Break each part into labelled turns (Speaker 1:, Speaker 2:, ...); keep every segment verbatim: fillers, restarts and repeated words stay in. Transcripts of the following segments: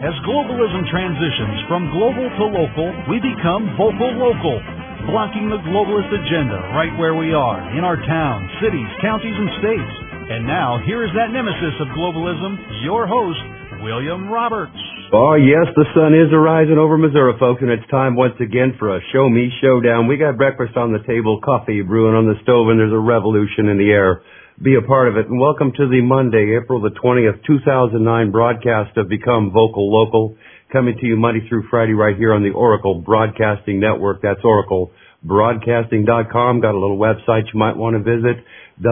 Speaker 1: As globalism transitions from global to local, we become vocal local, blocking the globalist agenda right where we are, in our towns, cities, counties, and states. And now, here is that nemesis of globalism, your host, William Roberts.
Speaker 2: Oh, yes, the sun is arising over Missouri, folks, and it's time once again for a Show Me Showdown. We got breakfast on the table, coffee brewing on the stove, and there's a revolution in the air. Be a part of it. And welcome to the Monday, April the twentieth, two thousand nine broadcast of Become Vocal Local, coming to you Monday through Friday right here on the Oracle Broadcasting Network. That's oracle broadcasting dot com. Got a little website you might want to visit,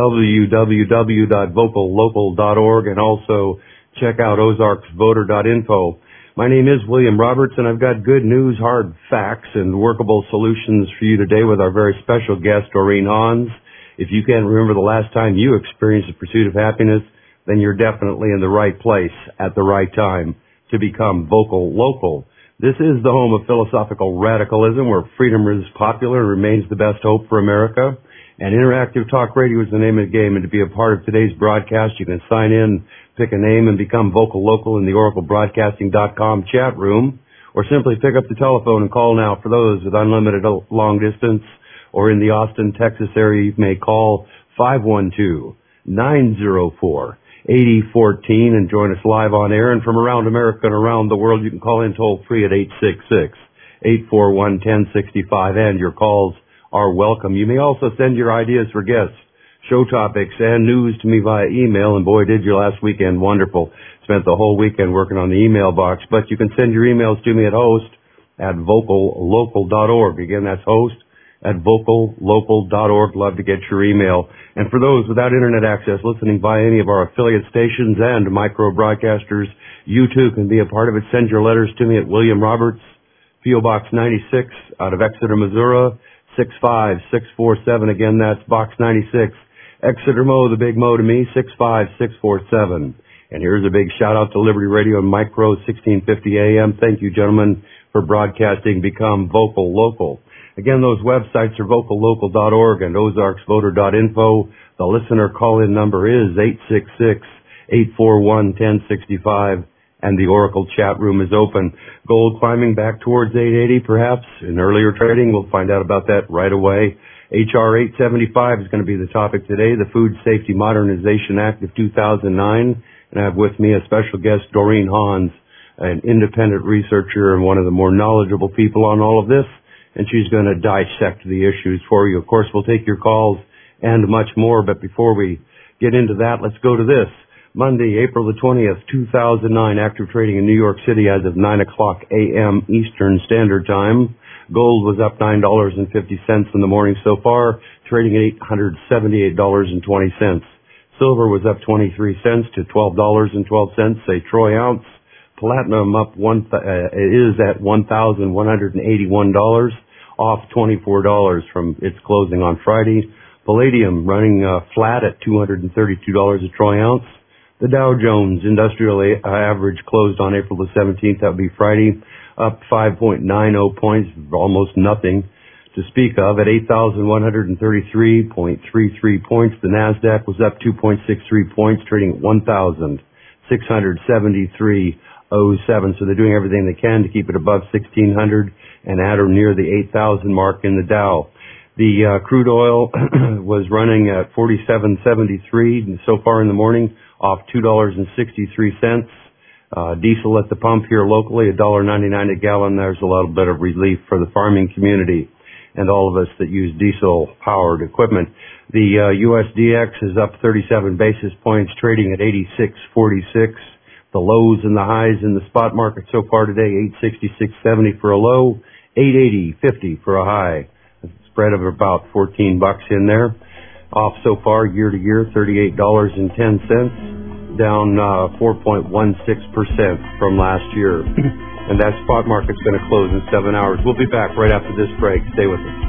Speaker 2: w w w dot vocal local dot org, and also check out ozarks voter dot info. My name is William Roberts, and I've got good news, hard facts, and workable solutions for you today with our very special guest, Doreen Hans. If you can't remember the last time you experienced the pursuit of happiness, then you're definitely in the right place at the right time to become vocal local. This is the home of philosophical radicalism, where freedom is popular and remains the best hope for America. And interactive talk radio is the name of the game. And to be a part of today's broadcast, you can sign in, pick a name, and become vocal local in the oracle broadcasting dot com chat room, or simply pick up the telephone and call now. For those with unlimited long distance or in the Austin, Texas area, you may call five one two, nine zero four, eight zero one four and join us live on air. And from around America and around the world, you can call in toll free at eight six six, eight four one, one zero six five, and your calls are welcome. You may also send your ideas for guests, show topics, and news to me via email. And boy, did your last weekend wonderful. Spent the whole weekend working on the email box. But you can send your emails to me at host at vocal local dot org. Again, that's host at vocal local dot org. Love to get your email. And for those without internet access listening via any of our affiliate stations and micro broadcasters, you too can be a part of it. Send your letters to me at William Roberts, P O Box ninety-six, out of Exeter, Missouri, six five six four seven. Again, that's Box ninety-six, Exeter Mo, the big Mo to me, six five six four seven. And here's a big shout out to Liberty Radio and Micro sixteen fifty A M. Thank you, gentlemen, for broadcasting Become Vocal Local. Again, those websites are vocal local dot org and ozarks voter dot info. The listener call-in number is eight six six, eight four one, one zero six five, and the Oracle chat room is open. Gold climbing back towards eight eighty, perhaps, in earlier trading. We'll find out about that right away. H R eight seventy-five is going to be the topic today, the Food Safety Modernization Act of two thousand nine. And I have with me a special guest, Doreen Hans, an independent researcher and one of the more knowledgeable people on all of this. And she's going to dissect the issues for you. Of course, we'll take your calls and much more. But before we get into that, let's go to this. Monday, April the twentieth, two thousand nine, active trading in New York City as of nine o'clock a.m. Eastern Standard Time. Gold was up nine dollars and fifty cents in the morning so far, trading at eight hundred seventy-eight dollars and twenty cents. Silver was up twenty-three cents to twelve dollars and twelve cents a troy ounce. Platinum up one, th- uh, is at one thousand one hundred eighty-one dollars, off twenty-four dollars from its closing on Friday. Palladium running uh, flat at two hundred thirty-two dollars a troy ounce. The Dow Jones Industrial a- Average closed on April the seventeenth, that would be Friday, up five point nine zero points, almost nothing to speak of, at eight thousand one hundred thirty-three point three three points. The NASDAQ was up two point six three points, trading at one thousand six hundred seventy-three point oh seven. So they're doing everything they can to keep it above sixteen hundred and at or near the eight thousand mark in the Dow. The uh, crude oil was running at forty-seven seventy-three so far in the morning, off two dollars and sixty-three cents. Uh, diesel at the pump here locally, one dollar ninety-nine a gallon. There's a little bit of relief for the farming community and all of us that use diesel-powered equipment. The uh, U S D X is up thirty-seven basis points, trading at eighty-six forty-six. The lows and the highs in the spot market so far today, eight sixty-six seventy for a low, eight eighty fifty for a high. A spread of about fourteen bucks in there. Off so far year to year, thirty-eight dollars and ten cents, down uh, four point one six percent from last year. And that spot market's going to close in seven hours. We'll be back right after this break. Stay with us.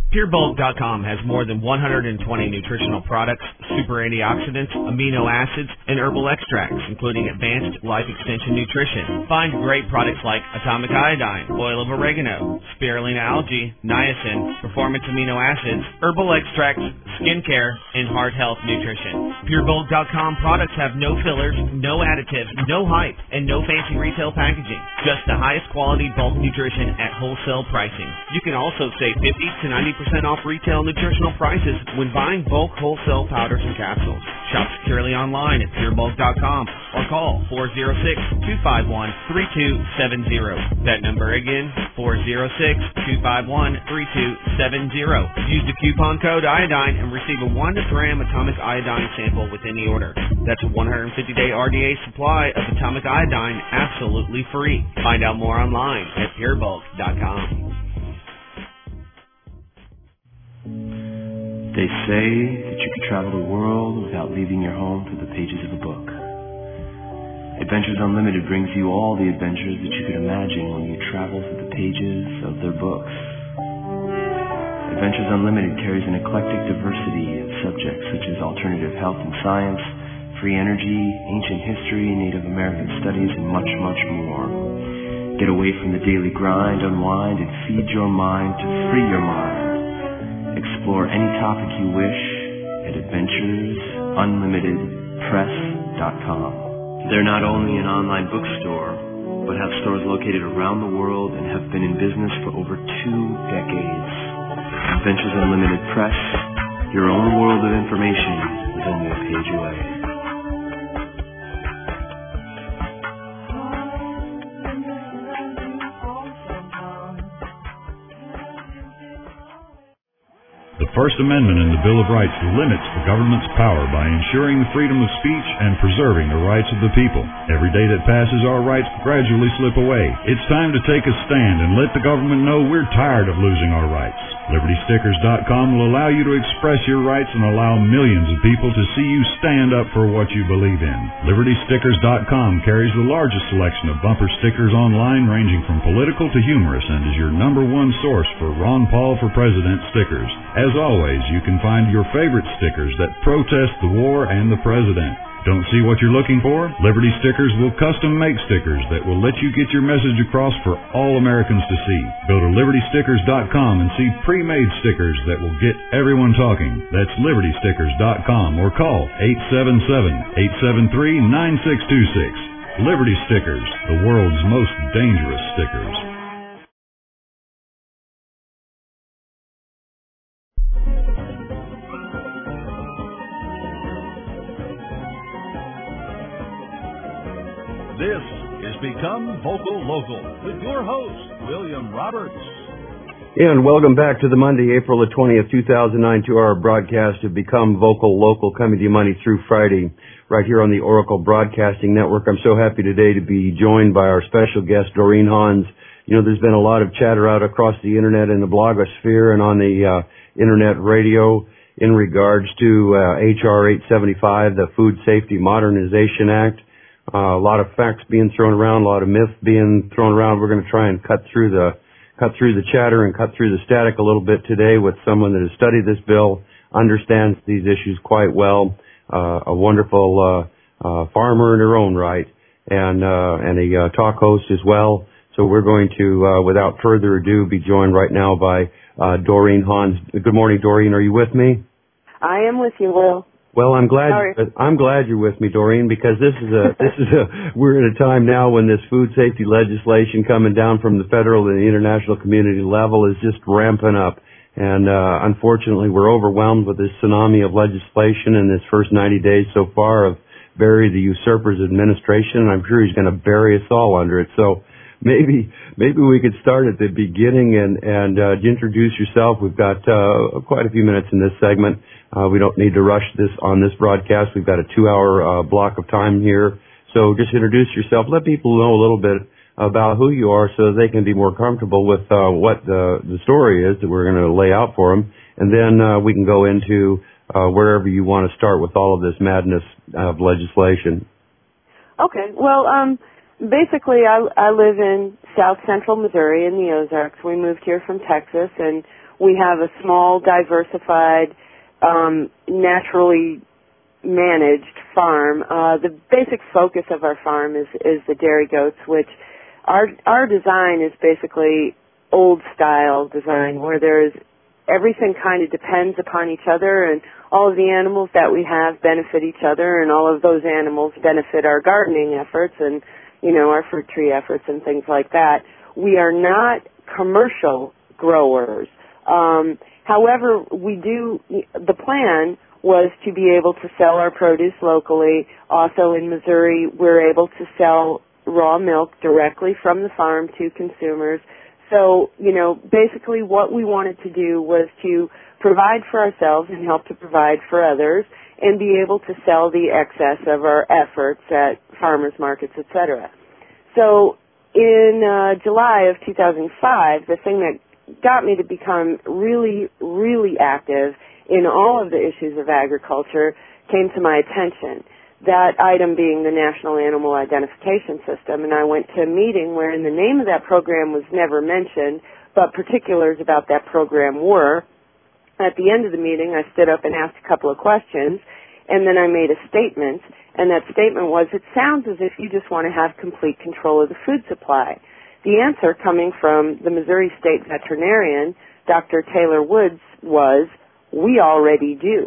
Speaker 3: Pure Bulk dot com has more than one hundred twenty nutritional products, super antioxidants, amino acids, and herbal extracts, including advanced life extension nutrition. Find great products like atomic iodine, oil of oregano, spirulina algae, niacin, performance amino acids, herbal extracts, skincare, and heart health nutrition. Pure Bulk dot com products have no fillers, no additives, no hype, and no fancy retail packaging. Just the highest quality bulk nutrition at wholesale pricing. You can also save fifty to ninety percent off retail nutritional prices when buying bulk wholesale powders and capsules. Shop securely online at Pure Bulk dot com or call four oh six, two five one, three two seven zero. That number again, four oh six, two five one, three two seven zero. Use the coupon code iodine and receive a one gram atomic iodine sample with any order. That's a one hundred fifty day R D A supply of atomic iodine absolutely free. Find out more online at Pure Bulk dot com.
Speaker 4: They say that you could travel the world without leaving your home through the pages of a book. Adventures Unlimited brings you all the adventures that you could imagine when you travel through the pages of their books. Adventures Unlimited carries an eclectic diversity of subjects such as alternative health and science, free energy, ancient history, Native American studies, and much, much more. Get away from the daily grind, unwind, and feed your mind to free your mind. Explore any topic you wish at adventures unlimited press dot com. They're not only an online bookstore, but have stores located around the world and have been in business for over two decades. Adventures Unlimited Press, your own world of information is only a page away.
Speaker 1: The First Amendment in the Bill of Rights limits the government's power by ensuring the freedom of speech and preserving the rights of the people. Every day that passes, our rights gradually slip away. It's time to take a stand and let the government know we're tired of losing our rights. Liberty Stickers dot com will allow you to express your rights and allow millions of people to see you stand up for what you believe in. Liberty Stickers dot com carries the largest selection of bumper stickers online, ranging from political to humorous, and is your number one source for Ron Paul for President stickers. As always, you can find your favorite stickers that protest the war and the president. Don't see what you're looking for? Liberty Stickers will custom make stickers that will let you get your message across for all Americans to see. Go to Liberty Stickers dot com and see pre-made stickers that will get everyone talking. That's Liberty Stickers dot com or call eight seven seven, eight seven three, nine six two six. Liberty Stickers, the world's most dangerous stickers. This is Become Vocal Local with your host, William Roberts.
Speaker 2: And welcome back to the Monday, April the twentieth, two thousand nine, to our broadcast of Become Vocal Local, coming to you Monday through Friday, right here on the Oracle Broadcasting Network. I'm so happy today to be joined by our special guest, Doreen Hans. You know, there's been a lot of chatter out across the internet and the blogosphere and on the uh, internet radio in regards to uh, H R eight seventy-five, the Food Safety Modernization Act. Uh, a lot of facts being thrown around, a lot of myths being thrown around. We're going to try and cut through the cut through the chatter and cut through the static a little bit today with someone that has studied this bill, understands these issues quite well, uh, a wonderful uh, uh, farmer in her own right, and uh, and a uh, talk host as well. So we're going to, uh, without further ado, be joined right now by uh, Doreen Hans. Good morning, Doreen. Are you with me?
Speaker 5: I am with you, Will.
Speaker 2: Well, I'm glad
Speaker 5: Sorry.
Speaker 2: I'm glad you're with me, Doreen, because this is a this is a we're at a time now when this food safety legislation coming down from the federal and the international community level is just ramping up, and uh, unfortunately, we're overwhelmed with this tsunami of legislation in this first ninety days so far of Barry the usurper's administration, and I'm sure he's going to bury us all under it. So maybe maybe we could start at the beginning and and uh, introduce yourself. We've got uh, quite a few minutes in this segment. Uh, we don't need to rush this on this broadcast. We've got a two-hour uh, block of time here. So just introduce yourself. Let people know a little bit about who you are so they can be more comfortable with uh, what the, the story is that we're going to lay out for them. And then uh, we can go into uh, wherever you want to start with all of this madness of legislation.
Speaker 5: Okay. Well, um, basically, I, I live in south central Missouri in the Ozarks. We moved here from Texas, and We have a small, diversified, um, naturally managed farm. Uh, the basic focus of our farm is, is the dairy goats, which our, our design is basically old style design where there's everything kind of depends upon each other, and all of the animals that we have benefit each other, and all of those animals benefit our gardening efforts and, you know, our fruit tree efforts and things like that. We are not commercial growers. Um, however, we do, the plan was to be able to sell our produce locally. Also in Missouri, we're able to sell raw milk directly from the farm to consumers. So, you know, basically what we wanted to do was to provide for ourselves and help to provide for others and be able to sell the excess of our efforts at farmers markets, et cetera. So in uh, July of two thousand five, the thing that got me to become really, really active in all of the issues of agriculture came to my attention. That item being the National Animal Identification System, and I went to a meeting wherein the name of that program was never mentioned, but particulars about that program were. At the end of the meeting, I stood up and asked a couple of questions, and then I made a statement, and that statement was, it sounds as if you just want to have complete control of the food supply. The answer coming from the Missouri State veterinarian, Doctor Taylor Woods, was, we already do.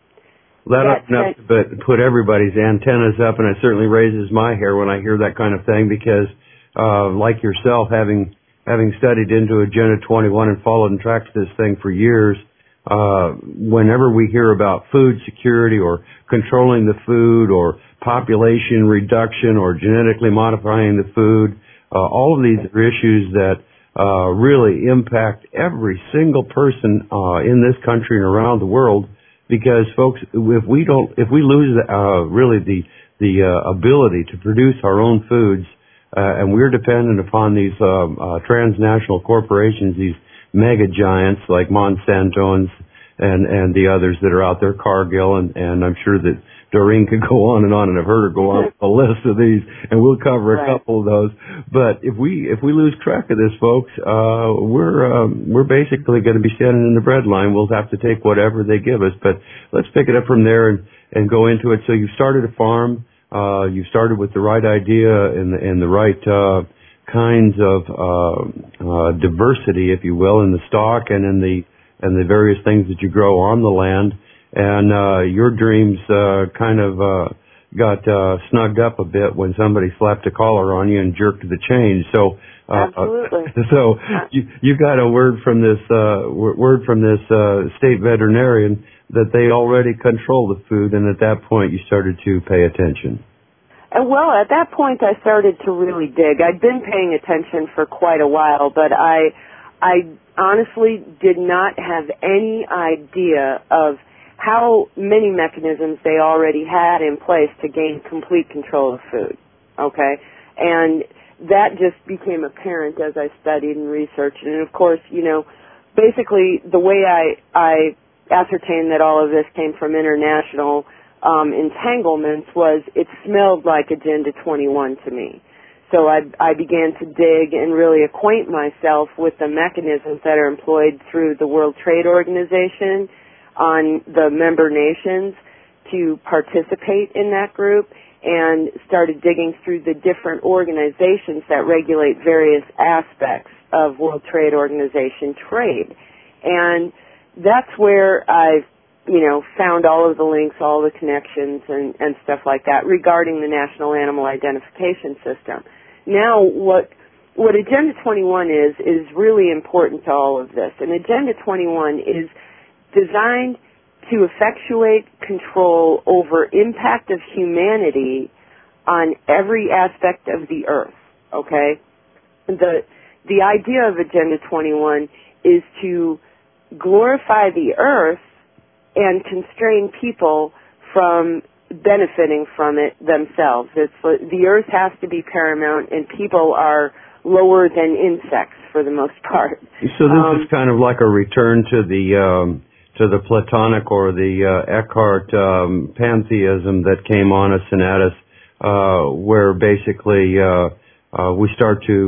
Speaker 2: That up enough to put everybody's antennas up, and it certainly raises my hair when I hear that kind of thing because, uh, like yourself, having having studied into Agenda twenty-one and followed and tracked this thing for years, uh, whenever we hear about food security or controlling the food or population reduction or genetically modifying the food, uh, all of these are issues that uh, really impact every single person uh, in this country and around the world. Because, folks, if we don't, if we lose uh, really the the uh, ability to produce our own foods, uh, and we're dependent upon these uh, uh, transnational corporations, these mega giants like Monsanto and and, and the others that are out there, Cargill, and, and I'm sure that Doreen could go on and on, and I've heard her go on a list of these, and we'll cover a
Speaker 5: right.
Speaker 2: couple of those. But if we if we lose track of this, folks, uh, we're um, we're basically going to be standing in the bread line. We'll have to take whatever they give us. But let's pick it up from there and, and go into it. So you started a farm. Uh, you started with the right idea and the, and the right uh, kinds of uh, uh, diversity, if you will, in the stock and in the and the various things that you grow on the land. And uh, your dreams uh, kind of uh, got uh, snugged up a bit when somebody slapped a collar on you and jerked the chain. So, uh,
Speaker 5: absolutely.
Speaker 2: so you you got a word from this uh, word from this uh, state veterinarian that they already control the food, and at that point you started to pay attention.
Speaker 5: Uh, well, at that point I started to really dig. I'd been paying attention for quite a while, but I I honestly did not have any idea of how many mechanisms they already had in place to gain complete control of food, okay? And that just became apparent as I studied and researched. And, of course, you know, basically the way I, I ascertained that all of this came from international um, entanglements was it smelled like Agenda twenty-one to me. So I, I began to dig and really acquaint myself with the mechanisms that are employed through the World Trade Organization on the member nations to participate in that group, and started digging through the different organizations that regulate various aspects of World Trade Organization trade. And that's where I've, you know, found all of the links, all the connections and, and stuff like that regarding the National Animal Identification System. Now, what what Agenda twenty-one is, is really important to all of this. And Agenda twenty-one is designed to effectuate control over impact of humanity on every aspect of the earth, okay? The the idea of Agenda twenty-one is to glorify the earth and constrain people from benefiting from it themselves. It's, the earth has to be paramount, and people are lower than insects for the most part.
Speaker 2: So this
Speaker 5: um,
Speaker 2: is kind of like a return to the um, to the Platonic or the uh, Eckhart um, pantheism that came on us and at us, uh, where basically uh, uh, we start to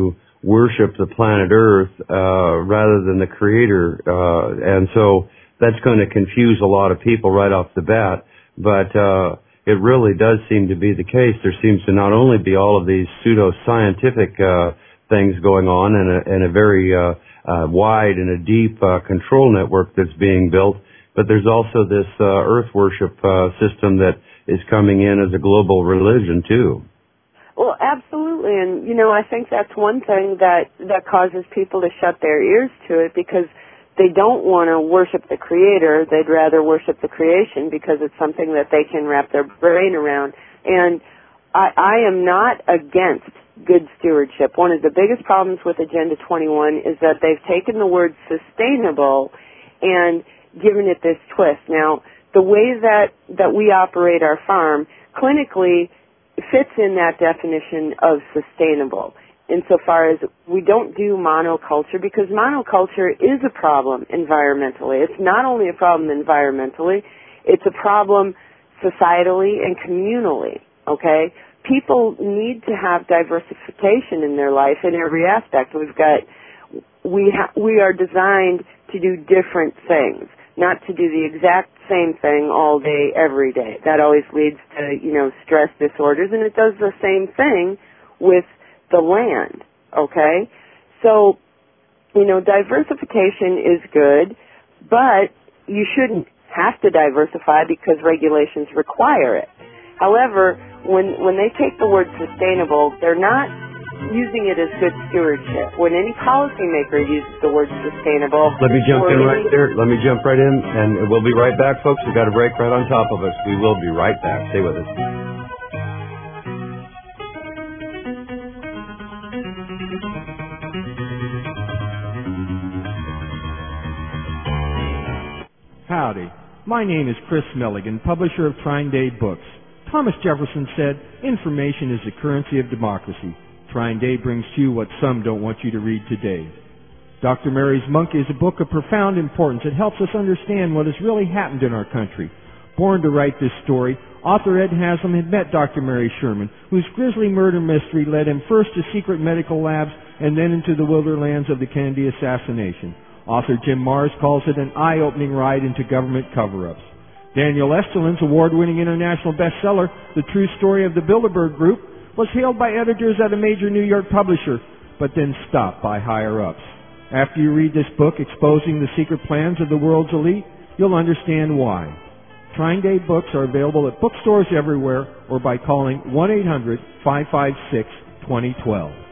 Speaker 2: worship the planet Earth uh, rather than the Creator, uh, and so that's going to confuse a lot of people right off the bat. But uh, it really does seem to be the case. There seems to not only be all of these pseudo-scientific uh, things going on and a, and a very uh, uh, wide and a deep uh, control network that's being built, but there's also this uh, Earth worship uh, system that is coming in as a global religion too.
Speaker 5: Well, absolutely, and you know, I think that's one thing that that causes people to shut their ears to it, because they don't want to worship the Creator. They'd rather worship the creation because it's something that they can wrap their brain around. And I, I am not against good stewardship. One of the biggest problems with Agenda twenty-one is that they've taken the word sustainable and given it this twist. Now, the way that, that we operate our farm clinically fits in that definition of sustainable, insofar as we don't do monoculture, because monoculture is a problem environmentally. It's not only a problem environmentally, it's a problem societally and communally, okay? People need to have diversification in their life in every aspect. We've got, we, ha- we are designed to do different things, not to do the exact same thing all day, every day. That always leads to, you know, stress disorders, and it does the same thing with the land, okay? So, you know, diversification is good, but you shouldn't have to diversify because regulations require it. However, when when they take the word sustainable, they're not using it as good stewardship. When any policymaker uses the word sustainable...
Speaker 2: Let me jump in
Speaker 5: any...
Speaker 2: right there. Let me jump right in, and we'll be right back, folks. We've got a break right on top of us. We will be right back. Stay with us.
Speaker 6: Howdy. My name is Chris Milligan, publisher of Trine Day Books. Thomas Jefferson said, "Information is the currency of democracy." Trine Day brings to you what some don't want you to read today. Doctor Mary's Monkey is a book of profound importance. It helps us understand what has really happened in our country. Born to write this story, author Ed Haslam had met Doctor Mary Sherman, whose grisly murder mystery led him first to secret medical labs and then into the wilderlands of the Kennedy assassination. Author Jim Marrs calls it an eye-opening ride into government cover-ups. Daniel Esterlin's award-winning international bestseller, The True Story of the Bilderberg Group, was hailed by editors at a major New York publisher, but then stopped by higher-ups. After you read this book exposing the secret plans of the world's elite, you'll understand why. Trine Day Books are available at bookstores everywhere or by calling one eight hundred, five five six, two zero one two.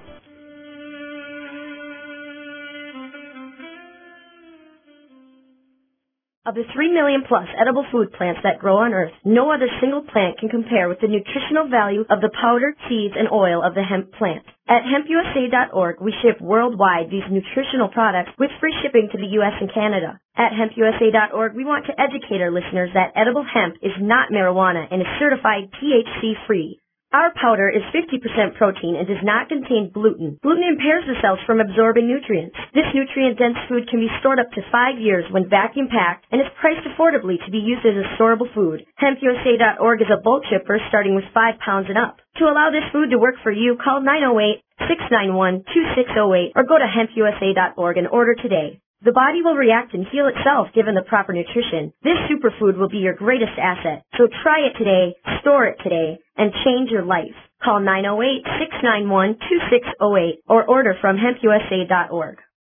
Speaker 7: Of the three million plus edible food plants that grow on Earth, no other single plant can compare with the nutritional value of the powder, seeds, and oil of the hemp plant. At hemp U S A dot org, we ship worldwide these nutritional products with free shipping to the U S and Canada. At hemp U S A dot org, we want to educate our listeners that edible hemp is not marijuana and is certified T H C-free. Our powder is fifty percent protein and does not contain gluten. Gluten impairs the cells from absorbing nutrients. This nutrient-dense food can be stored up to five years when vacuum-packed and is priced affordably to be used as a storable food. hemp U S A dot org is a bulk shipper starting with five pounds and up. To allow this food to work for you, call nine oh eight, six nine one, two six oh eight or go to hemp U S A dot org and order today. The body will react and heal itself given the proper nutrition. This superfood will be your greatest asset. So try it today, store it today, and change your life. Call nine oh eight, six nine one, two six oh eight or order from hemp U S A dot org.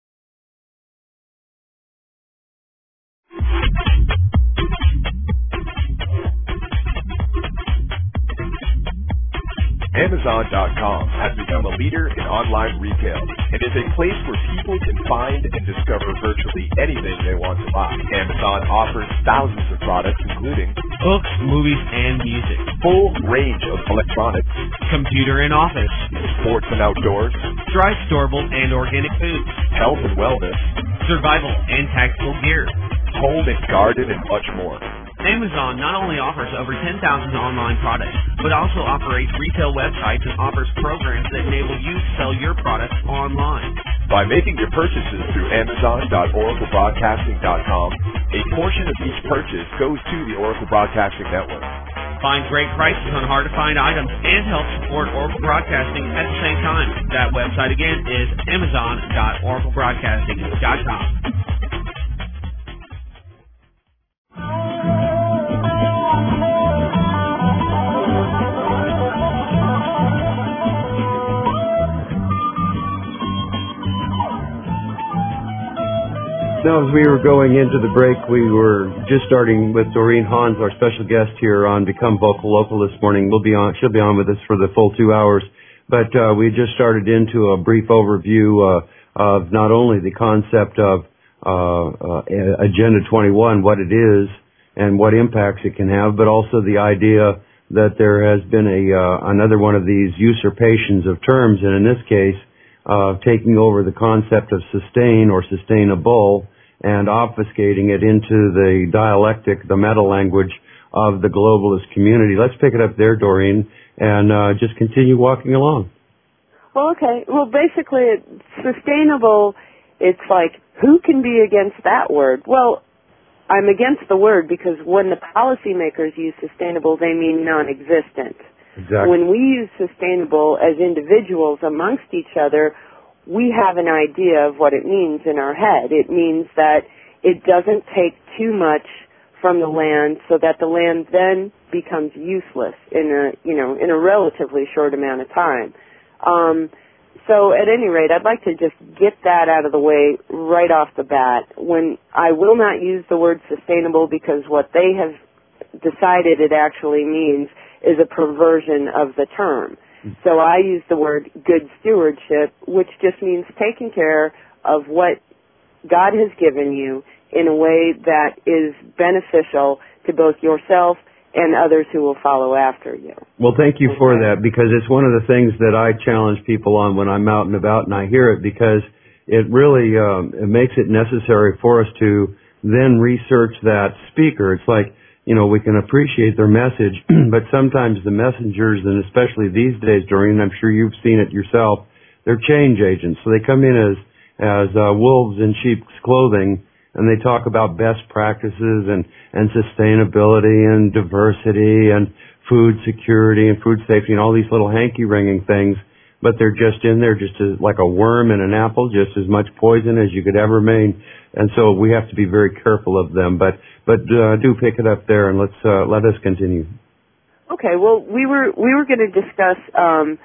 Speaker 8: Amazon dot com has become a leader in online retail and is a place where people can find and discover virtually anything they want to buy. Amazon offers thousands of products including
Speaker 3: books, movies, and music,
Speaker 8: full range of electronics,
Speaker 3: computer and office,
Speaker 8: sports and outdoors,
Speaker 3: dry, storable, and organic foods,
Speaker 8: health and wellness,
Speaker 3: survival and tactical gear,
Speaker 8: home and garden, and much more.
Speaker 3: Amazon not only offers over ten thousand online products, but also operates retail websites and offers programs that enable you to sell your products online.
Speaker 8: By making your purchases through Amazon dot Oracle Broadcasting dot com, a portion of each purchase goes to the Oracle Broadcasting Network.
Speaker 3: Find great prices on hard-to-find items and help support Oracle Broadcasting at the same time. That website again is amazon dot oracle broadcasting dot com.
Speaker 2: Now, as we were going into the break, we were just starting with Doreen Hans, our special guest here on Become Vocal Local this morning. We'll be on; she'll be on with us for the full two hours. But uh, we just started into a brief overview uh, of not only the concept of uh, uh, Agenda twenty-one, what it is and what impacts it can have, but also the idea that there has been a uh, another one of these usurpations of terms, and in this case, uh, taking over the concept of sustain or sustainable, and obfuscating it into the dialectic, the meta language of the globalist community. Let's pick it up there, Doreen, and uh, just continue walking along.
Speaker 5: Well, okay. Well, basically, sustainable, it's like, who can be against that word? Well, I'm against the word because when the policymakers use sustainable, they mean non-existent.
Speaker 2: Exactly.
Speaker 5: When we use sustainable as individuals amongst each other, we have an idea of what it means in our head. It means that it doesn't take too much from the land so that the land then becomes useless in a, you know, in a relatively short amount of time. Um, so at any rate, I'd like to just get that out of the way right off the bat. When I will not use the word sustainable because what they have decided it actually means is a perversion of the term. So I use the word good stewardship, which just means taking care of what God has given you in a way that is beneficial to both yourself and others who will follow after you.
Speaker 2: Well, thank you for that, because it's one of the things that I challenge people on when I'm out and about and I hear it, because it really um, it makes it necessary for us to then research that speaker. It's like, you know, we can appreciate their message, but sometimes the messengers, and especially these days, Doreen, I'm sure you've seen it yourself, they're change agents. So they come in as as uh, wolves in sheep's clothing, and they talk about best practices and, and sustainability and diversity and food security and food safety and all these little hanky-ringing things, but they're just in there just as, like a worm in an apple, just as much poison as you could ever mean. And so we have to be very careful of them. But but uh, do pick it up there, and let's uh, let us continue.
Speaker 5: Okay. Well, we were we were going to discuss um,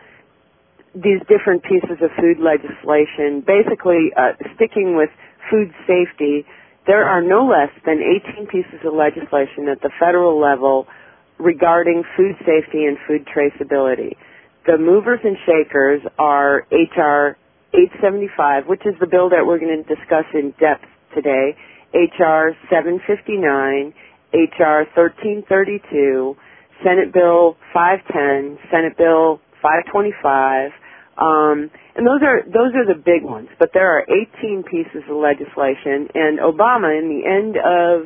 Speaker 5: these different pieces of food legislation. Basically, uh, sticking with food safety, there are no less than eighteen pieces of legislation at the federal level regarding food safety and food traceability. The movers and shakers are H R eight seventy-five, which is the bill that we're going to discuss in depth today, H R seven fifty-nine, H R thirteen thirty-two, Senate Bill five ten, Senate Bill five twenty-five, um, and those are those are the big ones. But there are eighteen pieces of legislation, and Obama, in the end of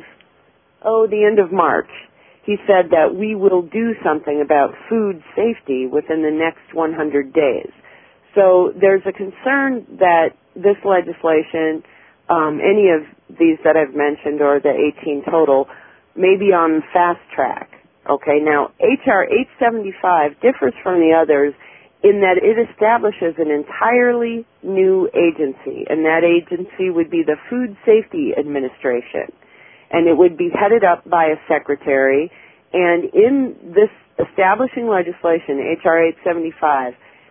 Speaker 5: oh the end of March, he said that we will do something about food safety within the next one hundred days. So there's a concern that this legislation, um, any of these that I've mentioned or the eighteen total, may be on fast track. Okay, now H R eight seventy-five differs from the others in that it establishes an entirely new agency, and that agency would be the Food Safety Administration, and it would be headed up by a secretary. And in this establishing legislation, H R eight seventy-five,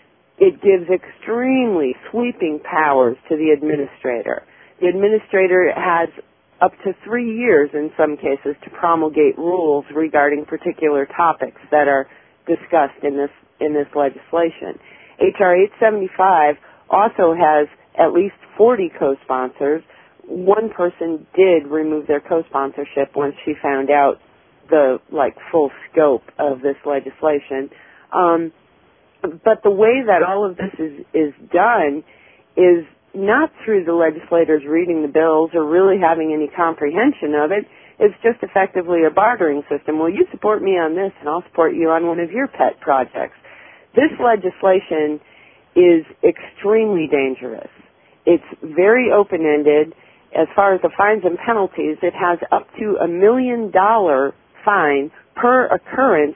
Speaker 5: it gives extremely sweeping powers to the administrator. The administrator has up to three years in some cases to promulgate rules regarding particular topics that are discussed in this in this legislation. H R eight seventy-five also has at least forty co-sponsors. One person did remove their co-sponsorship once she found out the like full scope of this legislation. Um, but the way that all of this is, is done is not through the legislators reading the bills or really having any comprehension of it. It's just effectively a bartering system. Well, you support me on this, and I'll support you on one of your pet projects. This legislation is extremely dangerous. It's very open-ended. As far as the fines and penalties, it has up to a million dollar fine per occurrence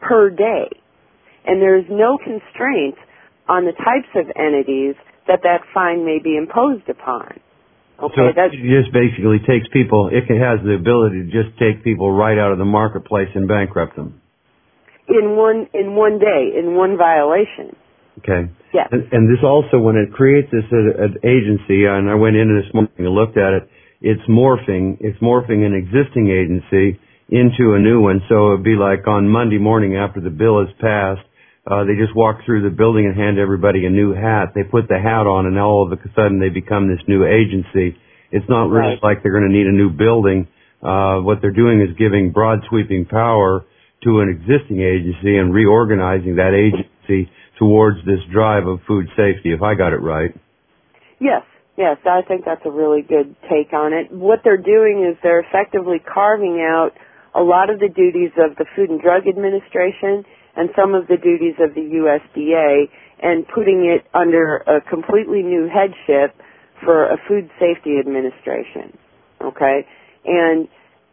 Speaker 5: per day. And there's no constraint on the types of entities that that fine may be imposed upon. Okay,
Speaker 2: so
Speaker 5: that's,
Speaker 2: it just basically takes people, it has the ability to just take people right out of the marketplace and bankrupt them.
Speaker 5: in one in one day, in one violation.
Speaker 2: Okay.
Speaker 5: Yes.
Speaker 2: And, and this also, when it creates this uh, an agency, and I went into this morning and looked at it, it's morphing, it's morphing an existing agency into a new one. So it'd be like on Monday morning after the bill is passed, uh, they just walk through the building and hand everybody a new hat. They put the hat on, and all of a sudden they become this new agency. It's not really
Speaker 5: Right.
Speaker 2: like they're going to need a new building. Uh, what they're doing is giving broad sweeping power to an existing agency and reorganizing that agency towards this drive of food safety, if I got it right.
Speaker 5: Yes, yes, I think that's a really good take on it. What they're doing is they're effectively carving out a lot of the duties of the Food and Drug Administration and some of the duties of the U S D A and putting it under a completely new headship for a Food Safety Administration. Okay? And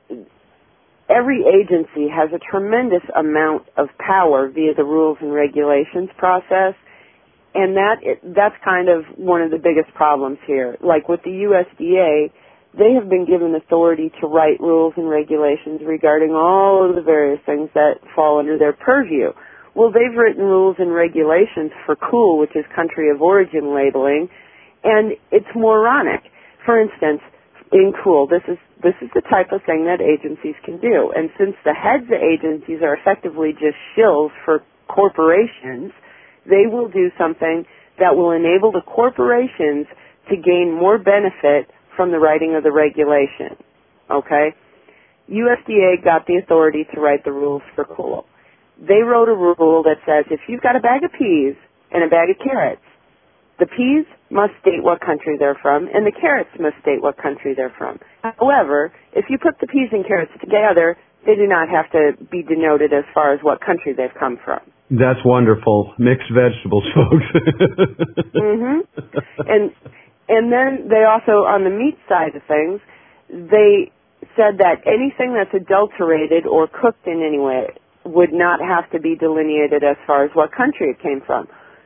Speaker 5: every agency has a tremendous amount of power via the rules and regulations process, and that that's kind of one of the biggest problems here. Like with the U S D A, they have been given authority to write rules and regulations regarding all of the various things that fall under their purview. Well, they've written rules and regulations for COOL, which is country of origin labeling, and it's moronic. For instance, in COOL, this is this is the type of thing that agencies can do. And since the heads of agencies are effectively just shills for corporations, they will do something that will enable the corporations to gain more benefit from the writing of the regulation. Okay? U S D A got the authority to write the rules for COOL. They wrote a rule that says if you've got a bag of peas and a bag of carrots, the peas must state what country they're from, and the carrots must state what country they're from. However, if you put the peas and carrots together, they do not have to be denoted as far as what country they've come from.
Speaker 2: That's wonderful. Mixed vegetables, folks.
Speaker 5: mm-hmm. And and then they also, on the meat side of things, they said that anything that's adulterated or cooked in any way would not have to be delineated as far as what country it came from.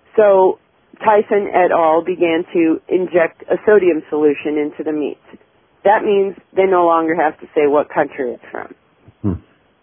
Speaker 5: So Tyson et al. Began to inject a sodium solution into the meat. That means they no longer have to say what country it's from.
Speaker 2: Hmm.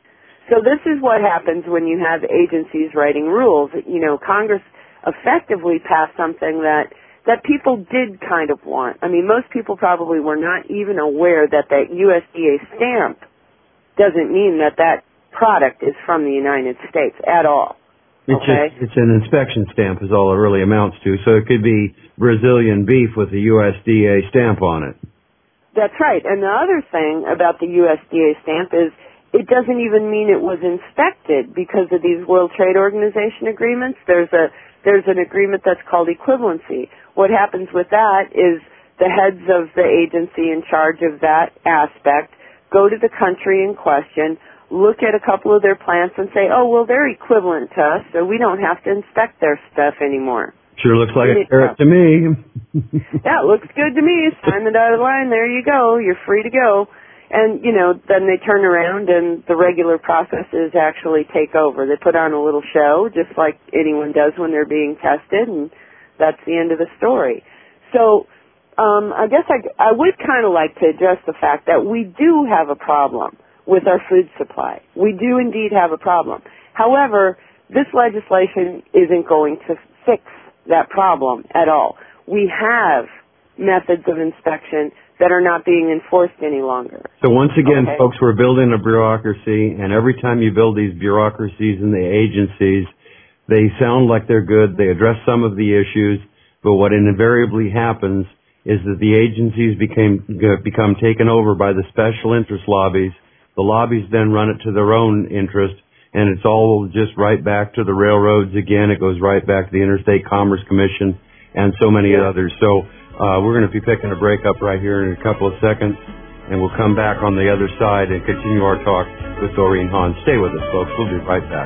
Speaker 5: So this is what happens when you have agencies writing rules. You know, Congress effectively passed something that that people did kind of want. I mean, most people probably were not even aware that that U S D A stamp doesn't mean that that product is from the United States at all.
Speaker 2: It's
Speaker 5: okay?
Speaker 2: just, it's an inspection stamp is all it really amounts to. So it could be Brazilian beef with a U S D A stamp on it.
Speaker 5: That's right. And the other thing about the U S D A stamp is it doesn't even mean it was inspected because of these World Trade Organization agreements. There's a there's an agreement that's called equivalency. What happens with that is the heads of the agency in charge of that aspect go to the country in question, look at a couple of their plants and say, oh, well, they're equivalent to us, so we don't have to inspect their stuff anymore.
Speaker 2: Sure looks like a carrot to me.
Speaker 5: Yeah, it looks good to me. Sign the dotted line. There you go. You're free to go. And, you know, then they turn around and the regular processes actually take over. They put on a little show, just like anyone does when they're being tested, and that's the end of the story. So um, I guess I, I would kind of like to address the fact that we do have a problem with our food supply. We do indeed have a problem. However, this legislation isn't going to fix that problem at all. We have methods of inspection that are not being enforced any longer.
Speaker 2: So once again,
Speaker 5: okay.
Speaker 2: folks, we're building a bureaucracy, and every time you build these bureaucracies and the agencies, they sound like they're good, they address some of the issues, but what invariably happens is that the agencies became, become taken over by the special interest lobbies. The lobbies then run it to their own interest, and it's all just right back to the railroads again. It goes right back to the Interstate Commerce Commission and so many
Speaker 5: yeah.
Speaker 2: others. So uh, we're going to be picking a break up right here in a couple of seconds, and we'll come back on the other side and continue our talk with Doreen Hahn. Stay with us, folks. We'll be right back.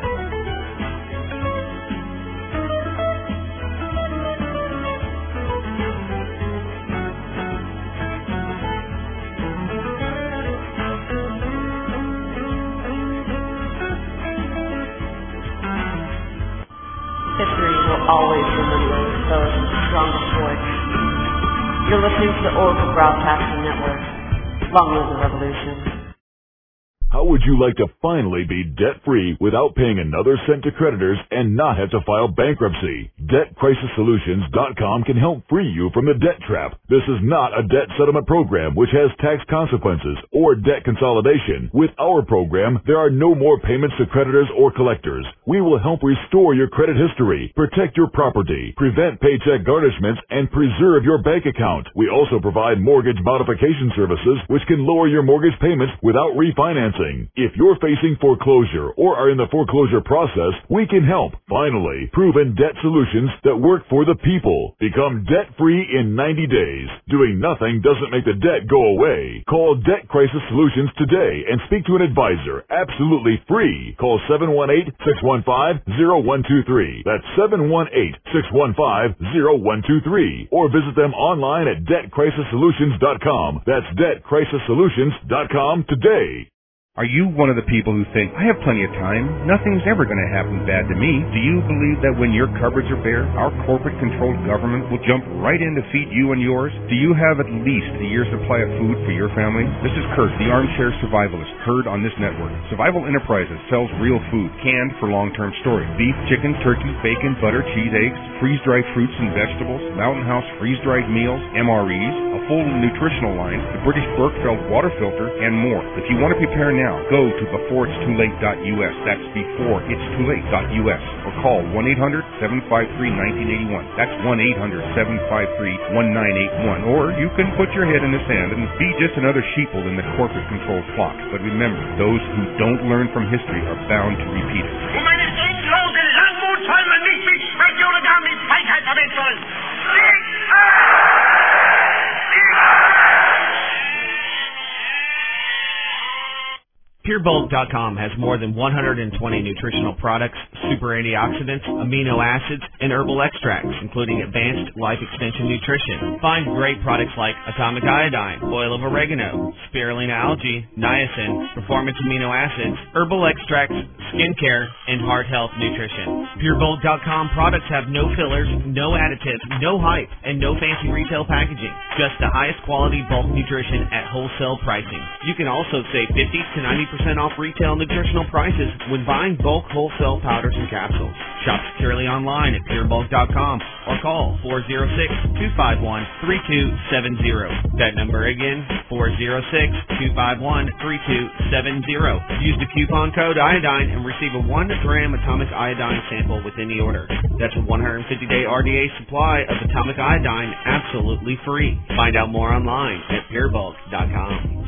Speaker 9: always remember those with the strongest voice. You're listening to the Oracle Broadcasting Network. Long live the revolution.
Speaker 10: How would you like to finally be debt-free without paying another cent to creditors and not have to file bankruptcy? Debt Crisis Solutions dot com can help free you from the debt trap. This is not a debt settlement program which has tax consequences or debt consolidation. With our program, there are no more payments to creditors or collectors. We will help restore your credit history, protect your property, prevent paycheck garnishments, and preserve your bank account. We also provide mortgage modification services which can lower your mortgage payments without refinancing. If you're facing foreclosure or are in the foreclosure process, we can help. Finally, proven debt solutions that work for the people. Become debt-free in ninety days. Doing nothing doesn't make the debt go away. Call Debt Crisis Solutions today and speak to an advisor. Absolutely free. Call seven one eight, six one five, zero one two three. That's seven one eight, six one five, zero one two three. Or visit them online at Debt Crisis Solutions dot com. That's Debt Crisis Solutions dot com today.
Speaker 11: Are you one of the people who think, I have plenty of time, nothing's ever going to happen bad to me? Do you believe that when your cupboards are bare, our corporate-controlled government will jump right in to feed you and yours? Do you have at least a year's supply of food for your family? This is Kurt, the armchair survivalist, heard on this network. Survival Enterprises sells real food, canned for long-term storage. Beef, chicken, turkey, bacon, butter, cheese, eggs, freeze-dried fruits and vegetables, Mountain House freeze-dried meals, M R Es, a full nutritional line, the British Berkfeld water filter, and more. If you want to prepare now, go to before it's too late dot U S. That's before it's too late dot U S. Or call one eight hundred, seven five three, one nine eight one. That's one eight hundred, seven five three, one nine eight one. Or you can put your head in the sand and be just another sheeple in the corporate-controlled flock. But remember, those who don't learn from history are bound to repeat it.
Speaker 12: Meine endlose Langmut soll man nicht mit Schwäche oder gar mit Feigheit verwechseln.
Speaker 3: Pure Bulk dot com has more than one hundred twenty nutritional products, super antioxidants, amino acids, and herbal extracts, including advanced life extension nutrition. Find great products like atomic iodine, oil of oregano, spirulina algae, niacin, performance amino acids, herbal extracts, skincare, and heart health nutrition. Pure Bulk dot com products have no fillers, no additives, no hype, and no fancy retail packaging. Just the highest quality bulk nutrition at wholesale pricing. You can also save fifty to ninety percent off retail nutritional prices when buying bulk wholesale powders and capsules. Shop securely online at Pure Bulk dot com or call four oh six, two five one, three two seven zero. That number again, four oh six, two five one, three two seven zero. Use the coupon code iodine and receive a one gram atomic iodine sample with any order. That's a one hundred fifty day R D A supply of atomic iodine absolutely free. Find out more online at Pure Bulk dot com.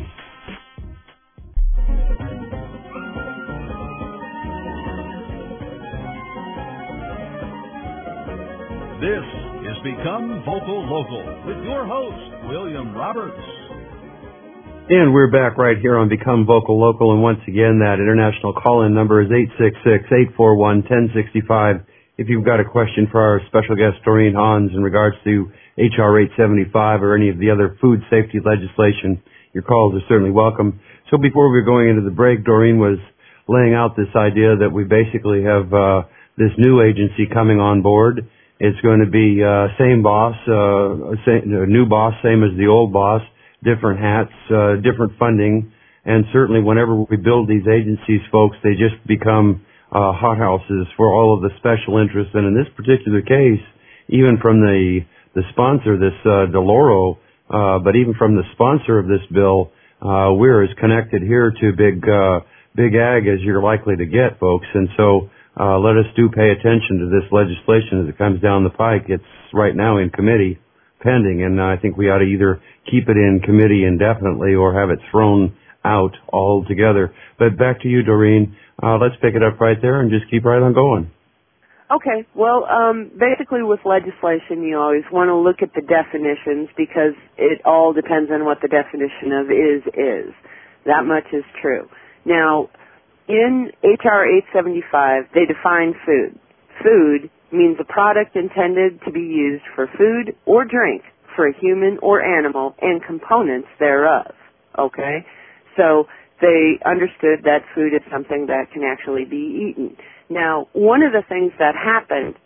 Speaker 1: This is Become Vocal Local with your host, William Roberts.
Speaker 2: And we're back right here on Become Vocal Local, and once again, that international call-in number is eight six six, eight four one, one oh six five. If you've got a question for our special guest, Doreen Hans, in regards to H R eight seventy-five or any of the other food safety legislation, your calls are certainly welcome. So before we were going into the break, Doreen was laying out this idea that we basically have uh, this new agency coming on board. It's going to be uh, same boss, uh, same, uh, new boss, same as the old boss, different hats, uh, different funding, and certainly whenever we build these agencies, folks, they just become uh, hothouses for all of the special interests. And in this particular case, even from the the sponsor, this uh, DeLauro, uh, but even from the sponsor of this bill, uh, we're as connected here to big uh, big ag as you're likely to get, folks. And so. Uh, let us do pay attention to this legislation as it comes down the pike. It's right now in committee pending, and I think we ought to either keep it in committee indefinitely or have it thrown out altogether. But back to you, Doreen. Uh, let's pick it up right there and just keep right on going.
Speaker 5: Okay. Well, um, basically with legislation, you always want to look at the definitions because it all depends on what the definition of is is. That much is true. Now, in H R eight seventy-five, they define food. Food means a product intended to be used for food or drink for a human or animal and components thereof. Okay? So they understood that food is something that can actually be eaten. Now, one of the things that happened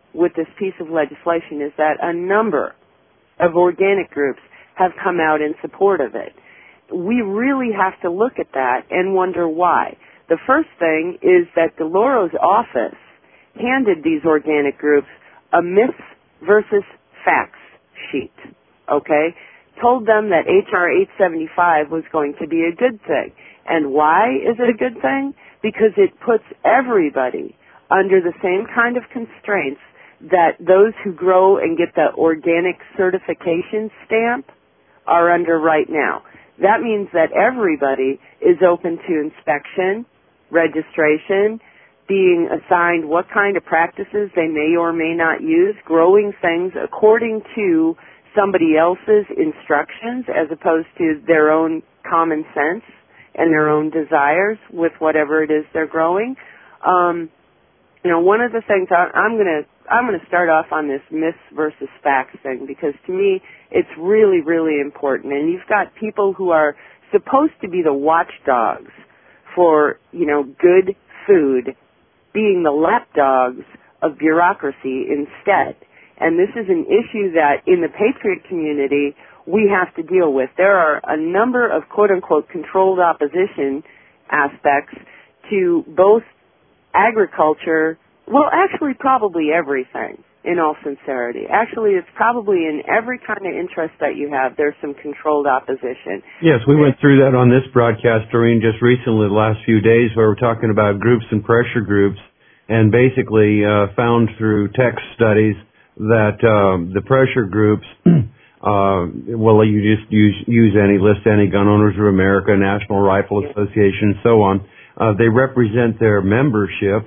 Speaker 5: with this piece of legislation is that a number of organic groups have come out in support of it. We really have to look at that and wonder why. The first thing is that DeLauro's office handed these organic groups a myths versus facts sheet, okay? Told them that H R eight seventy-five was going to be a good thing. And why is it a good thing? Because it puts everybody under the same kind of constraints that those who grow and get the organic certification stamp are under right now. That means that everybody is open to inspection, registration, being assigned what kind of practices they may or may not use, growing things according to somebody else's instructions as opposed to their own common sense and their own desires with whatever it is they're growing. Um, you know, one of the things I, I'm going to I'm going to start off on this myths versus facts thing because to me it's really, really important. And you've got people who are supposed to be the watchdogs for, you know, good food being the lapdogs of bureaucracy instead. And this is an issue that in the Patriot community we have to deal with. There are a number of quote-unquote controlled opposition aspects to both agriculture, well, actually probably everything, in all sincerity. Actually, it's probably in every kind of interest that you have, there's some controlled opposition.
Speaker 2: Yes, we went through that on this broadcast, Doreen, just recently, the last few days, where we're talking about groups and pressure groups, and basically uh, found through text studies that um, the pressure groups, uh, well, you just use, use any list, any Gun Owners of America, National Rifle Association, so on. Uh, they represent their membership,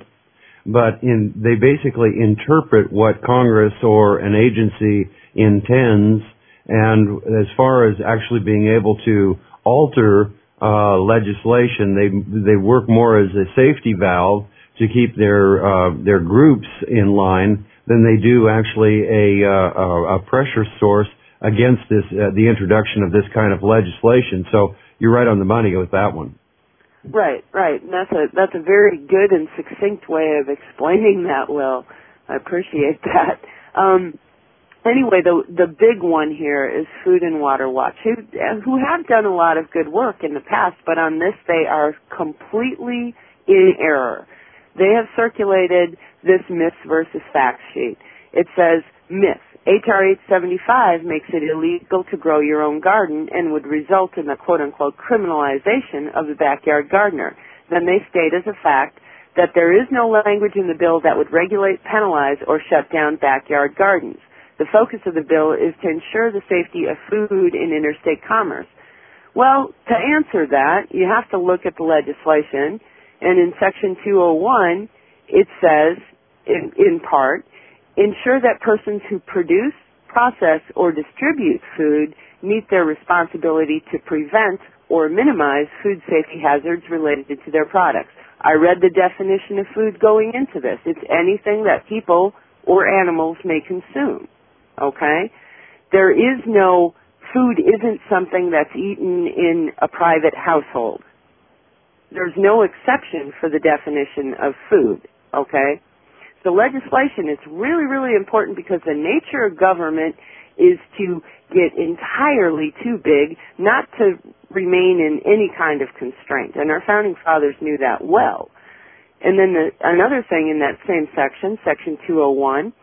Speaker 2: but in, they basically interpret what Congress or an agency intends, and as far as actually being able to alter uh, legislation, they they work more as a safety valve to keep their uh, their groups in line than they do actually a uh, a pressure source against this uh, the introduction of this kind of legislation. So you're right on the money with that one.
Speaker 5: Right, right. And that's a that's a very good and succinct way of explaining that, Will. I appreciate that. Um, anyway, the the big one here is Food and Water Watch, who who have done a lot of good work in the past, but on this they are completely in error. They have circulated this myths versus facts sheet. It says myth. H R eight seventy-five makes it illegal to grow your own garden and would result in the quote-unquote criminalization of the backyard gardener. Then they state as a fact that there is no language in the bill that would regulate, penalize, or shut down backyard gardens. The focus of the bill is to ensure the safety of food in interstate commerce. Well, to answer that, you have to look at the legislation, and in Section two oh one, it says, in, in part, ensure that persons who produce, process, or distribute food meet their responsibility to prevent or minimize food safety hazards related to their products. I read the definition of food going into this. It's anything that people or animals may consume, okay? There is no, food isn't something that's eaten in a private household. There's no exception for the definition of food, okay? The legislation is really, really important because the nature of government is to get entirely too big, not to remain in any kind of constraint. And our founding fathers knew that well. And then the, another thing in that same section, Section two oh one,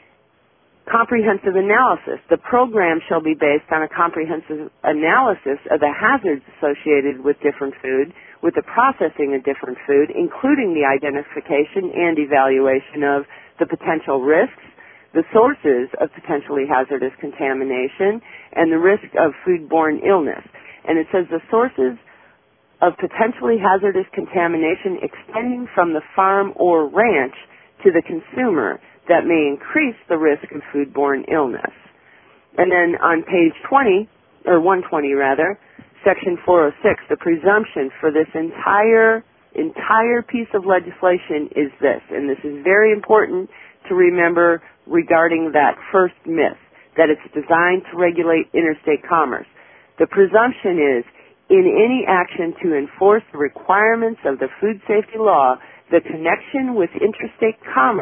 Speaker 5: comprehensive analysis. The program shall be based on a comprehensive analysis of the hazards associated with different food, with the processing of different food, including the identification and evaluation of the potential risks, the sources of potentially hazardous contamination, and the risk of foodborne illness. And it says the sources of potentially hazardous contamination extending from the farm or ranch to the consumer that may increase the risk of foodborne illness. And then on page twenty, or one twenty rather, Section four oh six, the presumption for this entire, entire piece of legislation is this, and this is very important to remember regarding that first myth, that it's designed to regulate interstate commerce. The presumption is, in any action to enforce the requirements of the food safety law, the connection with interstate commerce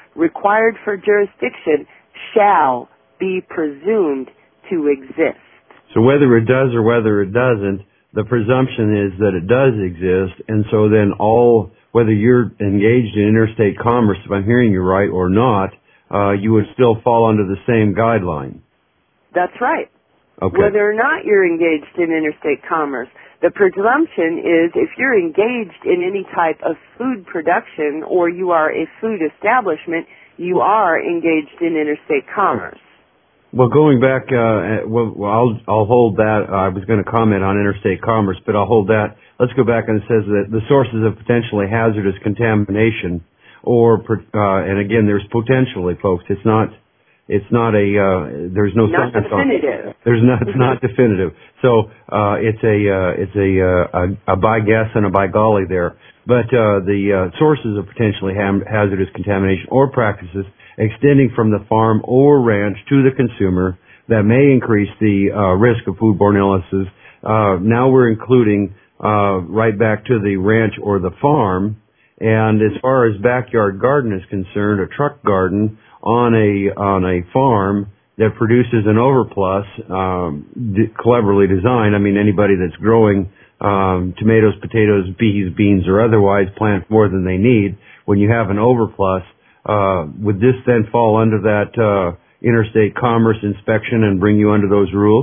Speaker 5: required for jurisdiction shall be presumed to exist.
Speaker 2: So whether it does or whether it doesn't, the presumption is that it does exist, and so then all, whether you're engaged in interstate commerce, if I'm hearing you right, or not, uh, you would still fall under the same guideline.
Speaker 5: That's right.
Speaker 2: Okay.
Speaker 5: Whether or not you're engaged in interstate commerce. The presumption is if you're engaged in any type of food production or you are a food establishment, you are engaged in interstate commerce.
Speaker 2: Well, going back, uh, well, I'll, I'll hold that. Uh, I was going to comment on interstate commerce, but I'll hold that. Let's go back and it says that the sources of potentially hazardous contamination or, uh, and again, there's potentially, folks. It's not, it's not a, uh, there's no
Speaker 5: not
Speaker 2: science on it.
Speaker 5: definitive.
Speaker 2: There's not, it's not definitive. So, uh, it's a, uh, it's a, uh, a, a by guess and a by golly there. But, uh, the, uh, sources of potentially ham- hazardous contamination or practices extending from the farm or ranch to the consumer that may increase the uh, risk of foodborne illnesses. Uh, now we're including uh, right back to the ranch or the farm. And as far as backyard garden is concerned, a truck garden on a on a farm that produces an overplus, um, d- cleverly designed. I mean, anybody that's growing um, tomatoes, potatoes, peas, beans, or otherwise plants more than they need, when you have an overplus, Uh, would this then fall under that uh, interstate commerce inspection and bring you under those rules?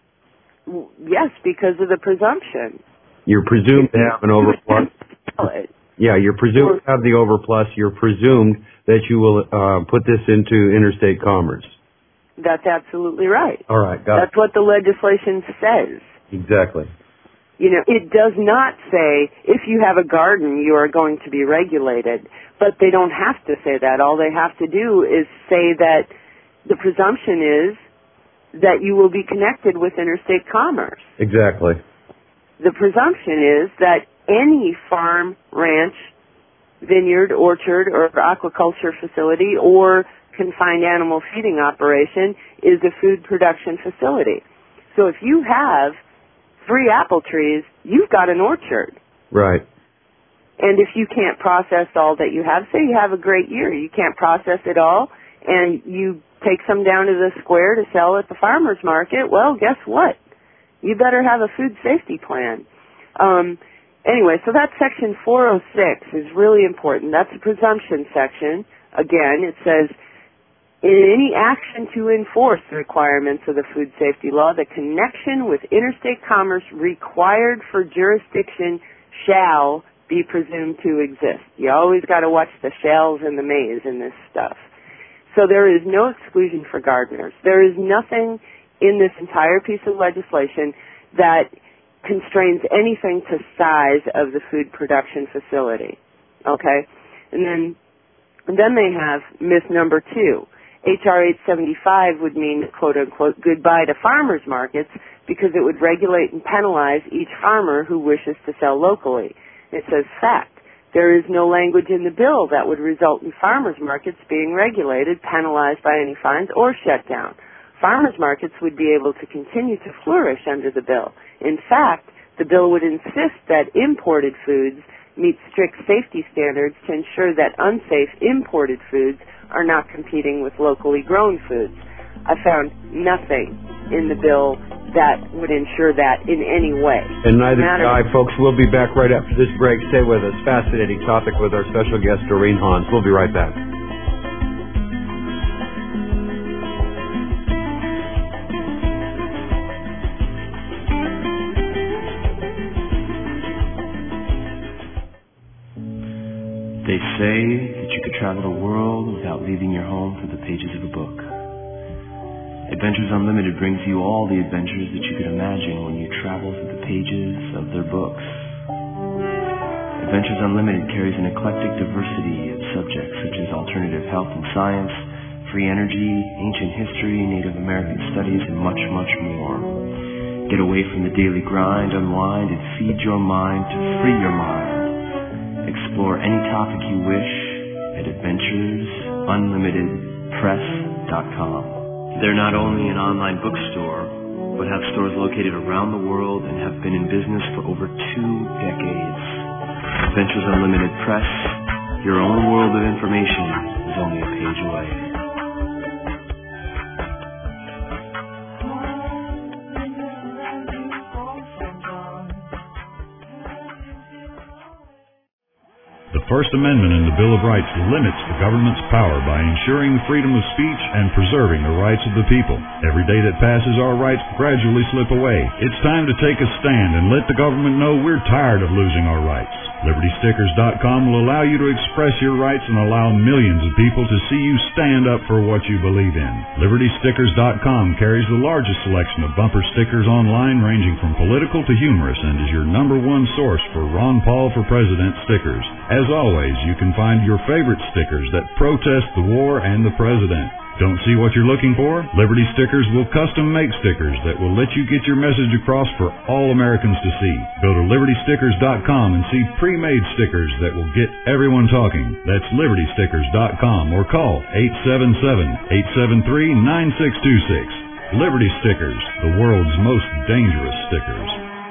Speaker 5: Yes, because of the presumption.
Speaker 2: You're presumed to have an overplus. Yeah, you're presumed to have the overplus. You're presumed that you will uh, put this into interstate commerce.
Speaker 5: That's absolutely right.
Speaker 2: All right, got
Speaker 5: That's
Speaker 2: it.
Speaker 5: what the legislation says.
Speaker 2: Exactly.
Speaker 5: You know, it does not say if you have a garden, you are going to be regulated. But they don't have to say that. All they have to do is say that the presumption is that you will be connected with interstate commerce.
Speaker 2: Exactly.
Speaker 5: The presumption is that any farm, ranch, vineyard, orchard, or aquaculture facility or confined animal feeding operation is a food production facility. So if you have three apple trees, you've got an orchard.
Speaker 2: Right.
Speaker 5: And if you can't process all that you have, say you have a great year, you can't process it all, and you take some down to the square to sell at the farmer's market, well, guess what? You better have a food safety plan. Um, anyway, so that section four oh six is really important. That's the presumption section. Again, it says, in any action to enforce the requirements of the food safety law, the connection with interstate commerce required for jurisdiction shall be presumed to exist. You always got to watch the shells and the mays in this stuff. So there is no exclusion for gardeners. There is nothing in this entire piece of legislation that constrains anything to size of the food production facility. Okay? And then, and then they have myth number two. H R eight seventy-five would mean, quote unquote, goodbye to farmers markets because it would regulate and penalize each farmer who wishes to sell locally. It says, fact, there is no language in the bill that would result in farmers markets being regulated, penalized by any fines, or shut down. Farmers markets would be able to continue to flourish under the bill. In fact, the bill would insist that imported foods meet strict safety standards to ensure that unsafe imported foods are not competing with locally grown foods. I found nothing in the bill that would ensure that in any way.
Speaker 2: And neither
Speaker 5: Matter-
Speaker 2: do I, folks. We'll be back right after this break. Stay with us. Fascinating topic with our special guest, Doreen Hans. We'll be right back.
Speaker 4: They say that you could travel the world without leaving your home for the pages of a book. Adventures Unlimited brings you all the adventures that you could imagine when you travel through the pages of their books. Adventures Unlimited carries an eclectic diversity of subjects such as alternative health and science, free energy, ancient history, Native American studies, and much, much more. Get away from the daily grind, unwind, and feed your mind to free your mind. Explore any topic you wish at adventures unlimited press dot com. They're not only an online bookstore, but have stores located around the world and have been in business for over two decades. Adventures Unlimited Press, your own world of information is only a page
Speaker 13: away.
Speaker 14: The First Amendment in the Bill of Rights limits the government's power by ensuring freedom of speech and preserving the rights of the people. Every day that passes, our rights gradually slip away. It's time to take a stand and let the government know we're tired of losing our rights. Liberty Stickers dot com will allow you to express your rights and allow millions of people to see you stand up for what you believe in. Liberty Stickers dot com carries the largest selection of bumper stickers online, ranging from political to humorous, and is your number one source for Ron Paul for President stickers. As always, you can find your favorite stickers that protest the war and the president. Don't see what you're looking for? Liberty Stickers will custom make stickers that will let you get your message across for all Americans to see. Go to Liberty Stickers dot com and see pre-made stickers that will get everyone talking. That's Liberty Stickers dot com or call eight seven seven, eight seven three, nine six two six. Liberty Stickers, the world's most dangerous stickers.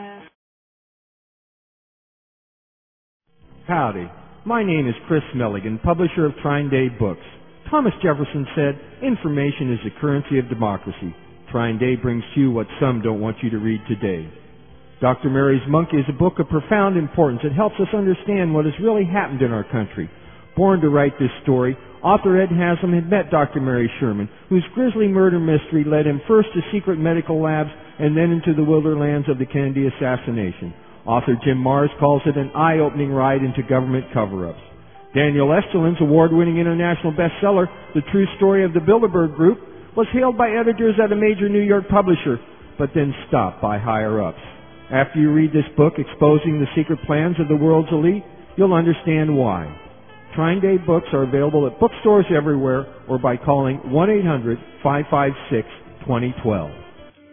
Speaker 6: Howdy. My name is Chris Milligan, publisher of Trine Day Books. Thomas Jefferson said, information is the currency of democracy. Trine Day brings to you what some don't want you to read today. Doctor Mary's Monkey is a book of profound importance. It helps us understand what has really happened in our country. Born to write this story, author Ed Haslam had met Doctor Mary Sherman, whose grisly murder mystery led him first to secret medical labs and then into the wilderlands of the Kennedy assassination. Author Jim Marrs calls it an eye-opening ride into government cover-ups. Daniel Esterlin's award-winning international bestseller, The True Story of the Bilderberg Group, was hailed by editors at a major New York publisher, but then stopped by higher-ups. After you read this book exposing the secret plans of the world's elite, you'll understand why. Trine Day Books are available at bookstores everywhere or by calling one eight hundred, five five six, two zero one two.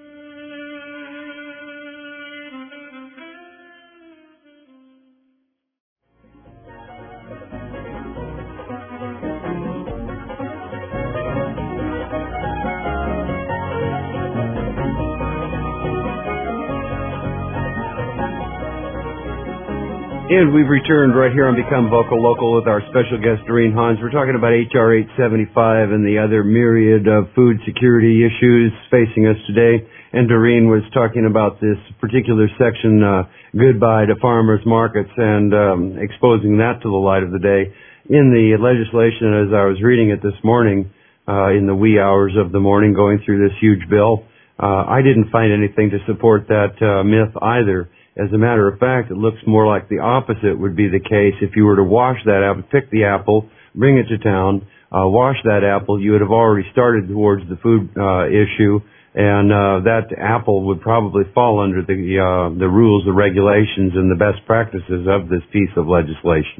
Speaker 2: And we've returned right here on Become Vocal Local with our special guest, Doreen Hans. We're talking about H R eight seventy-five and the other myriad of food security issues facing us today. And Doreen was talking about this particular section, uh, Goodbye to Farmers Markets, and um, exposing that to the light of the day. In the legislation, as I was reading it this morning, uh, in the wee hours of the morning, going through this huge bill, uh, I didn't find anything to support that uh, myth either. As a matter of fact, it looks more like the opposite would be the case. If you were to wash that apple, pick the apple, bring it to town, uh, wash that apple, you would have already started towards the food uh, issue, and uh, that apple would probably fall under the uh, the rules, the regulations, and the best practices of this piece of legislation.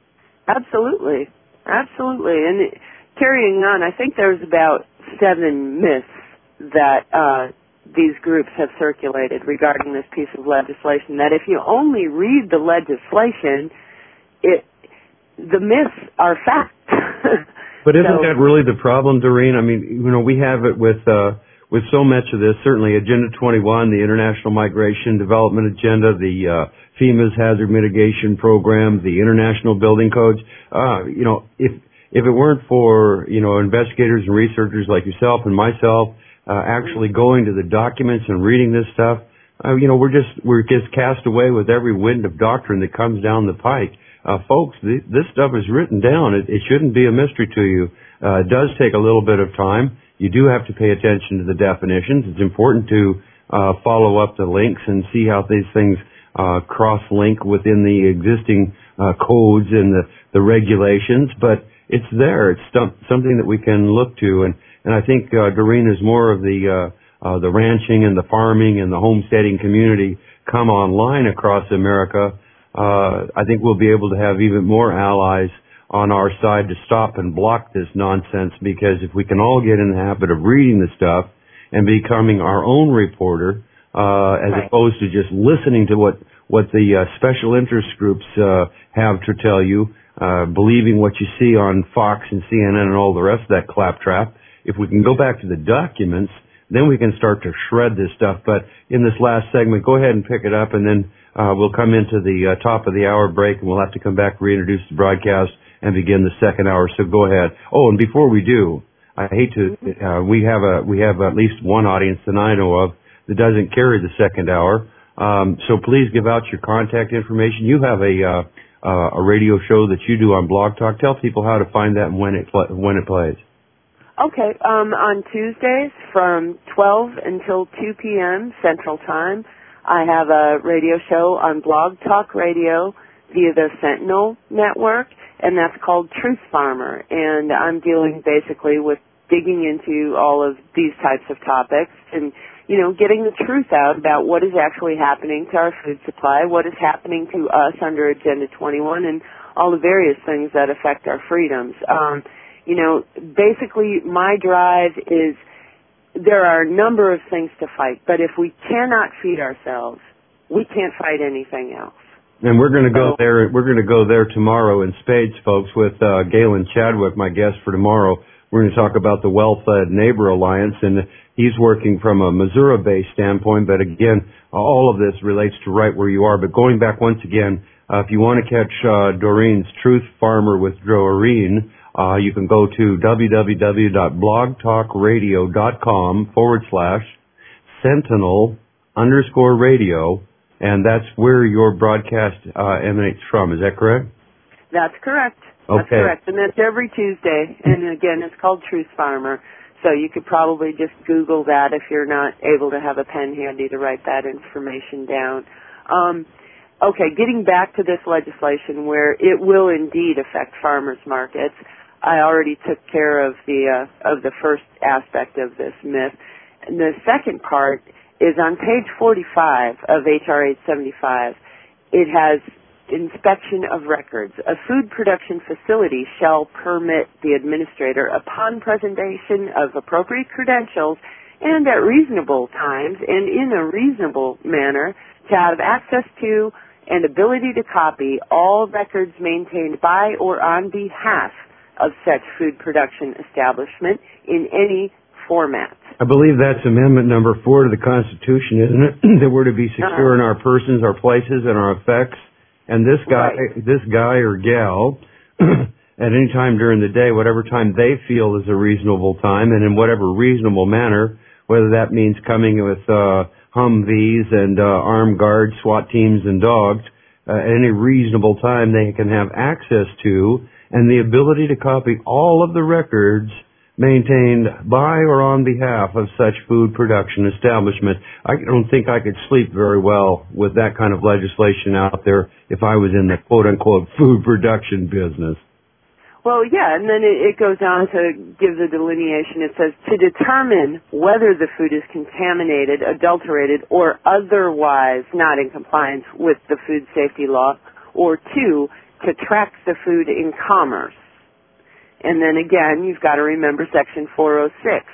Speaker 5: Absolutely. Absolutely. And carrying on, I think there's about seven myths that uh these groups have circulated regarding this piece of legislation, that if you only read the legislation, it the myths are fact.
Speaker 2: But isn't
Speaker 5: so,
Speaker 2: that really the problem, Doreen? I mean, you know, we have it with uh, with so much of this. Certainly, Agenda twenty-one, the International Migration Development Agenda, the uh, FEMA's Hazard Mitigation Program, the International Building Codes. Uh, you know, if if it weren't for you know investigators and researchers like yourself and myself, Uh, actually going to the documents and reading this stuff, uh, you know, we're just we're just cast away with every wind of doctrine that comes down the pike. Uh, folks, th- this stuff is written down. It, it shouldn't be a mystery to you. Uh, it does take a little bit of time. You do have to pay attention to the definitions. It's important to uh, follow up the links and see how these things uh, cross-link within the existing uh, codes and the, the regulations. But it's there. It's st- something that we can look to. And And I think uh, Doreen, is more of the uh, uh, the ranching and the farming and the homesteading community come online across America, uh, I think we'll be able to have even more allies on our side to stop and block this nonsense. Because if we can all get in the habit of reading the stuff and becoming our own reporter, uh, as right. opposed to just listening to what what the uh, special interest groups uh, have to tell you, uh, believing what you see on Fox and C N N and all the rest of that claptrap. If we can go back to the documents, then we can start to shred this stuff. But in this last segment, go ahead and pick it up, and then uh, we'll come into the uh, top of the hour break, and we'll have to come back, reintroduce the broadcast, and begin the second hour. So go ahead. Oh, and before we do, I hate to, uh, we have a, we have at least one audience that I know of that doesn't carry the second hour. Um, so please give out your contact information. You have a, uh, uh, a radio show that you do on Blog Talk. Tell people how to find that and when it, pl- when it plays.
Speaker 5: Okay, um, on Tuesdays from twelve until two p.m. Central Time, I have a radio show on Blog Talk Radio via the Sentinel Network, and that's called Truth Farmer. And I'm dealing basically with digging into all of these types of topics and, you know, getting the truth out about what is actually happening to our food supply, what is happening to us under Agenda twenty-one, and all the various things that affect our freedoms. Um, you know, basically my drive is there are a number of things to fight, but if we cannot feed ourselves, we can't fight anything else.
Speaker 2: And we're going to go there. We're going to go there tomorrow in spades, folks, with uh, Galen Chadwick, my guest for tomorrow. We're going to talk about the Well-Fed Neighbor Alliance, and he's working from a Missouri-based standpoint. But again, all of this relates to right where you are. But going back once again, uh, if you want to catch uh, Doreen's Truth Farmer with Doreen, uh, you can go to www.blogtalkradio.com forward slash Sentinel underscore radio. And that's where your broadcast uh, emanates from. Is that correct?
Speaker 5: That's correct.
Speaker 2: Okay.
Speaker 5: That's correct. And that's every Tuesday. And again, it's called Truth Farmer. So you could probably just Google that if you're not able to have a pen handy to write that information down. Um, okay, getting back to this legislation where it will indeed affect farmers markets, I already took care of the uh, of the first aspect of this myth. And the second part is on page forty-five of H R eight seventy-five. It has inspection of records. A food production facility shall permit the administrator, upon presentation of appropriate credentials and at reasonable times and in a reasonable manner, to have access to and ability to copy all records maintained by or on behalf of such food production establishment in any format.
Speaker 2: I believe that's Amendment number four to the Constitution, isn't it? That we're to be secure uh-huh. in our persons, our places, and our effects. And this guy, right. this guy or gal, at any time during the day, whatever time they feel is a reasonable time, and in whatever reasonable manner, whether that means coming with uh, Humvees and uh, armed guards, SWAT teams, and dogs, uh, at any reasonable time they can have access to, and the ability to copy all of the records maintained by or on behalf of such food production establishment. I don't think I could sleep very well with that kind of legislation out there if I was in the quote-unquote food production business.
Speaker 5: Well, yeah, and then it, it goes on to give the delineation. It says, to determine whether the food is contaminated, adulterated, or otherwise not in compliance with the food safety law, or two, to track the food in commerce. And then again, you've got to remember Section four oh six.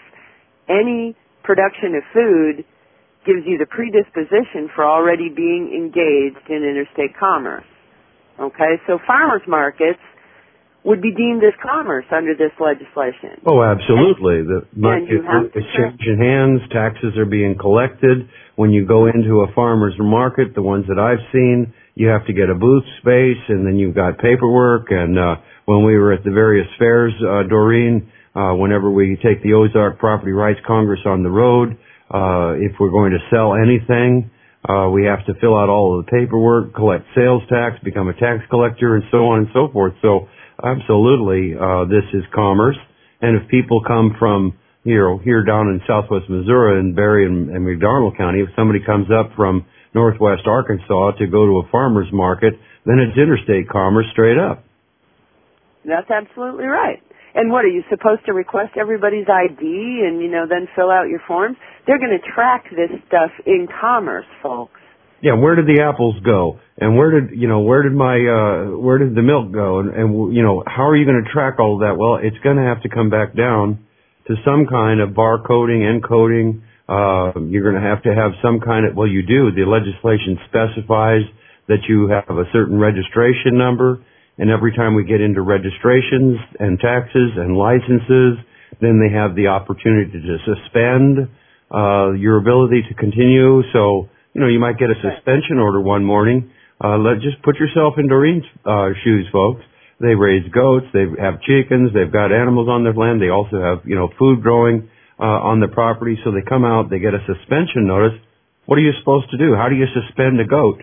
Speaker 5: Any production of food gives you the predisposition for already being engaged in interstate commerce. Okay, so farmers markets would be deemed as commerce under this legislation.
Speaker 2: Oh, absolutely. The market is changing hands, taxes are being collected. When you go into a farmer's market, the ones that I've seen, you have to get a booth space, and then you've got paperwork. And uh, when we were at the various fairs, uh, Doreen, uh, whenever we take the Ozark Property Rights Congress on the road, uh, if we're going to sell anything, uh, we have to fill out all of the paperwork, collect sales tax, become a tax collector, and so on and so forth. So absolutely, uh, this is commerce. And if people come from, you know, here down in southwest Missouri in Berry and, and McDonald County, if somebody comes up from northwest Arkansas to go to a farmer's market, then it's interstate commerce straight up.
Speaker 5: That's absolutely right. And what, are you supposed to request everybody's I D and, you know, then fill out your forms? They're going to track this stuff in commerce, folks.
Speaker 2: Yeah, where did the apples go? And where did, you know, where did my, uh, where did the milk go? And, and you know, how are you going to track all of that? Well, it's going to have to come back down to some kind of barcoding, encoding. Uh, you're going to have to have some kind of, well, you do. The legislation specifies that you have a certain registration number. And every time we get into registrations and taxes and licenses, then they have the opportunity to suspend uh, your ability to continue. So, you know, you might get a suspension order one morning. Uh, let just put yourself in Doreen's uh, shoes, folks. They raise goats. They have chickens. They've got animals on their land. They also have, you know, food growing uh, on the property. So they come out. They get a suspension notice. What are you supposed to do? How do you suspend a goat?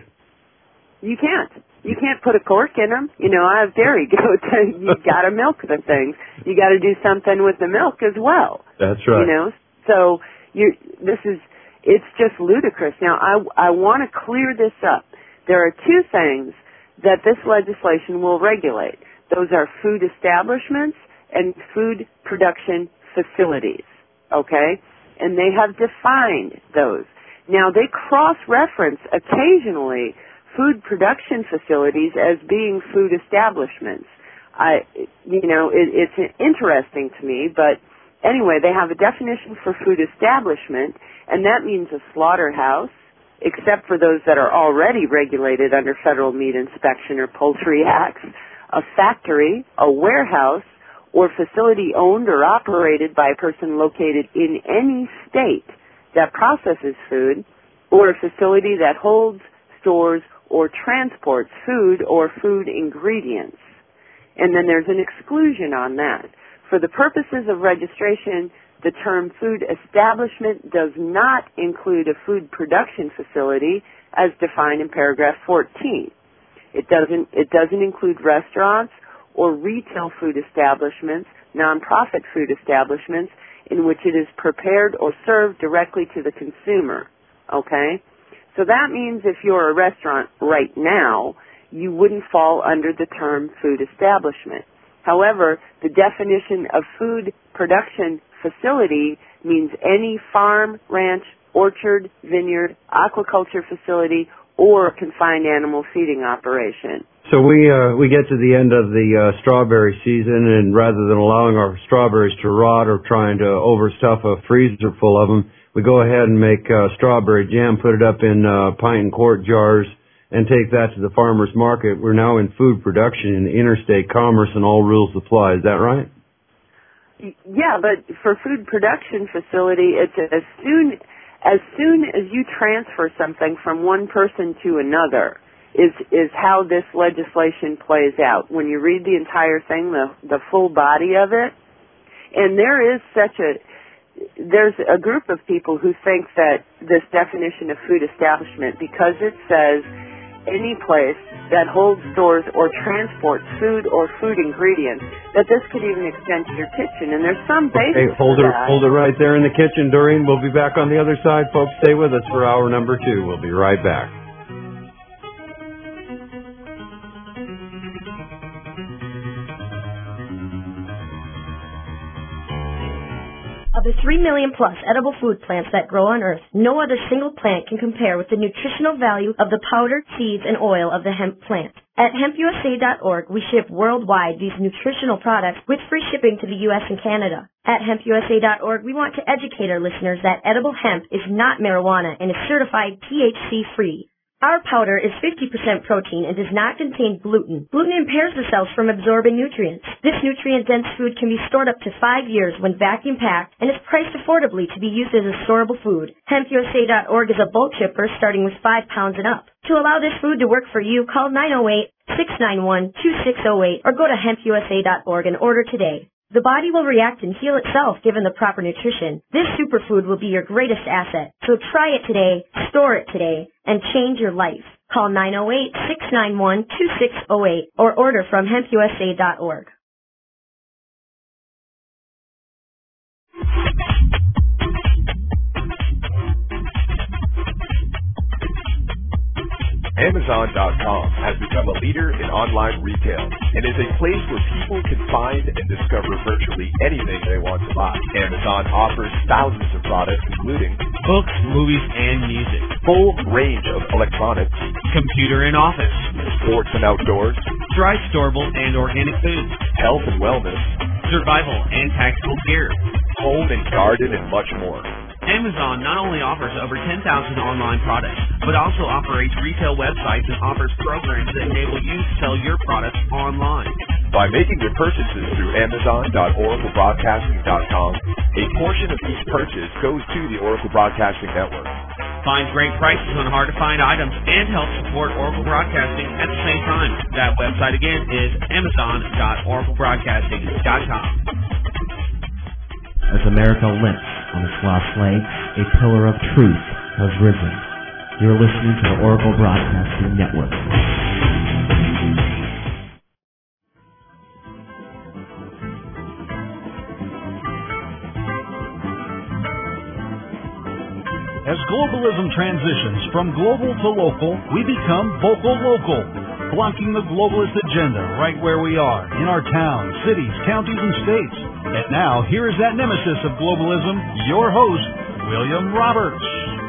Speaker 5: You can't. You can't put a cork in them. You know, I have dairy goats. You got to milk the things. You got to do something with the milk as well.
Speaker 2: That's right.
Speaker 5: You know, so you. This is. It's just ludicrous. Now, I I want to clear this up. There are two things that this legislation will regulate. Those are food establishments and food production facilities, okay? And they have defined those. Now, they cross-reference occasionally food production facilities as being food establishments. I, you know, it, it's interesting to me, but anyway, they have a definition for food establishment, and that means a slaughterhouse, except for those that are already regulated under federal meat inspection or poultry acts, a factory, a warehouse, or facility owned or operated by a person located in any state that processes food, or a facility that holds, stores, or transports food or food ingredients. And then there's an exclusion on that. For the purposes of registration, the term food establishment does not include a food production facility as defined in paragraph fourteen. It doesn't, it doesn't include restaurants or retail food establishments, nonprofit food establishments in which it is prepared or served directly to the consumer. Okay? So that means if you're a restaurant right now, you wouldn't fall under the term food establishment. However, the definition of food production facility means any farm, ranch, orchard, vineyard, aquaculture facility, or confined animal feeding operation.
Speaker 2: So we uh, we get to the end of the uh, strawberry season, and rather than allowing our strawberries to rot or trying to overstuff a freezer full of them, we go ahead and make uh, strawberry jam, put it up in uh, pint and quart jars, and take that to the farmer's market. We're now in food production and interstate commerce, and all rules apply. Is that right?
Speaker 5: Yeah, but for food production facility, it's as soon as soon as you transfer something from one person to another is is how this legislation plays out. When you read the entire thing, the the full body of it, and there is such a there's a group of people who think that this definition of food establishment, because it says any place that holds, stores, or transports food or food ingredients, that this could even extend to your kitchen. And there's some basis
Speaker 2: Hey, hold
Speaker 5: for
Speaker 2: it,
Speaker 5: that.
Speaker 2: hold it right there in the kitchen, Doreen. We'll be back on the other side, folks. Stay with us for hour number two. We'll be right back.
Speaker 7: Of the three million plus edible food plants that grow on Earth, no other single plant can compare with the nutritional value of the powder, seeds, and oil of the hemp plant. At hemp U S A dot org, we ship worldwide these nutritional products with free shipping to the U S and Canada. At hemp U S A dot org, we want to educate our listeners that edible hemp is not marijuana and is certified T H C-free. Our powder is fifty percent protein and does not contain gluten. Gluten impairs the cells from absorbing nutrients. This nutrient-dense food can be stored up to five years when vacuum-packed and is priced affordably to be used as a storable food. hemp U S A dot org is a bulk shipper starting with five pounds and up. To allow this food to work for you, call nine oh eight, six nine one, two six oh eight or go to hemp U S A dot org and order today. The body will react and heal itself given the proper nutrition. This superfood will be your greatest asset. So try it today, store it today, and change your life. Call nine oh eight, six nine one, two six oh eight or order from hemp U S A dot org.
Speaker 8: Amazon dot com has become a leader in online retail and is a place where people can find and discover virtually anything they want to buy. Amazon offers thousands of products including
Speaker 3: books, movies, and music,
Speaker 8: full range of electronics,
Speaker 3: computer and office,
Speaker 8: sports and outdoors,
Speaker 3: dry, storable, and organic foods,
Speaker 8: health and wellness,
Speaker 3: survival and tactical gear,
Speaker 8: home and garden, and much more.
Speaker 3: Amazon not only offers over ten thousand online products, but also operates retail websites and offers programs that enable you to sell your products online.
Speaker 8: By making your purchases through Amazon dot Oracle Broadcasting dot com, a portion of each purchase goes to the Oracle Broadcasting Network.
Speaker 3: Find great prices on hard-to-find items and help support Oracle Broadcasting at the same time. That website again is amazon dot oracle broadcasting dot com.
Speaker 13: As America limps on its last legs, a pillar of truth has risen. You're listening to the Oracle Broadcasting Network.
Speaker 1: As globalism transitions from global to local, we become vocal local, blocking the globalist agenda right where we are, in our towns, cities, counties, and states. And now, here is that nemesis of globalism, your host, William Roberts.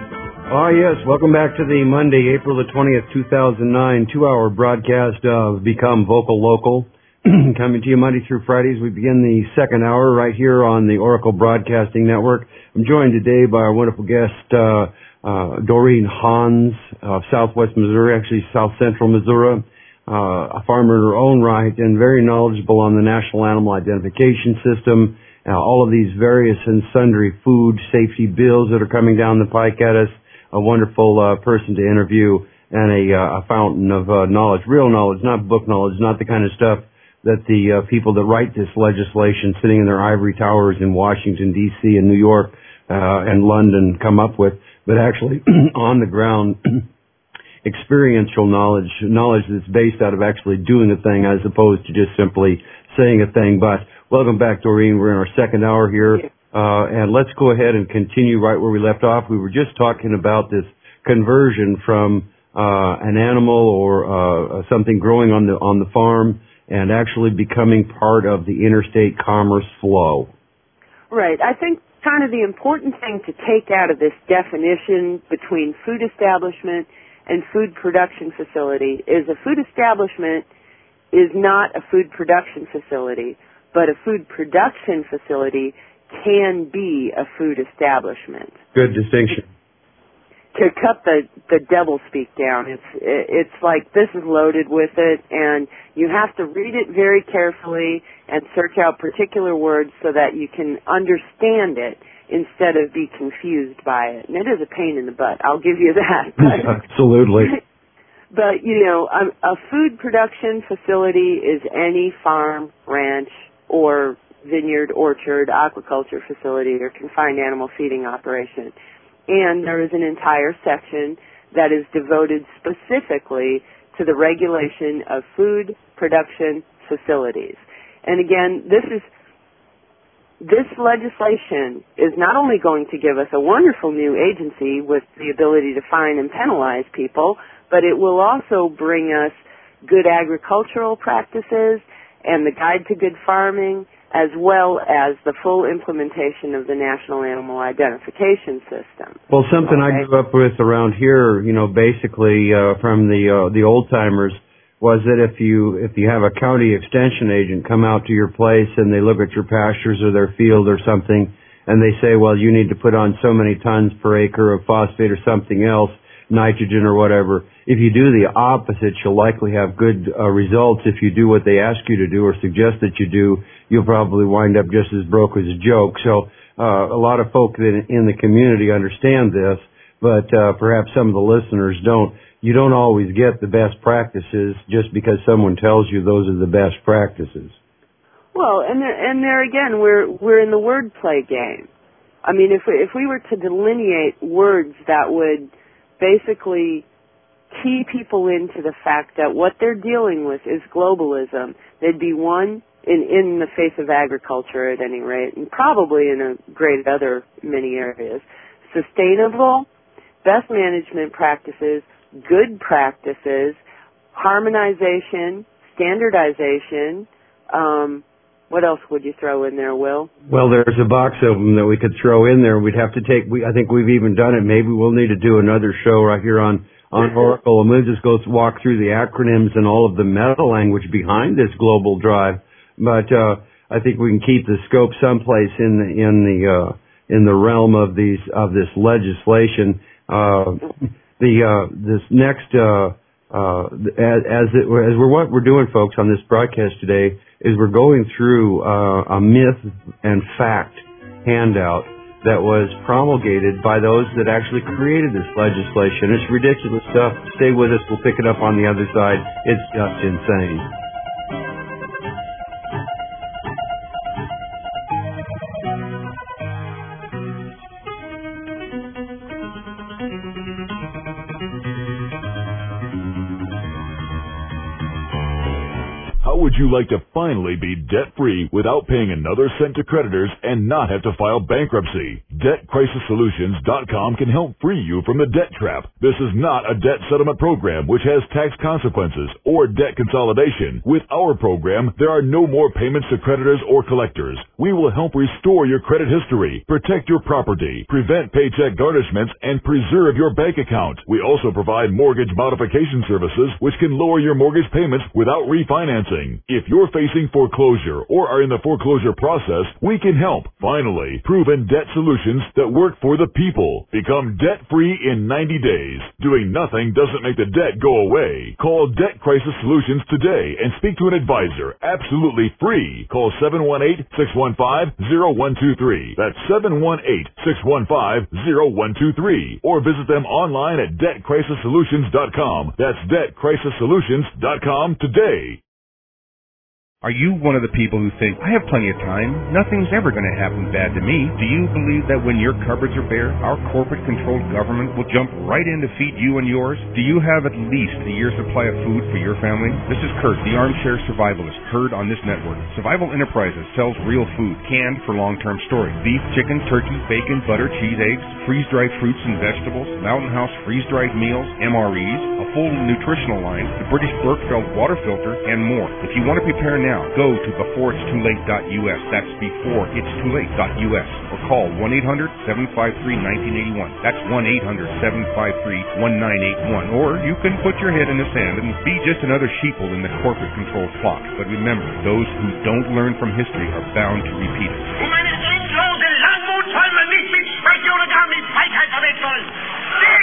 Speaker 2: Oh, yes. Welcome back to the Monday, April the twentieth, two thousand nine, two-hour broadcast of Become Vocal Local. Coming to you Monday through Fridays. We begin the second hour right here on the Oracle Broadcasting Network. I'm joined today by our wonderful guest, uh, uh, Doreen Hans of Southwest Missouri, actually South Central Missouri, uh, a farmer in her own right and very knowledgeable on the National Animal Identification System, uh, all of these various and sundry food safety bills that are coming down the pike at us. A wonderful uh, person to interview and a, uh, a fountain of uh, knowledge, real knowledge, not book knowledge, not the kind of stuff that the uh, people that write this legislation sitting in their ivory towers in Washington, D C and New York uh, and London come up with, but actually on the ground experiential knowledge, knowledge that's based out of actually doing a thing as opposed to just simply saying a thing. But welcome back, Doreen. We're in our second hour here, uh, and let's go ahead and continue right where we left off. We were just talking about this conversion from uh, an animal or uh, something growing on the on the farm and actually becoming part of the interstate commerce flow.
Speaker 5: Right. I think kind of the important thing to take out of this definition between food establishment and food production facility is a food establishment is not a food production facility, but a food production facility can be a food establishment.
Speaker 2: Good distinction.
Speaker 5: To cut the the double speak down, it's it's like this is loaded with it, and you have to read it very carefully and search out particular words so that you can understand it instead of be confused by it. And it is a pain in the butt, I'll give you that.
Speaker 2: Absolutely.
Speaker 5: But, you know, a, a food production facility is any farm, ranch, or vineyard, orchard, aquaculture facility or confined animal feeding operation. And there is an entire section that is devoted specifically to the regulation of food production facilities. And again, this is this legislation is not only going to give us a wonderful new agency with the ability to fine and penalize people, but it will also bring us good agricultural practices and the Guide to Good Farming, as well as the full implementation of the National Animal Identification System.
Speaker 2: Well, something okay. I grew up with around here, you know, basically uh, from the uh, the old timers, was that if you if you have a county extension agent come out to your place and they look at your pastures or their field or something, and they say, well, you need to put on so many tons per acre of phosphate or something else, nitrogen or whatever. If you do the opposite, you'll likely have good uh, results. If you do what they ask you to do or suggest that you do, you'll probably wind up just as broke as a joke. So uh, a lot of folk in, in the community understand this, but uh, perhaps some of the listeners don't. You don't always get the best practices just because someone tells you those are the best practices.
Speaker 5: Well, and there, and there again, we're we're in the wordplay game. I mean, if we, if we were to delineate words that would basically key people into the fact that what they're dealing with is globalism, there'd be one in, in the face of agriculture at any rate, and probably in a great other many areas. Sustainable, best management practices, good practices, harmonization, standardization, um, what else would you throw in there, Will?
Speaker 2: Well, there's a box of them that we could throw in there. We'd have to take, we, I think we've even done it. Maybe we'll need to do another show right here on, on Oracle, and we'll just go walk through the acronyms and all of the meta language behind this global drive. But uh, I think we can keep the scope someplace in the, in the, uh, in the realm of these, of this legislation. Uh, the, uh, this next, uh, uh, as, as, it, as we're, what we're doing, folks, on this broadcast today, is we're going through uh, a myth and fact handout that was promulgated by those that actually created this legislation. It's ridiculous stuff. Stay with us. We'll pick it up on the other side. It's just insane.
Speaker 10: How would you like to finally be debt-free without paying another cent to creditors and not have to file bankruptcy? Debt Crisis Solutions dot com can help free you from the debt trap. This is not a debt settlement program which has tax consequences or debt consolidation. With our program, there are no more payments to creditors or collectors. We will help restore your credit history, protect your property, prevent paycheck garnishments, and preserve your bank account. We also provide mortgage modification services which can lower your mortgage payments without refinancing. If you're facing foreclosure or are in the foreclosure process, we can help. Finally, proven debt solutions that work for the people. Become debt-free in ninety days. Doing nothing doesn't make the debt go away. Call Debt Crisis Solutions today and speak to an advisor. Absolutely free. Call seven one eight, six one five, zero one two three. That's seven one eight, six one five, zero one two three. Or visit them online at Debt Crisis Solutions dot com. That's Debt Crisis Solutions dot com today.
Speaker 11: Are you one of the people who think, I have plenty of time, nothing's ever going to happen bad to me? Do you believe that when your cupboards are bare, our corporate-controlled government will jump right in to feed you and yours? Do you have at least a year's supply of food for your family? This is Kurt, the armchair survivalist, heard on this network. Survival Enterprises sells real food, canned for long-term storage. Beef, chicken, turkey, bacon, butter, cheese, eggs, freeze-dried fruits and vegetables, Mountain House freeze-dried meals, M R Es, a full nutritional line, the British Berkefeld water filter, and more. If you want to prepare now, Now, go to before it's too late dot U S. That's before it's too late dot U S. Or call one eight hundred, seven five three, one nine eight one. That's one eight hundred, seven five three, one nine eight one. Or you can put your head in the sand and be just another sheeple in the corporate-controlled flock. But remember, those who don't learn from history are bound to repeat it.
Speaker 12: Um eine endlose Langmut soll man nicht mit Schwäche oder gar mit Feigheit verwechseln. Sieg!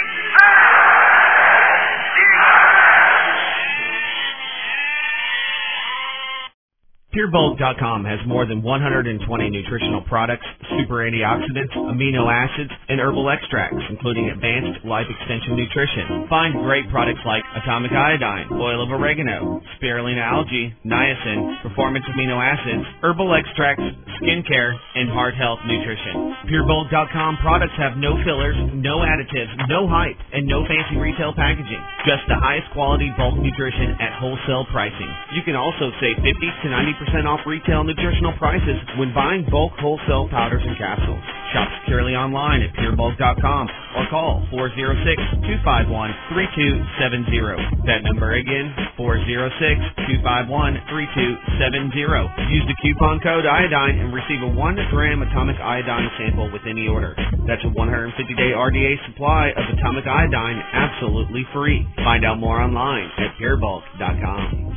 Speaker 3: Pure Bulk dot com has more than one hundred twenty nutritional products, super antioxidants, amino acids, and herbal extracts, including advanced life extension nutrition. Find great products like atomic iodine, oil of oregano, spirulina algae, niacin, performance amino acids, herbal extracts, skincare, and heart health nutrition. Pure Bulk dot com products have no fillers, no additives, no hype, and no fancy retail packaging. Just the highest quality bulk nutrition at wholesale pricing. You can also save fifty to ninety percent off retail nutritional prices when buying bulk wholesale powders and capsules. Shop securely online at Pure Bulk dot com or call four oh six, two five one, three two seven zero. That number again, four oh six, two five one, three two seven zero. Use the coupon code iodine and receive a one gram atomic iodine sample with any order. That's a one hundred fifty day R D A supply of atomic iodine absolutely free. Find out more online at Pure Bulk dot com.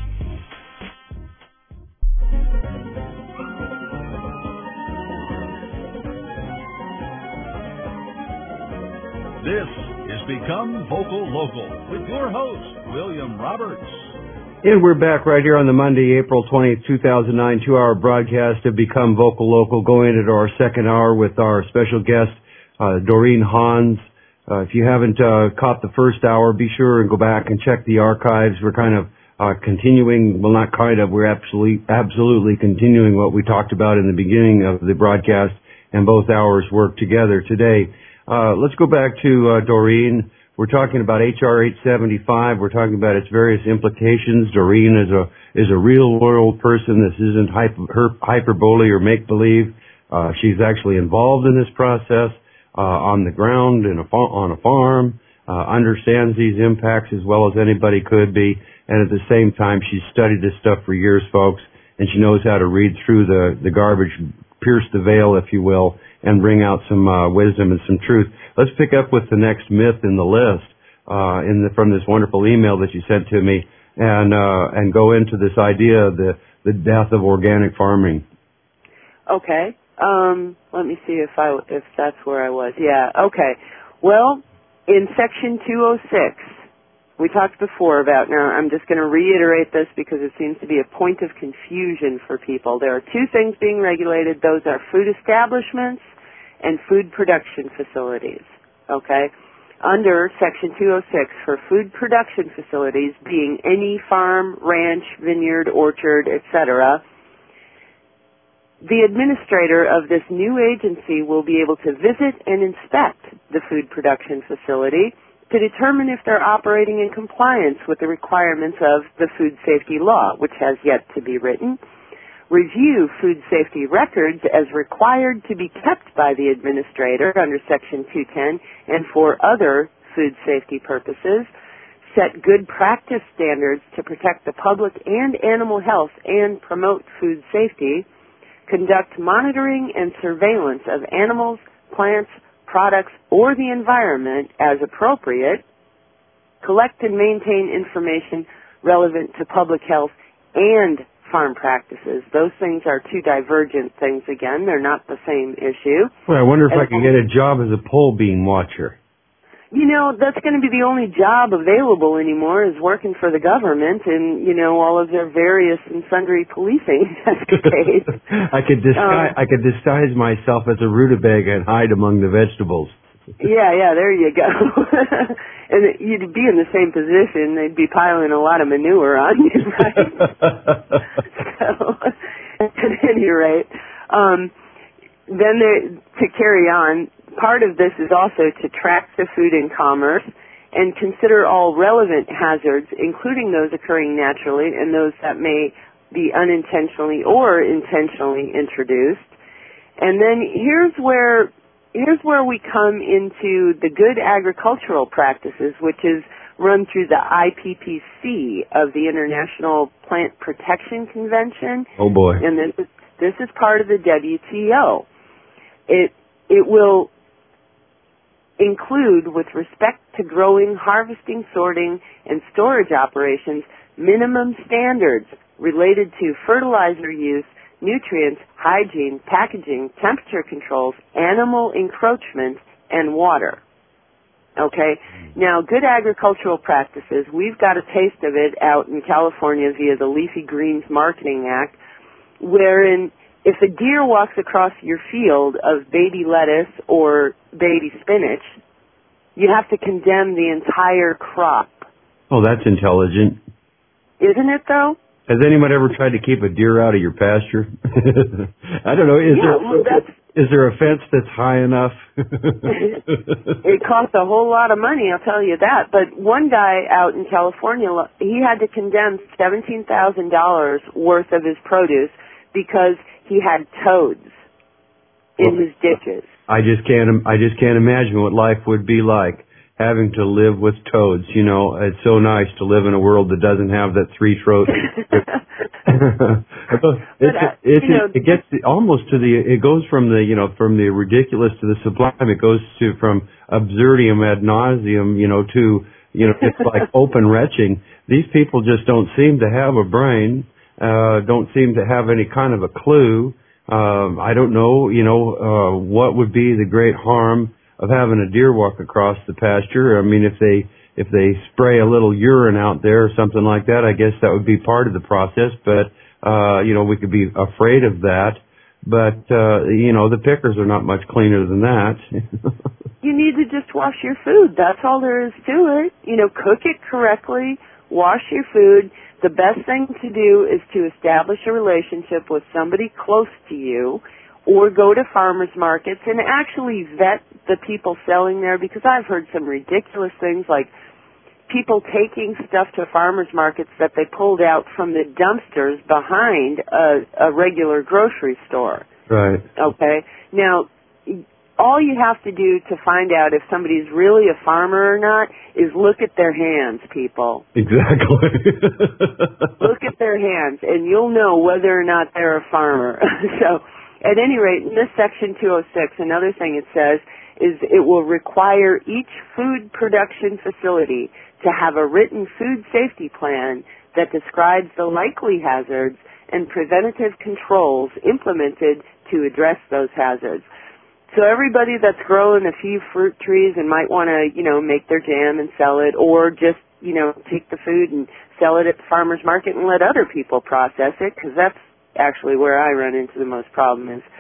Speaker 1: This is Become Vocal Local with your host, William Roberts.
Speaker 2: And we're back right here on the Monday, April twentieth, two thousand nine, two-hour broadcast of Become Vocal Local, going into our second hour with our special guest, uh, Doreen Hans. Uh, if you haven't uh, caught the first hour, be sure and go back and check the archives. We're kind of uh, continuing, well, not kind of, we're absolutely, absolutely continuing what we talked about in the beginning of the broadcast, and both hours work together today. Uh, let's go back to uh, Doreen. We're talking about H R eight seventy-five. We're talking about its various implications. Doreen is a is a real world person. This isn't hyper, her, hyperbole or make believe. Uh, she's actually involved in this process uh, on the ground in a fa- on a farm. Uh, understands these impacts as well as anybody could be, and at the same time, she's studied this stuff for years, folks, and she knows how to read through the the garbage, pierce the veil, if you will, and bring out some uh, wisdom and some truth. Let's pick up with the next myth in the list uh, in the, from this wonderful email that you sent to me, and uh, and go into this idea of the, the death of organic farming.
Speaker 5: Okay. Um, let me see if I if that's where I was. Yeah. Okay. Well, in section two oh six, we talked before about, now I'm just going to reiterate this because it seems to be a point of confusion for people. There are two things being regulated. Those are food establishments and food production facilities. Okay? Under Section two oh six, for food production facilities being any farm, ranch, vineyard, orchard, et cetera, the administrator of this new agency will be able to visit and inspect the food production facility to determine if they're operating in compliance with the requirements of the food safety law, which has yet to be written, review food safety records as required to be kept by the administrator under Section two ten and for other food safety purposes, set good practice standards to protect the public and animal health and promote food safety, conduct monitoring and surveillance of animals, plants, products, or the environment as appropriate, collect and maintain information relevant to public health and farm practices. Those things are two divergent things again. They're not the same issue.
Speaker 2: Well, I wonder if
Speaker 5: and
Speaker 2: I can get a job as a pole bean watcher.
Speaker 5: You know, that's going to be the only job available anymore is working for the government and, you know, all of their various and sundry policing escapades.
Speaker 2: I could disguise, um, I could disguise myself as a rutabaga and hide among the vegetables.
Speaker 5: Yeah, yeah, there you go. And you'd be in the same position. They'd be piling a lot of manure on you, right? So, at any rate, um, then there, to carry on, part of this is also to track the food in commerce and consider all relevant hazards, including those occurring naturally and those that may be unintentionally or intentionally introduced. And then here's where here's where we come into the good agricultural practices, which is run through the I P P C of the International Plant Protection Convention.
Speaker 2: Oh boy!
Speaker 5: And this is this is part of the W T O. It it will include, with respect to growing, harvesting, sorting, and storage operations, minimum standards related to fertilizer use, nutrients, hygiene, packaging, temperature controls, animal encroachment, and water. Okay? Now, good agricultural practices, we've got a taste of it out in California via the Leafy Greens Marketing Act, wherein if a deer walks across your field of baby lettuce or baby spinach, you have to condemn the entire crop.
Speaker 2: Oh, that's intelligent.
Speaker 5: Isn't it, though?
Speaker 2: Has anyone ever tried to keep a deer out of your pasture? I don't know. Is,
Speaker 5: yeah,
Speaker 2: there,
Speaker 5: well, that's,
Speaker 2: is there a fence that's high enough?
Speaker 5: It costs a whole lot of money, I'll tell you that. But one guy out in California, he had to condemn seventeen thousand dollars worth of his produce because he had toads in well, his ditches.
Speaker 2: I just can't. I just can't imagine what life would be like having to live with toads. You know, it's so nice to live in a world that doesn't have that three throat. it's,
Speaker 5: but, uh,
Speaker 2: it's,
Speaker 5: you know,
Speaker 2: it gets almost to the. It goes from the you know from the ridiculous to the sublime. It goes to from absurdium ad nauseum. You know to you know it's like open retching. These people just don't seem to have a brain. Uh, don't seem to have any kind of a clue. Um, I don't know, you know, uh, what would be the great harm of having a deer walk across the pasture. I mean, if they, if they spray a little urine out there or something like that, I guess that would be part of the process, but, uh, you know, we could be afraid of that. But, uh, you know, the pickers are not much cleaner than that.
Speaker 5: You need to just wash your food. That's all there is to it. You know, cook it correctly, wash your food. The best thing to do is to establish a relationship with somebody close to you or go to farmers markets and actually vet the people selling there, because I've heard some ridiculous things like people taking stuff to farmers markets that they pulled out from the dumpsters behind a, a regular grocery store.
Speaker 2: Right.
Speaker 5: Okay? Now, all you have to do to find out if somebody's really a farmer or not is look at their hands, people.
Speaker 2: Exactly.
Speaker 5: Look at their hands, and you'll know whether or not they're a farmer. So, at any rate, in this Section two oh six, another thing it says is it will require each food production facility to have a written food safety plan that describes the likely hazards and preventative controls implemented to address those hazards. So everybody that's growing a few fruit trees and might want to, you know, make their jam and sell it, or just, you know, take the food and sell it at the farmer's market and let other people process it, because that's actually where I run into the most problem is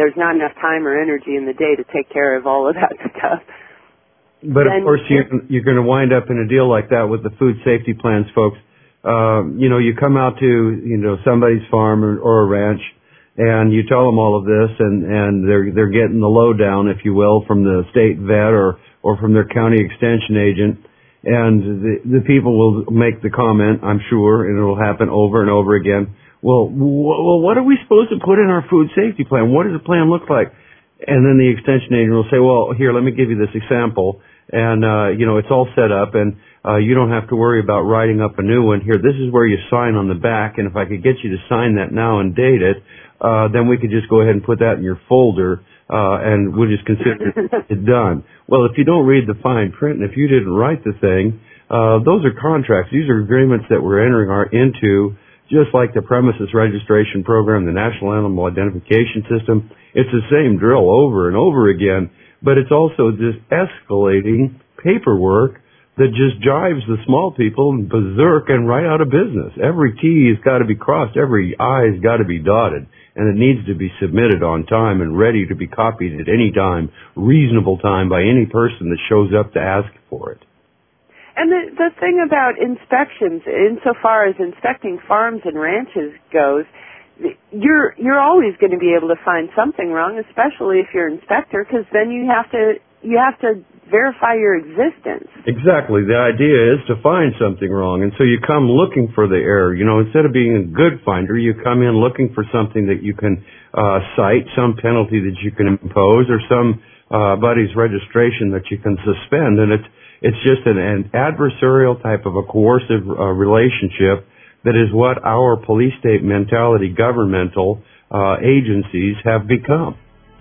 Speaker 5: there's not enough time or energy in the day to take care of all of that stuff.
Speaker 2: But
Speaker 5: then,
Speaker 2: of course, you're, you're going to wind up in a deal like that with the food safety plans, folks. Um, you know, you come out to, you know, somebody's farm or, or a ranch, and you tell them all of this, and, and they're, they're getting the lowdown, if you will, from the state vet or, or from their county extension agent. And the, the people will make the comment, I'm sure, and it'll happen over and over again. Well, w- well, what are we supposed to put in our food safety plan? What does the plan look like? And then the extension agent will say, well, here, let me give you this example. And, uh, you know, it's all set up, and uh, you don't have to worry about writing up a new one. Here, this is where you sign on the back, and if I could get you to sign that now and date it, uh, then we could just go ahead and put that in your folder, uh, and we'll just consider it done. Well, if you don't read the fine print, and if you didn't write the thing, uh, those are contracts. These are agreements that we're entering our, into, just like the premises registration program, the National Animal Identification System. It's the same drill over and over again, but it's also this escalating paperwork that just drives the small people berserk and right out of business. Every T has got to be crossed, every I has got to be dotted, and it needs to be submitted on time and ready to be copied at any time, reasonable time, by any person that shows up to ask for it.
Speaker 5: And the, the thing about inspections, insofar as inspecting farms and ranches goes, you're you're always going to be able to find something wrong, especially if you're an inspector, because then you have to you have to verify your existence.
Speaker 2: Exactly. The idea is to find something wrong, and so you come looking for the error. You know, instead of being a good finder, you come in looking for something that you can uh, cite, some penalty that you can impose, or some uh, buddy's registration that you can suspend, and it's it's just an, an adversarial type of a coercive uh, relationship. That is what our police state mentality governmental uh, agencies have become.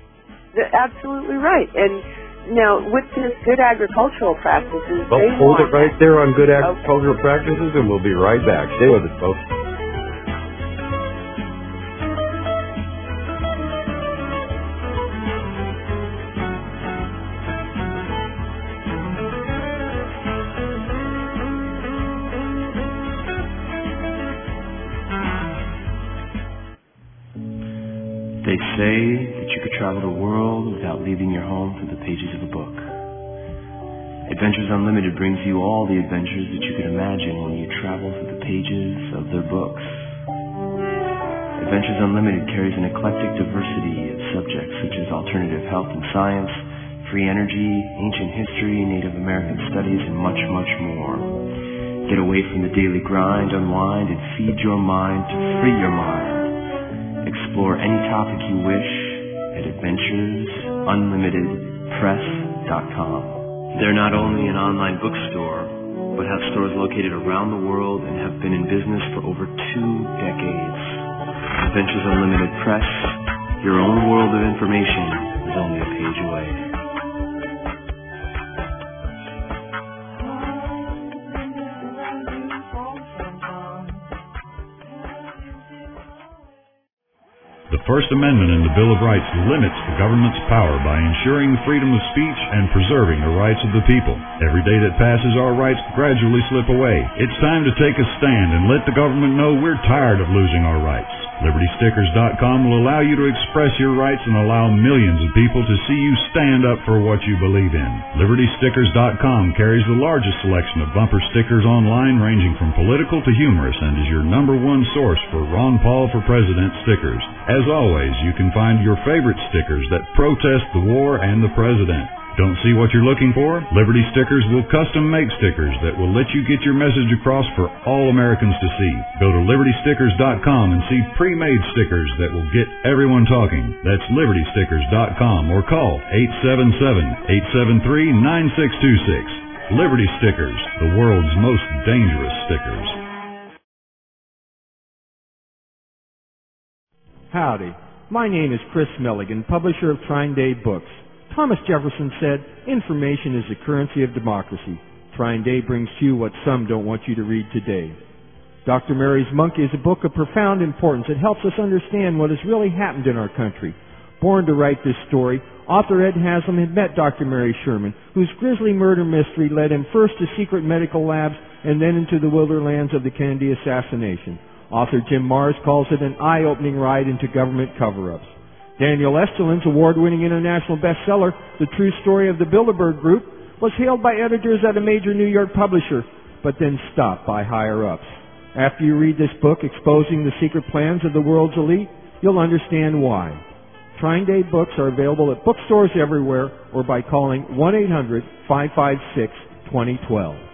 Speaker 5: Absolutely right. And now, with this good agricultural practices,
Speaker 2: well,
Speaker 5: they
Speaker 2: hold
Speaker 5: want...
Speaker 2: it right there on good agricultural okay. practices, and we'll be right back. Stay with us, folks.
Speaker 4: They say that you could travel the world without leaving your home through the pages of a book. Adventures Unlimited brings you all the adventures that you could imagine when you travel through the pages of their books. Adventures Unlimited carries an eclectic diversity of subjects such as alternative health and science, free energy, ancient history, Native American studies, and much, much more. Get away from the daily grind, unwind, and feed your mind to free your mind. Explore any topic you wish at adventures unlimited press dot com. They're not only an online bookstore, but have stores located around the world and have been in business for over two decades. Adventures Unlimited Press, your own world of information is only a page away.
Speaker 14: The First Amendment in the Bill of Rights limits the government's power by ensuring freedom of speech and preserving the rights of the people. Every day that passes, our rights gradually slip away. It's time to take a stand and let the government know we're tired of losing our rights. Liberty Stickers dot com will allow you to express your rights and allow millions of people to see you stand up for what you believe in. Liberty Stickers dot com carries the largest selection of bumper stickers online, ranging from political to humorous, and is your number one source for Ron Paul for President stickers. As always, you can find your favorite stickers that protest the war and the president. Don't see what you're looking for? Liberty Stickers will custom make stickers that will let you get your message across for all Americans to see. Go to Liberty Stickers dot com and see pre-made stickers that will get everyone talking. That's Liberty Stickers dot com or call eight seven seven, eight seven three, nine six two six. Liberty Stickers, the world's most dangerous stickers.
Speaker 6: Howdy. My name is Chris Milligan, publisher of Trine Day Books. Thomas Jefferson said, information is the currency of democracy. Trine Day brings to you what some don't want you to read today. Doctor Mary's Monkey is a book of profound importance. It helps us understand what has really happened in our country. Born to write this story, author Ed Haslam had met Doctor Mary Sherman, whose grisly murder mystery led him first to secret medical labs and then into the wilderlands of the Kennedy assassination. Author Jim Marrs calls it an eye-opening ride into government cover-ups. Daniel Estelin's award-winning international bestseller, The True Story of the Bilderberg Group, was hailed by editors at a major New York publisher, but then stopped by higher-ups. After you read this book exposing the secret plans of the world's elite, you'll understand why. Trine Day books are available at bookstores everywhere or by calling one eight hundred, five five six, two zero one two.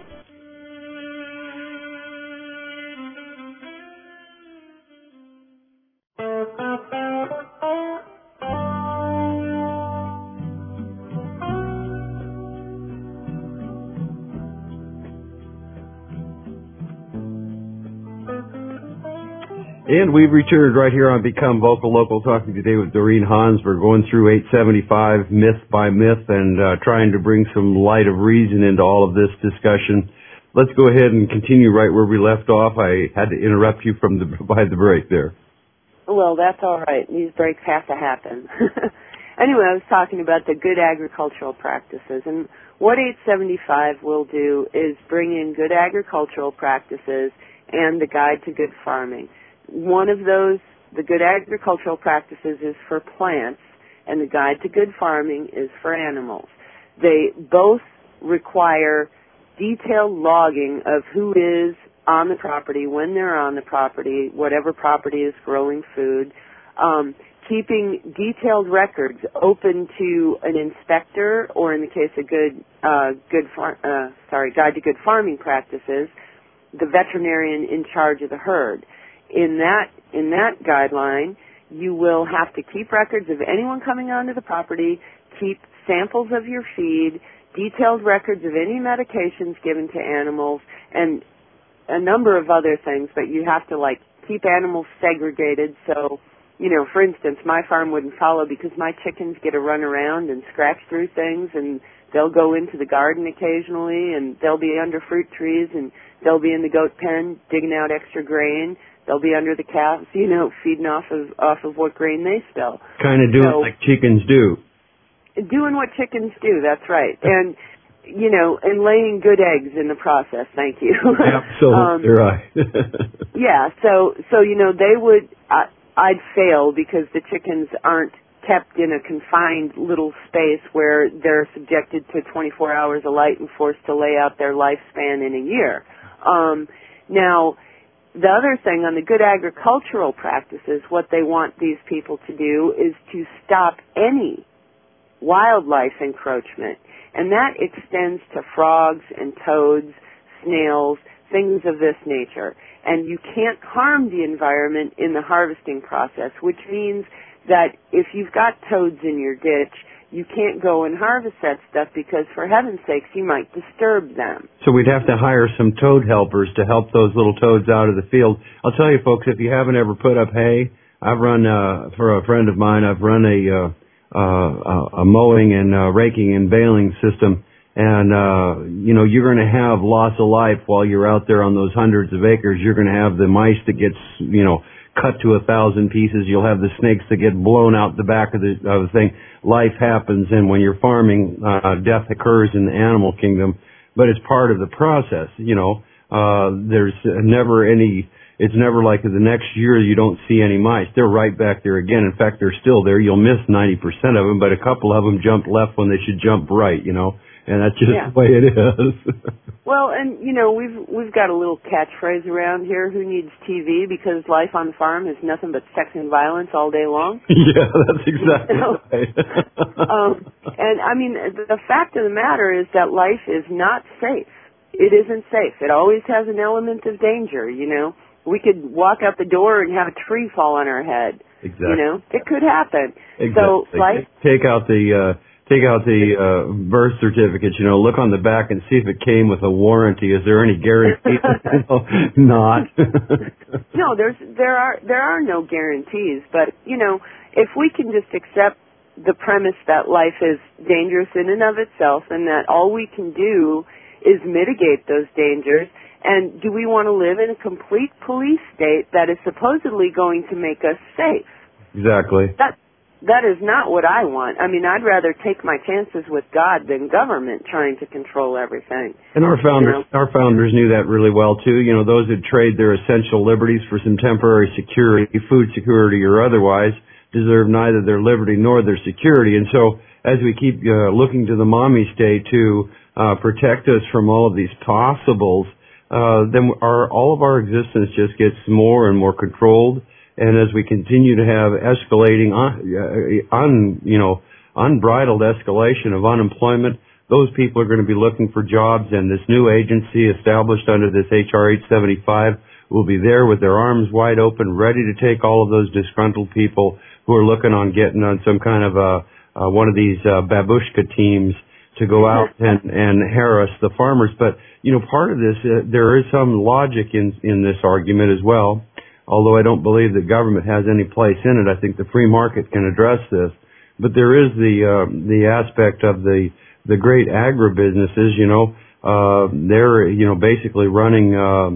Speaker 2: And we've returned right here on Become Vocal Local, talking today with Doreen Hans. We're going through eight seventy-five myth by myth and uh, trying to bring some light of reason into all of this discussion. Let's go ahead and continue right where we left off. I had to interrupt you from the by the break there.
Speaker 5: Well, that's all right. These breaks have to happen. Anyway, I was talking about the good agricultural practices, and what eight seventy-five will do is bring in good agricultural practices and the guide to good farming. One of those, the good agricultural practices, is for plants, and the guide to good farming is for animals. They both require detailed logging of who is on the property, when they're on the property, whatever property is growing food, um, keeping detailed records open to an inspector, or in the case of good, uh, good, far, uh, sorry, guide to good farming practices, the veterinarian in charge of the herd. In that, in that guideline, you will have to keep records of anyone coming onto the property, keep samples of your feed, detailed records of any medications given to animals, and a number of other things, but you have to, like, keep animals segregated. So, you know, for instance, my farm wouldn't follow because my chickens get to run around and scratch through things, and they'll go into the garden occasionally, and they'll be under fruit trees, and they'll be in the goat pen digging out extra grain. They'll be under the calves, you know, feeding off of off of what grain they spill.
Speaker 2: Kind of doing
Speaker 5: so,
Speaker 2: like chickens do.
Speaker 5: Doing what chickens do, that's right. And, you know, and laying good eggs in the process, thank you.
Speaker 2: Absolutely
Speaker 5: um,
Speaker 2: right.
Speaker 5: yeah, so, so, you know, they would, I, I'd fail because the chickens aren't kept in a confined little space where they're subjected to twenty-four hours of light and forced to lay out their lifespan in a year. Um, now, the other thing on the good agricultural practices, what they want these people to do is to stop any wildlife encroachment. And that extends to frogs and toads, snails, things of this nature. And you can't harm the environment in the harvesting process, which means that if you've got toads in your ditch, you can't go and harvest that stuff because, for heaven's sakes, you might disturb them.
Speaker 2: So we'd have to hire some toad helpers to help those little toads out of the field. I'll tell you, folks, if you haven't ever put up hay, I've run, uh, for a friend of mine, I've run a, uh, uh, a mowing and uh, raking and baling system. And, uh, you know, you're going to have loss of life while you're out there on those hundreds of acres. You're going to have the mice that gets, you know, cut to a thousand pieces. You'll have the snakes that get blown out the back of the, of the thing. Life happens, and when you're farming, uh, death occurs in the animal kingdom, but it's part of the process, you know. Uh, there's never any, it's never like the next year you don't see any mice. They're right back there again. In fact, they're still there. You'll miss ninety percent of them, but a couple of them jump left when they should jump right, you know. And that's just
Speaker 5: yeah.
Speaker 2: the way it is.
Speaker 5: Well, and, you know, we've we've got a little catchphrase around here, who needs T V, because life on the farm is nothing but sex and violence all day long.
Speaker 2: Yeah, that's exactly
Speaker 5: you know?
Speaker 2: right.
Speaker 5: um, and, I mean, the fact of the matter is that life is not safe. It isn't safe. It always has an element of danger, you know. We could walk out the door and have a tree fall on our head.
Speaker 2: Exactly.
Speaker 5: You know, it could happen.
Speaker 2: Exactly.
Speaker 5: So life...
Speaker 2: Take out the... Uh, Take out the uh, birth certificate, you know, look on the back and see if it came with a warranty. Is there any guarantee? No, not.
Speaker 5: No, there's there are there are no guarantees, but you know, if we can just accept the premise that life is dangerous in and of itself, and that all we can do is mitigate those dangers, and do we want to live in a complete police state that is supposedly going to make us safe?
Speaker 2: Exactly.
Speaker 5: That That is not what I want. I mean, I'd rather take my chances with God than government trying to control everything.
Speaker 2: And our founders,
Speaker 5: you know?
Speaker 2: our founders knew that really well too. You know, those who trade their essential liberties for some temporary security, food security or otherwise, deserve neither their liberty nor their security. And so as we keep uh, looking to the mommy state to uh, protect us from all of these possibles, uh, then our, all of our existence just gets more and more controlled. And as we continue to have escalating, un, uh, un, you know, unbridled escalation of unemployment, those people are going to be looking for jobs, and this new agency established under this H R eight seventy-five will be there with their arms wide open, ready to take all of those disgruntled people who are looking on getting on some kind of a, uh, one of these uh, babushka teams to go out and, and harass the farmers. But, you know, part of this, uh, there is some logic in, in this argument as well, although I don't believe that government has any place in it. I think the free market can address this. But there is the, uh, the aspect of the, the great agribusinesses, you know, uh, they're, you know, basically running, uh,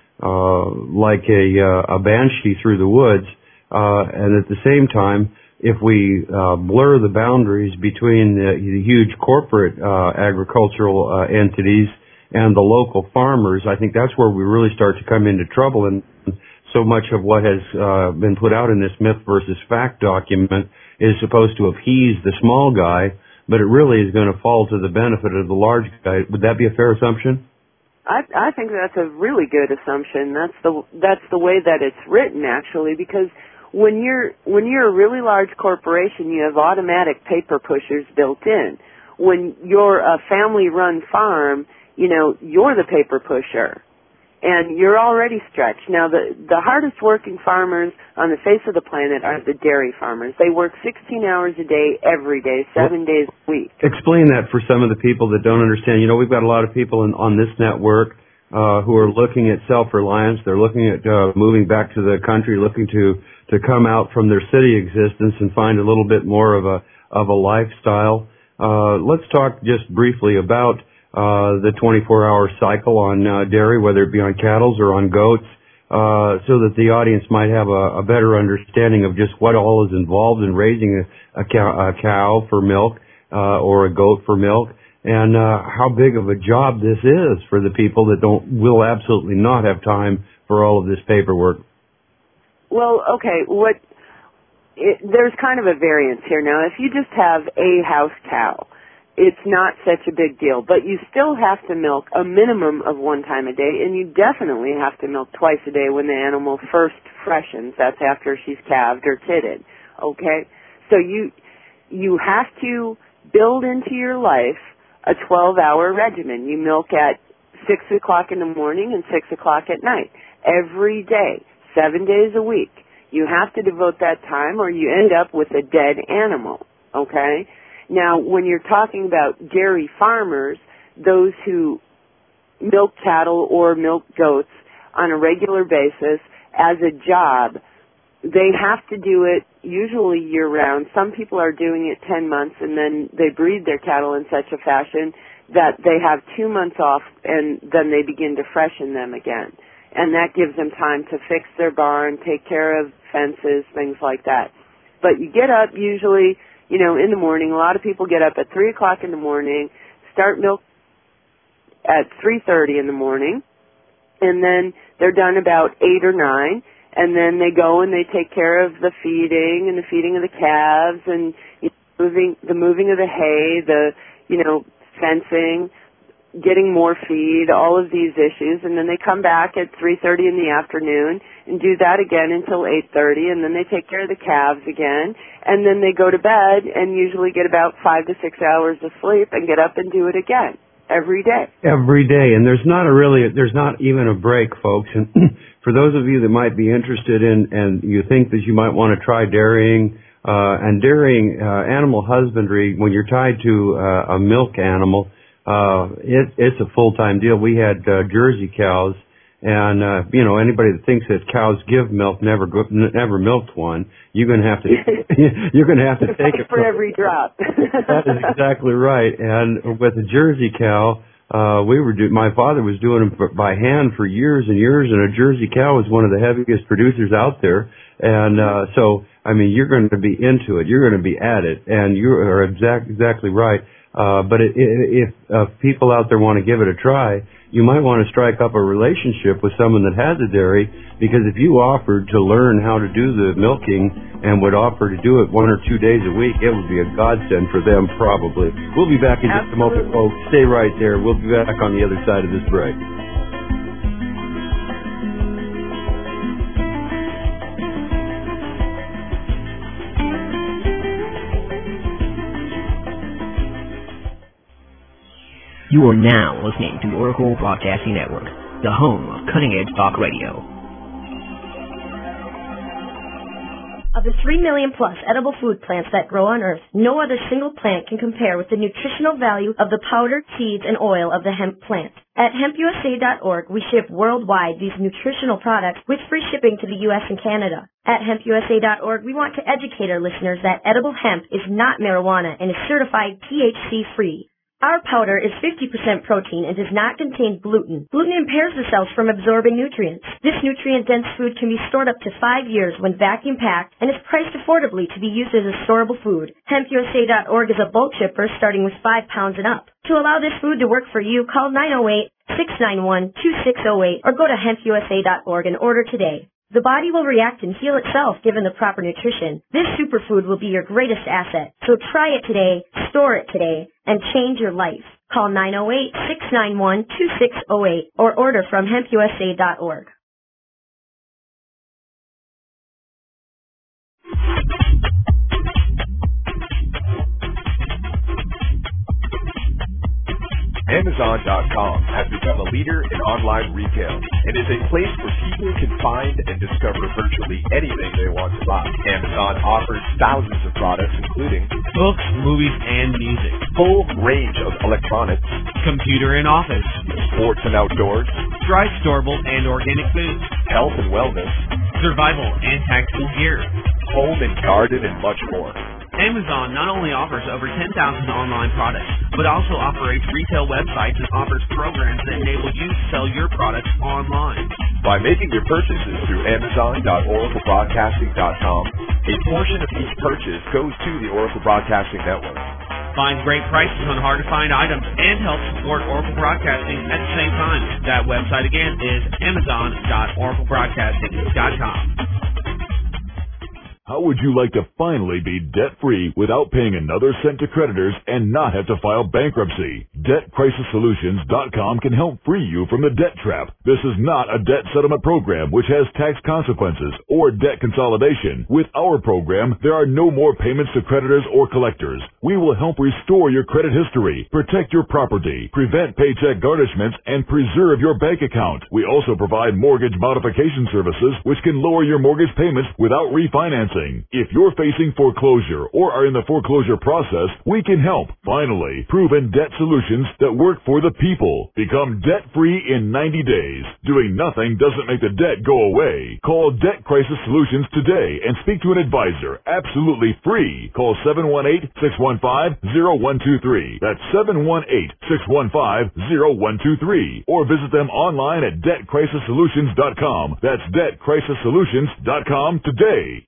Speaker 2: uh, like a, uh, a banshee through the woods. Uh, and at the same time, if we, uh, blur the boundaries between the, the huge corporate, uh, agricultural, uh, entities and the local farmers, I think that's where we really start to come into trouble. And so much of what has, uh, been put out in this myth versus fact document is supposed to appease the small guy, but it really is going to fall to the benefit of the large guy. Would that be a fair assumption?
Speaker 5: I, I think that's a really good assumption. That's the that's the way that it's written, actually, because when you're when you're a really large corporation, you have automatic paper pushers built in. When you're a family-run farm, you know, you're the paper pusher, and you're already stretched. Now, the the hardest working farmers on the face of the planet are the dairy farmers. They work sixteen hours a day, every day, seven well, days a week.
Speaker 2: Explain that for some of the people that don't understand. You know, we've got a lot of people in, on this network uh, who are looking at self-reliance. They're looking at uh, moving back to the country, looking to to come out from their city existence and find a little bit more of a of a lifestyle. Uh, let's talk just briefly about Uh, the twenty-four hour cycle on uh, dairy, whether it be on cattle or on goats, uh, so that the audience might have a, a better understanding of just what all is involved in raising a, a, cow, a cow for milk uh, or a goat for milk, and uh, how big of a job this is for the people that don't will absolutely not have time for all of this paperwork.
Speaker 5: Well, okay, what it, there's kind of a variance here. Now, if you just have a house cow, it's not such a big deal, but you still have to milk a minimum of one time a day, and you definitely have to milk twice a day when the animal first freshens. That's after she's calved or titted, okay? So you you have to build into your life a twelve hour regimen. You milk at six o'clock in the morning and six o'clock at night, every day, seven days a week. You have to devote that time or you end up with a dead animal, okay? Now, when you're talking about dairy farmers, those who milk cattle or milk goats on a regular basis as a job, they have to do it usually year-round. Some people are doing it ten months, and then they breed their cattle in such a fashion that they have two months off, and then they begin to freshen them again. And that gives them time to fix their barn, take care of fences, things like that. But you get up usually, you know, in the morning. A lot of people get up at three o'clock in the morning, start milk at three thirty in the morning, and then they're done about eight or nine, and then they go and they take care of the feeding and the feeding of the calves and you know, moving the moving of the hay, the you know fencing, getting more feed, all of these issues, and then they come back at three thirty in the afternoon and do that again until eight thirty, and then they take care of the calves again, and then they go to bed and usually get about five to six hours of sleep and get up and do it again every day.
Speaker 2: Every day, and there's not a really, there's not even a break, folks. And for those of you that might be interested in, and you think that you might want to try dairying, uh, and dairying, uh, animal husbandry, when you're tied to uh, a milk animal, uh, it, it's a full-time deal. We had uh, Jersey cows. And, uh, you know, anybody that thinks that cows give milk never never milked one, you're going to have to, you're going to have to take it
Speaker 5: for every drop.
Speaker 2: That is exactly right. And with a Jersey cow, uh, we were, do- my father was doing them by hand for years and years, and a Jersey cow is one of the heaviest producers out there. And, uh, so, I mean, you're going to be into it. You're going to be at it. And you are exact, exactly right. Uh, but it, it, if uh, people out there want to give it a try, you might want to strike up a relationship with someone that has a dairy, because if you offered to learn how to do the milking and would offer to do it one or two days a week, it would be a godsend for them probably. We'll be back in just a moment, folks. Stay right there. We'll be back on the other side of this break.
Speaker 15: You are now listening to Oracle Broadcasting Network, the home of cutting-edge talk radio.
Speaker 7: Of the three million plus edible food plants that grow on Earth, no other single plant can compare with the nutritional value of the powder, seeds, and oil of the hemp plant. At hemp U S A dot org, we ship worldwide these nutritional products with free shipping to the U S and Canada. At hemp U S A dot org, we want to educate our listeners that edible hemp is not marijuana and is certified T H C-free. Our powder is fifty percent protein and does not contain gluten. Gluten impairs the cells from absorbing nutrients. This nutrient-dense food can be stored up to five years when vacuum-packed and is priced affordably to be used as a storable food. hemp U S A dot org is a bulk shipper starting with five pounds and up. To allow this food to work for you, call nine oh eight, six nine one, two six oh eight or go to hemp U S A dot org and order today. The body will react and heal itself given the proper nutrition. This superfood will be your greatest asset. So try it today, store it today, and change your life. Call nine oh eight, six nine one, two six oh eight or order from hemp U S A dot org.
Speaker 8: Amazon dot com has become a leader in online retail and is a place where people can find and discover virtually anything they want to buy. Amazon offers thousands of products including
Speaker 3: books, movies, and music,
Speaker 8: full range of electronics,
Speaker 3: computer and office,
Speaker 8: sports and outdoors,
Speaker 3: dry, storable, and organic foods,
Speaker 8: health and wellness,
Speaker 3: survival and tactical gear,
Speaker 8: home and garden, and much more.
Speaker 3: Amazon not only offers over ten thousand online products, but also operates retail websites and offers programs that enable you to sell your products online.
Speaker 8: By making your purchases through Amazon dot Oracle Broadcasting dot com, a portion of each purchase goes to the Oracle Broadcasting Network.
Speaker 3: Find great prices on hard-to-find items and help support Oracle Broadcasting at the same time. That website again is Amazon dot Oracle Broadcasting dot com.
Speaker 10: How would you like to finally be debt-free without paying another cent to creditors and not have to file bankruptcy? Debt Crisis Solutions dot com can help free you from the debt trap. This is not a debt settlement program which has tax consequences or debt consolidation. With our program, there are no more payments to creditors or collectors. We will help restore your credit history, protect your property, prevent paycheck garnishments, and preserve your bank account. We also provide mortgage modification services which can lower your mortgage payments without refinancing. If you're facing foreclosure or are in the foreclosure process, we can help. Finally, proven debt solutions that work for the people. Become debt-free in ninety days. Doing nothing doesn't make the debt go away. Call Debt Crisis Solutions today and speak to an advisor. Absolutely free. Call seven one eight, six one five, zero one two three. That's seven one eight, six one five, zero one two three. Or visit them online at Debt Crisis Solutions dot com. That's Debt Crisis Solutions dot com today.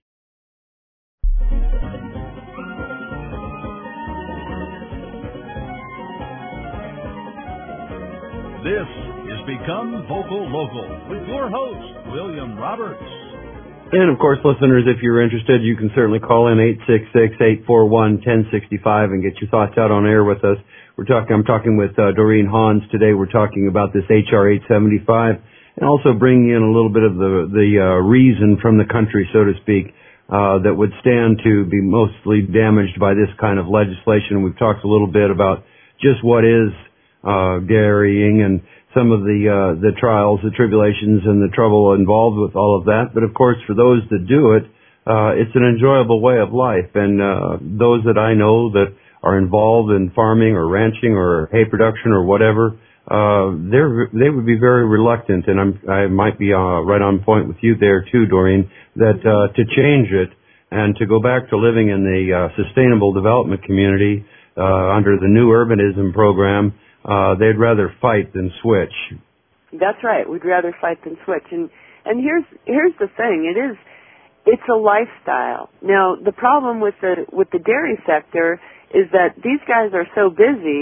Speaker 1: This is Become Vocal Local with your host, William Roberts.
Speaker 2: And, of course, listeners, if you're interested, you can certainly call in eight six six, eight four one, one oh six five and get your thoughts out on air with us. We're talking. I'm talking with uh, Doreen Hans today. We're talking about this H R eight seventy-five and also bringing in a little bit of the, the uh, reason from the country, so to speak, uh, that would stand to be mostly damaged by this kind of legislation. We've talked a little bit about just what is uh, dairying and some of the uh, the trials, the tribulations, and the trouble involved with all of that. But, of course, for those that do it, uh, it's an enjoyable way of life. And uh, those that I know that are involved in farming or ranching or hay production or whatever, uh, they're, they would be very reluctant. And I'm, I might be uh, right on point with you there, too, Doreen, that uh, to change it and to go back to living in the uh, sustainable development community uh, under the new urbanism program, Uh, they'd rather fight than switch.
Speaker 5: That's right. We'd rather fight than switch. And and here's here's the thing. It is it's a lifestyle. Now the problem with the with the dairy sector is that these guys are so busy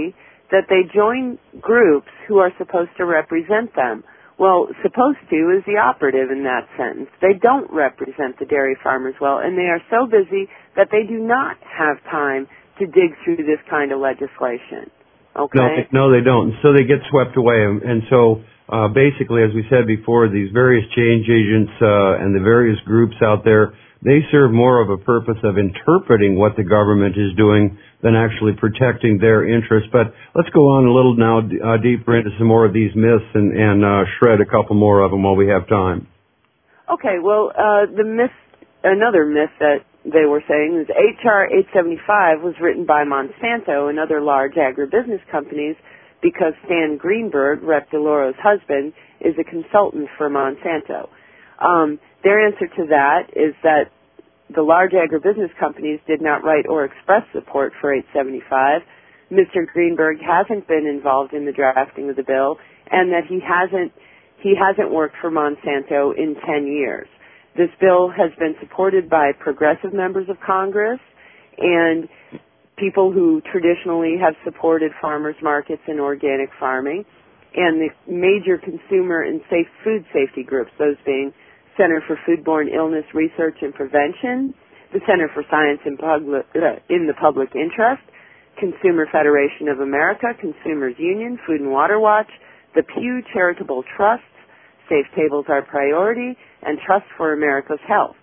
Speaker 5: that they join groups who are supposed to represent them. Well, supposed to is the operative in that sentence. They don't represent the dairy farmers well, and they are so busy that they do not have time to dig through this kind of legislation. Okay?
Speaker 2: No, no, they don't. So they get swept away. And so uh, basically, as we said before, these various change agents uh, and the various groups out there, they serve more of a purpose of interpreting what the government is doing than actually protecting their interests. But let's go on a little now uh, deeper into some more of these myths and, and uh, shred a couple more of them while we have time.
Speaker 5: Okay, well, uh, the myth, another myth that they were saying is H R eight seventy-five was written by Monsanto and other large agribusiness companies because Stan Greenberg, Representative DeLauro's husband, is a consultant for Monsanto. Um, their answer to that is that the large agribusiness companies did not write or express support for eight seventy-five. Mister Greenberg hasn't been involved in the drafting of the bill, and that he hasn't he hasn't worked for Monsanto in ten years. This bill has been supported by progressive members of Congress and people who traditionally have supported farmers markets and organic farming, and the major consumer and safe food safety groups, those being Center for Foodborne Illness Research and Prevention, the Center for Science in, Public, uh, in the Public Interest, Consumer Federation of America, Consumers Union, Food and Water Watch, the Pew Charitable Trust, Safe Tables Are Priority, and Trust for America's Health.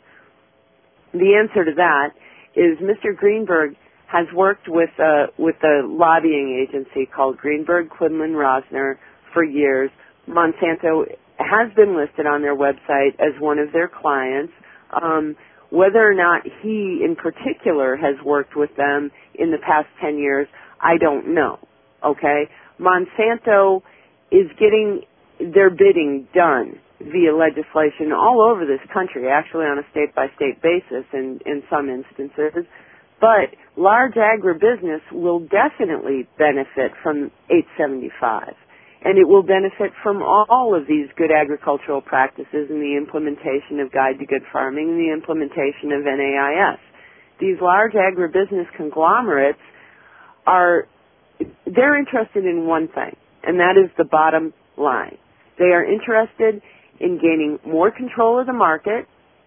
Speaker 5: The answer to that is Mister Greenberg has worked with uh, with a lobbying agency called Greenberg, Quinlan, Rosner for years. Monsanto has been listed on their website as one of their clients. Um, whether or not he in particular has worked with them in the past ten years, I don't know. Okay? Monsanto is getting their bidding done via legislation all over this country, actually on a state-by-state basis in, in some instances. But large agribusiness will definitely benefit from eight seventy-five. And it will benefit from all of these good agricultural practices and the implementation of Guide to Good Farming and the implementation of N A I S. These large agribusiness conglomerates are, they're interested in one thing, and that is the bottom line. They are interested in gaining more control of the market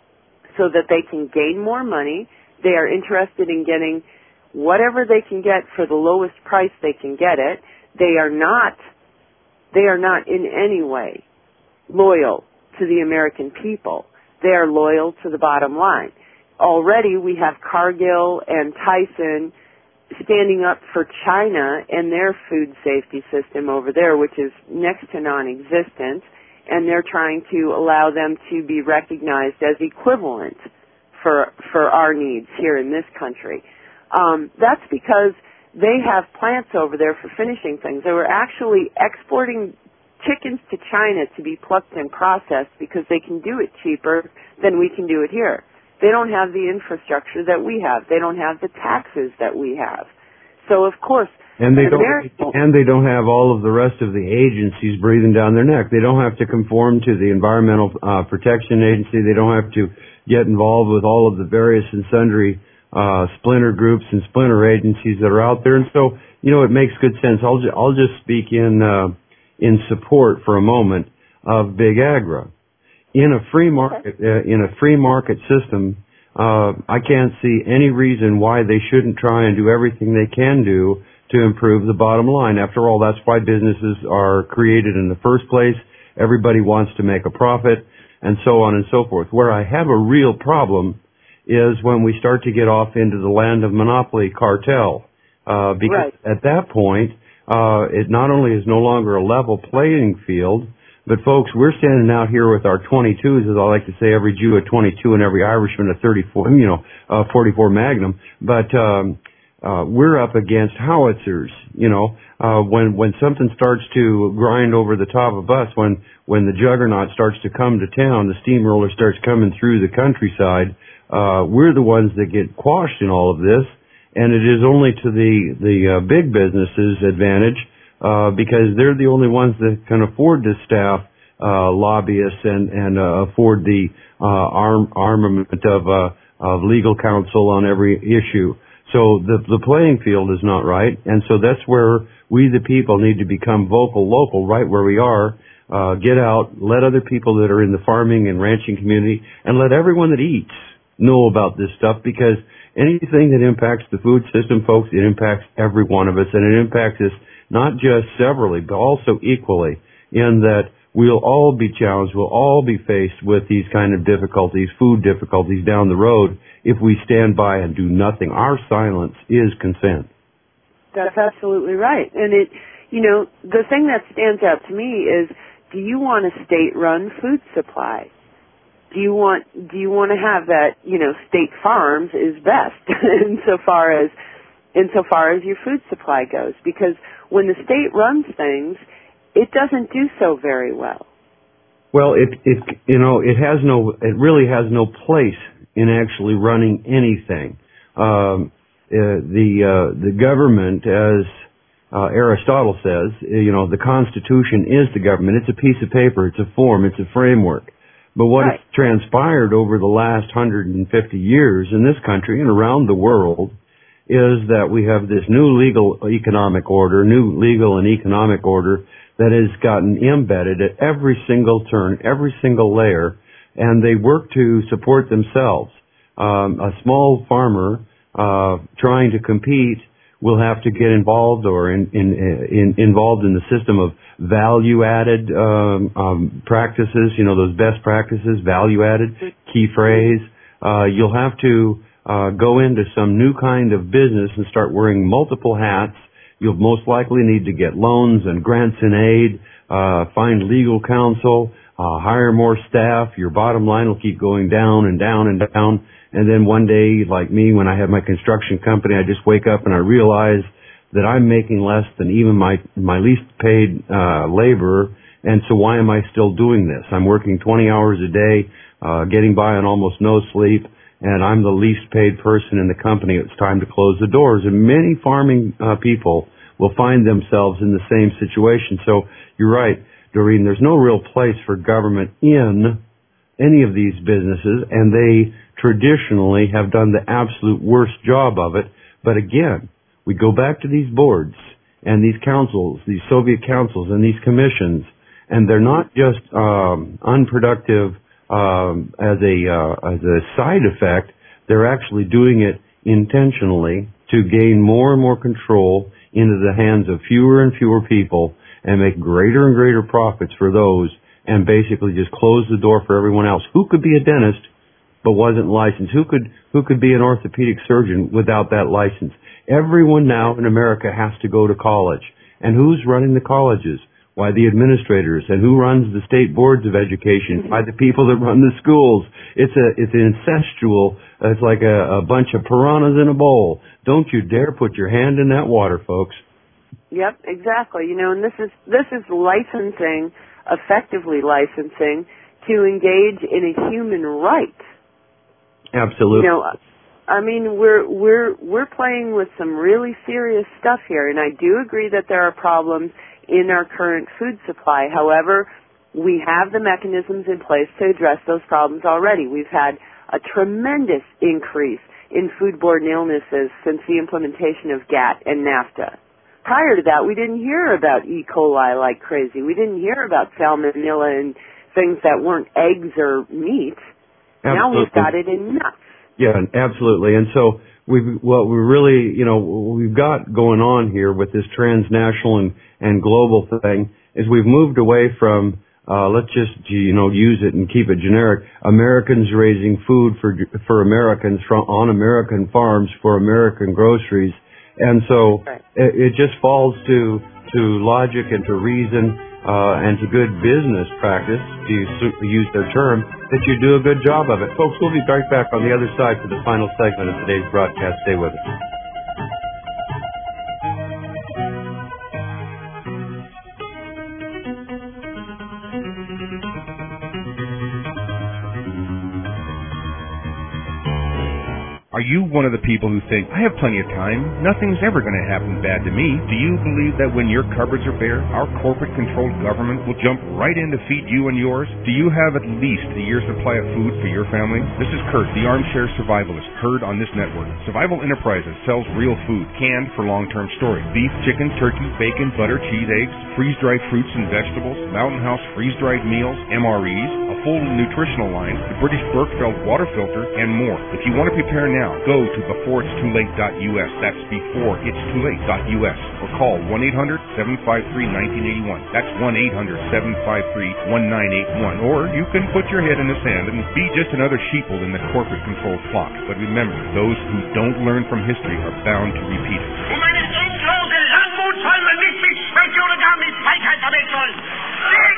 Speaker 5: so that they can gain more money. They are interested in getting whatever they can get for the lowest price they can get it. They are not They are not in any way loyal to the American people. They are loyal to the bottom line. Already we have Cargill and Tyson standing up for China and their food safety system over there, which is next to non-existent, and they're trying to allow them to be recognized as equivalent for for our needs here in this country. Um, that's because they have plants over there for finishing things. They were actually exporting chickens to China to be plucked and processed because they can do it cheaper than we can do it here. They don't have the infrastructure that we have. They don't have the taxes that we have. So, of course,
Speaker 2: and they don't and they don't have all of the rest of the agencies breathing down their neck. They don't have to conform to the Environmental uh, Protection Agency. They don't have to get involved with all of the various and sundry uh splinter groups and splinter agencies that are out there. And so, you know, it makes good sense. I'll ju- I'll just speak in uh in support for a moment of Big Agra. In a free market uh, in a free market system, uh I can't see any reason why they shouldn't try and do everything they can do to improve the bottom line. After all, that's why businesses are created in the first place. Everybody wants to make a profit, and so on and so forth. Where I have a real problem is when we start to get off into the land of monopoly cartel. Uh, because right. At that point, uh, it not only is no longer a level playing field, but folks, we're standing out here with our twenty-twos, as I like to say, every Jew a twenty-two and every Irishman a thirty-four, you know, uh, forty-four Magnum. But, um, uh, we're up against howitzers, you know, uh, when, when something starts to grind over the top of us, when, when the juggernaut starts to come to town, the steamroller starts coming through the countryside, Uh, we're the ones that get quashed in all of this, and it is only to the the uh, big businesses' advantage uh, because they're the only ones that can afford to staff uh, lobbyists and and uh, afford the uh, arm armament of uh, of legal counsel on every issue. So the the playing field is not right, and so that's where we, the people, need to become vocal, local, right where we are. Uh, get out, let other people that are in the farming and ranching community, and let everyone that eats know about this stuff, because anything that impacts the food system, folks, it impacts every one of us, and it impacts us not just severally, but also equally, in that we'll all be challenged, we'll all be faced with these kind of difficulties, food difficulties down the road, if we stand by and do nothing. Our silence is consent.
Speaker 5: That's absolutely right. And it, you know, the thing that stands out to me is, do you want a state-run food supply? Do you want, do you want to have that, you know, state farms is best insofar as, insofar as your food supply goes? Because when the state runs things, it doesn't do so very well.
Speaker 2: Well, it, it, you know, it has no, it really has no place in actually running anything. Um, uh, the, uh, the government, as uh, Aristotle says, you know, the Constitution is the government. It's a piece of paper. It's a form. It's a framework. But what right. has transpired over the last one hundred fifty years in this country and around the world is that we have this new legal economic order, new legal and economic order that has gotten embedded at every single turn, every single layer, and they work to support themselves. Um, a small farmer uh, trying to compete will have to get involved or in, in, in, involved in the system of value-added um, um, practices, you know, those best practices, value-added, key phrase. Uh, you'll have to uh, go into some new kind of business and start wearing multiple hats. You'll most likely need to get loans and grants and aid, uh, find legal counsel, uh, hire more staff. Your bottom line will keep going down and down and down. And then one day, like me, when I have my construction company, I just wake up and I realize that I'm making less than even my, my least paid, uh, laborer. And so why am I still doing this? I'm working twenty hours a day, uh, getting by on almost no sleep, and I'm the least paid person in the company. It's time to close the doors. And many farming, uh, people will find themselves in the same situation. So you're right, Doreen, there's no real place for government in any of these businesses, and they traditionally have done the absolute worst job of it. But again, we go back to these boards and these councils, these Soviet councils and these commissions, and they're not just um, unproductive um, as a uh, as a side effect. They're actually doing it intentionally to gain more and more control into the hands of fewer and fewer people and make greater and greater profits for those, and basically just close the door for everyone else. Who could be a dentist but wasn't licensed? Who could who could be an orthopedic surgeon without that license? Everyone now in America has to go to college. And who's running the colleges? Why, the administrators. And who runs the state boards of education? Why, the people that run the schools. It's a it's incestual. It's like a, a bunch of piranhas in a bowl. Don't you dare put your hand in that water, folks.
Speaker 5: Yep, exactly. You know, and this is this is licensing, effectively licensing, to engage in a human right.
Speaker 2: Absolutely.
Speaker 5: You know, I mean, we're we're we're playing with some really serious stuff here, and I do agree that there are problems in our current food supply. However, we have the mechanisms in place to address those problems already. We've had a tremendous increase in foodborne illnesses since the implementation of GATT and NAFTA. Prior to that, we didn't hear about E. coli like crazy. We didn't hear about salmonella and things that weren't eggs or meat.
Speaker 2: Absolutely.
Speaker 5: Now we've got it in nuts.
Speaker 2: Yeah, absolutely. And so we've, what we really, you know, we've got going on here with this transnational and, and global thing is we've moved away from, uh, let's just, you know, use it and keep it generic. Americans raising food for, for Americans from, on American farms for American groceries. And so right. it, it just falls to, to logic and to reason, uh, and to good business practice, to use, to use their term, that you do a good job of it. Folks, we'll be right back on the other side for the final segment of today's broadcast. Stay with us.
Speaker 11: Are you one of the people who think, I have plenty of time, nothing's ever going to happen bad to me? Do you believe that when your cupboards are bare, our corporate-controlled government will jump right in to feed you and yours? Do you have at least a year's supply of food for your family? This is Kurt, the armchair survivalist, heard on this network. Survival Enterprises sells real food, canned for long-term storage. Beef, chicken, turkey, bacon, butter, cheese, eggs, freeze-dried fruits and vegetables, Mountain House freeze-dried meals, M R Es, a full nutritional line, the British Berkefeld water filter, and more. If you want to prepare now, go to before it's too late dot U S. That's before it's too late dot U S. Or call one eight hundred seven five three one nine eight one. That's one eight hundred seven five three one nine eight one. Or you can put your head in the sand and be just another sheeple in the corporate-controlled flock. But remember, those who don't learn from history are bound to repeat it.
Speaker 12: Um eine endlose Langmut soll man nicht mit Schwäche oder gar mit Feigheit verwechseln. Sieg!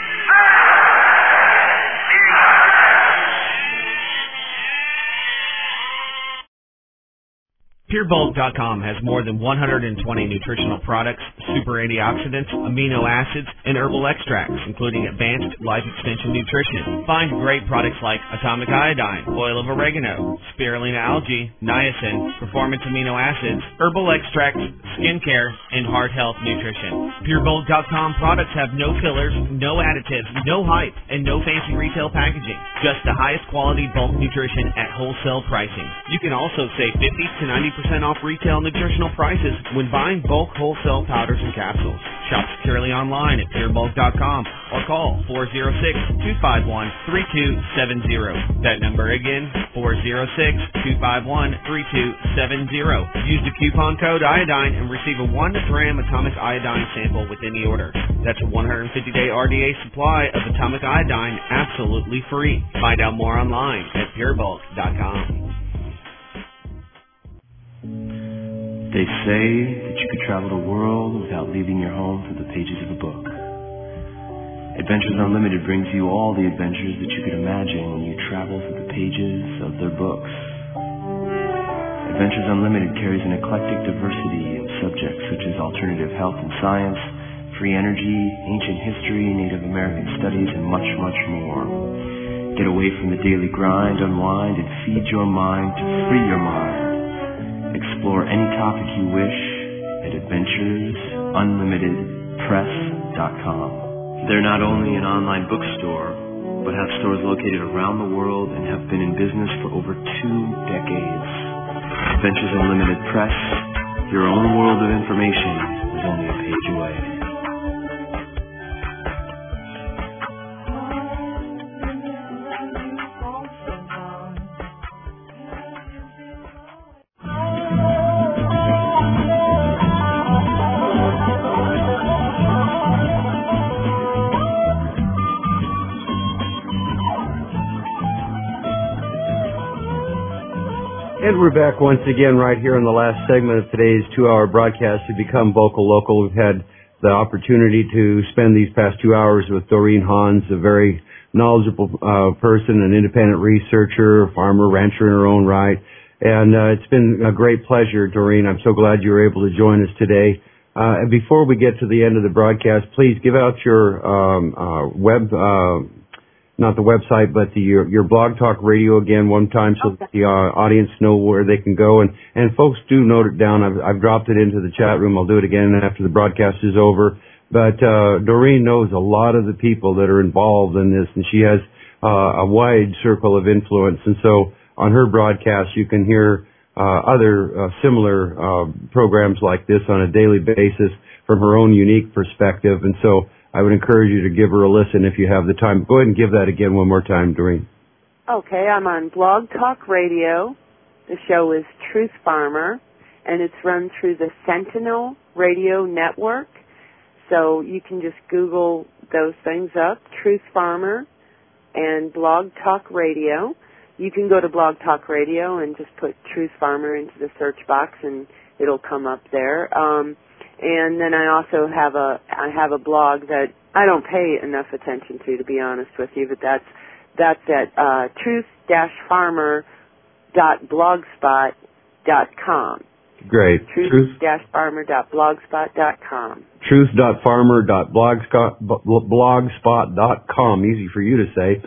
Speaker 3: Pure Bulk dot com has more than one hundred twenty nutritional products, super antioxidants, amino acids, and herbal extracts, including advanced life extension nutrition. Find great products like atomic iodine, oil of oregano, spirulina algae, niacin, performance amino acids, herbal extracts, skincare, and heart health nutrition. Pure Bulk dot com products have no fillers, no additives, no hype, and no fancy retail packaging. Just the highest quality bulk nutrition at wholesale pricing. You can also save fifty to ninety percent off retail nutritional prices when buying bulk wholesale powders and capsules. Shop securely online at Pure Bulk dot com or call four oh six, two five one, three two seven zero. That number again, four oh six, two five one, three two seven zero. Use the coupon code iodine and receive a one gram atomic iodine sample with any order. That's a one hundred fifty day R D A supply of atomic iodine absolutely free. Find out more online at Pure Bulk dot com.
Speaker 4: They say that you could travel the world without leaving your home through the pages of a book. Adventures Unlimited brings you all the adventures that you could imagine when you travel through the pages of their books. Adventures Unlimited carries an eclectic diversity of subjects such as alternative health and science, free energy, ancient history, Native American studies, and much, much more. Get away from the daily grind, unwind, and feed your mind to free your mind. Explore any topic you wish at adventures unlimited press dot com. They're not only an online bookstore, but have stores located around the world and have been in business for over two decades. Adventures Unlimited Press, your own world of information is only a page away.
Speaker 2: And we're back once again right here in the last segment of today's two-hour broadcast to Become Vocal Local. We've had the opportunity to spend these past two hours with Doreen Hans, a very knowledgeable uh, person, an independent researcher, farmer, rancher in her own right. And uh, it's been a great pleasure, Doreen. I'm so glad you were able to join us today. Uh, and before we get to the end of the broadcast, please give out your um, uh, web uh not the website, but the, your, your Blog Talk Radio again one time so okay. that the uh, audience know where they can go. And, and folks do note it down. I've, I've dropped it into the chat room. I'll do it again after the broadcast is over. But uh, Doreen knows a lot of the people that are involved in this, and she has uh, a wide circle of influence. And so on her broadcast, you can hear uh, other uh, similar uh, programs like this on a daily basis from her own unique perspective. And so I would encourage you to give her a listen if you have the time. Go ahead and give that again one more time, Doreen.
Speaker 5: Okay, I'm on Blog Talk Radio. The show is Truth Farmer, and it's run through the Sentinel Radio Network. So you can just Google those things up, Truth Farmer and Blog Talk Radio. You can go to Blog Talk Radio and just put Truth Farmer into the search box, and it'll come up there. Um, And then I also have a I have a blog that I don't pay enough attention to, to be honest with you, but that's that's at uh, truth dash farmer dot blogspot dot com.
Speaker 2: Great.
Speaker 5: truth dash farmer dot blogspot dot com.
Speaker 2: truth dot farmer dot blogspot dot com. Easy for you to say.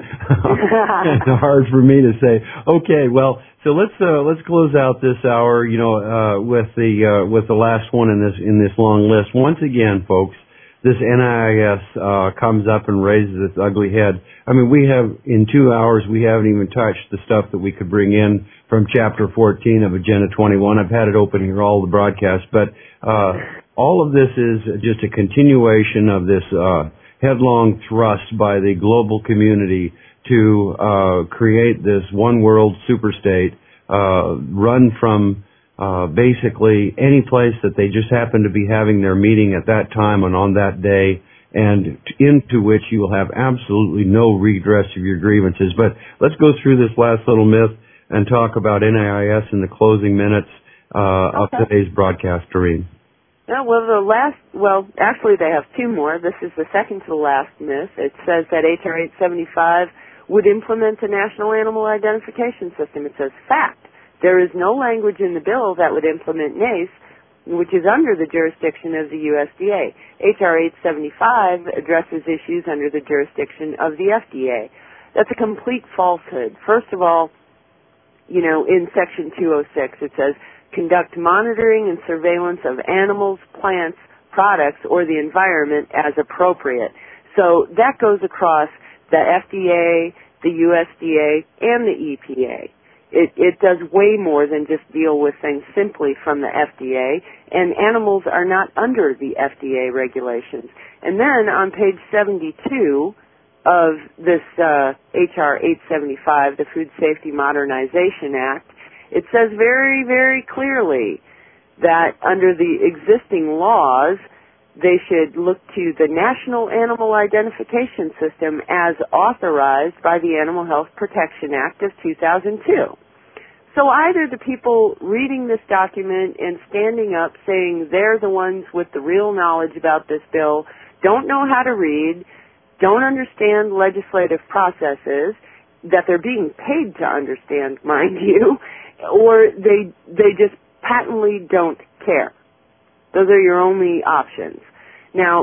Speaker 2: Hard for me to say. Okay, well, so let's uh, let's close out this hour, you know, uh, with the uh, with the last one in this in this long list. Once again, folks, this N I I S uh, comes up and raises its ugly head. I mean, we have, in two hours, we haven't even touched the stuff that we could bring in from Chapter fourteen of Agenda twenty-one. I've had it open here, all the broadcasts, but uh, all of this is just a continuation of this uh, headlong thrust by the global community to uh, create this one world superstate uh, run from Uh, basically any place that they just happen to be having their meeting at that time and on that day, and into which you will have absolutely no redress of your grievances. But let's go through this last little myth and talk about N I I S in the closing minutes uh,
Speaker 5: okay.
Speaker 2: of today's broadcast, Doreen.
Speaker 5: Yeah, well, the last, well, actually they have two more. This is the second to the last myth. It says that H R eight seventy-five would implement the National Animal Identification System. It says, fact. There is no language in the bill that would implement N A C E, which is under the jurisdiction of the U S D A. H R eight seventy-five addresses issues under the jurisdiction of the F D A. That's a complete falsehood. First of all, you know, in Section two oh six it says, conduct monitoring and surveillance of animals, plants, products, or the environment as appropriate. So that goes across the F D A, the U S D A, and the E P A. It, it does way more than just deal with things simply from the F D A, and animals are not under the F D A regulations. And then on page seventy-two of this uh, H R eight seventy-five, the Food Safety Modernization Act, it says very, very clearly that under the existing laws, they should look to the National Animal Identification System as authorized by the Animal Health Protection Act of two thousand two. So either the people reading this document and standing up saying they're the ones with the real knowledge about this bill don't know how to read, don't understand legislative processes that they're being paid to understand, mind you, or they they just patently don't care. Those are your only options. Now,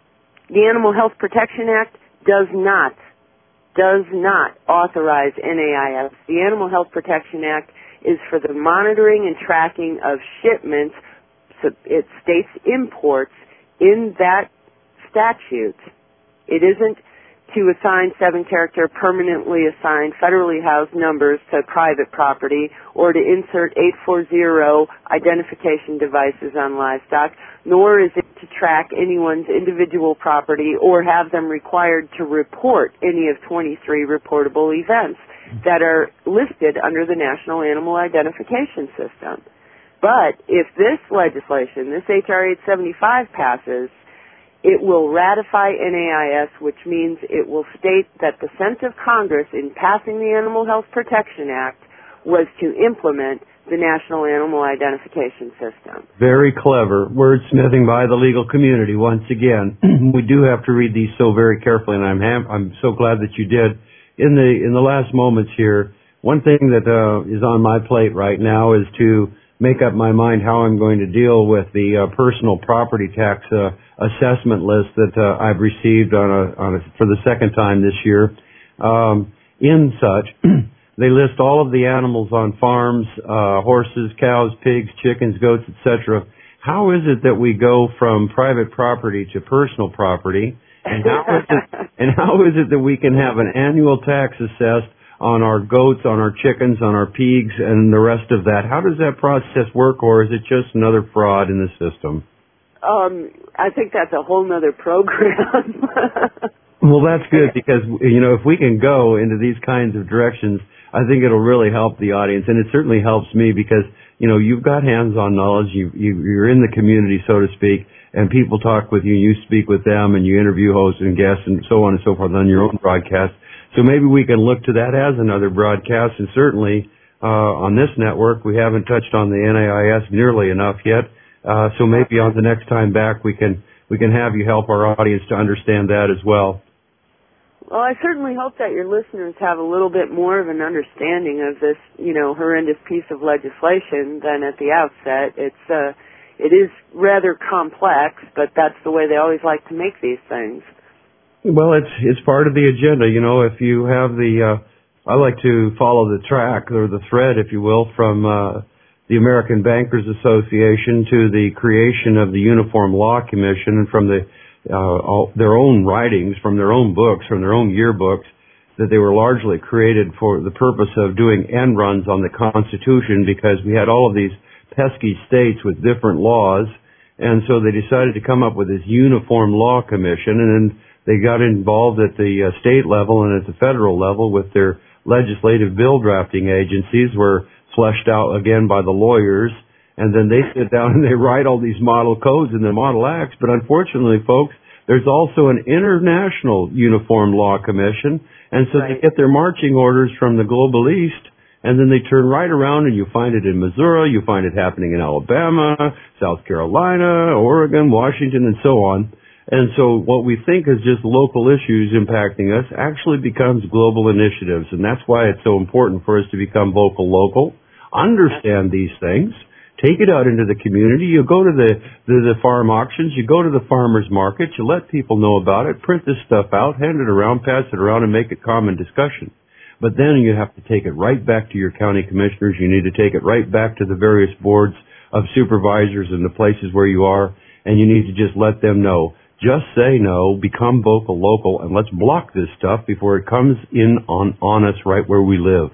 Speaker 5: the Animal Health Protection Act does not, does not authorize N A I S. The Animal Health Protection Act is for the monitoring and tracking of shipments. So it states imports in that statute. It isn't to assign seven-character permanently assigned federally housed numbers to private property or to insert eight forty identification devices on livestock, nor is it to track anyone's individual property or have them required to report any of twenty-three reportable events that are listed under the National Animal Identification System. But if this legislation, this H R eight seventy-five passes, it will ratify N A I S, which means it will state that the sense of Congress in passing the Animal Health Protection Act was to implement the National Animal Identification System.
Speaker 2: Very clever. Wordsmithing by the legal community once again. We do have to read these so very carefully, and I'm ham- I'm so glad that you did. In the in the last moments here, one thing that uh, is on my plate right now is to make up my mind how I'm going to deal with the uh, personal property tax uh, assessment list that uh, I've received on a, on a, for the second time this year. Um, in such, they list all of the animals on farms, uh, horses, cows, pigs, chickens, goats, et cetera. How is it that we go from private property to personal property? And how is it, and how is it that we can have an annual tax assessed on our goats, on our chickens, on our pigs, and the rest of that? How does that process work, or is it just another fraud in the system?
Speaker 5: Um, I think that's a whole nother program.
Speaker 2: Well, that's good, because, you know, if we can go into these kinds of directions, I think it'll really help the audience, and it certainly helps me because, you know, you've got hands-on knowledge, you, you, you're in the community, so to speak, and people talk with you, you speak with them, and you interview hosts and guests and so on and so forth on your own broadcast. So maybe we can look to that as another broadcast, and certainly uh, on this network we haven't touched on the N A I S nearly enough yet. Uh, so maybe on the next time back we can we can have you help our audience to understand that as well.
Speaker 5: Well, I certainly hope that your listeners have a little bit more of an understanding of this, you know, horrendous piece of legislation than at the outset. It's, uh, it is rather complex, but that's the way they always like to make these things.
Speaker 2: Well, it's it's part of the agenda. You know, if you have the, uh, I like to follow the track or the thread, if you will, from uh, the American Bankers Association to the creation of the Uniform Law Commission, and from the uh, all, their own writings, from their own books, from their own yearbooks, that they were largely created for the purpose of doing end runs on the Constitution, because we had all of these pesky states with different laws, and so they decided to come up with this Uniform Law Commission, and then they got involved at the uh, state level and at the federal level with their legislative bill drafting agencies, were fleshed out again by the lawyers, and then they sit down and they write all these model codes and the model acts. But unfortunately, folks, there's also an international Uniform Law Commission, and so right. they get their marching orders from the Global East, and then they turn right around and you find it in Missouri, you find it happening in Alabama, South Carolina, Oregon, Washington, and so on. And so what we think is just local issues impacting us actually becomes global initiatives. And that's why it's so important for us to become vocal local, understand these things, take it out into the community. You go to the, the, the farm auctions, you go to the farmers markets, you let people know about it, print this stuff out, hand it around, pass it around, and make it common discussion. But then you have to take it right back to your county commissioners. You need to take it right back to the various boards of supervisors in the places where you are, and you need to just let them know. Just say no, become vocal local, and let's block this stuff before it comes in on, on us right where we live.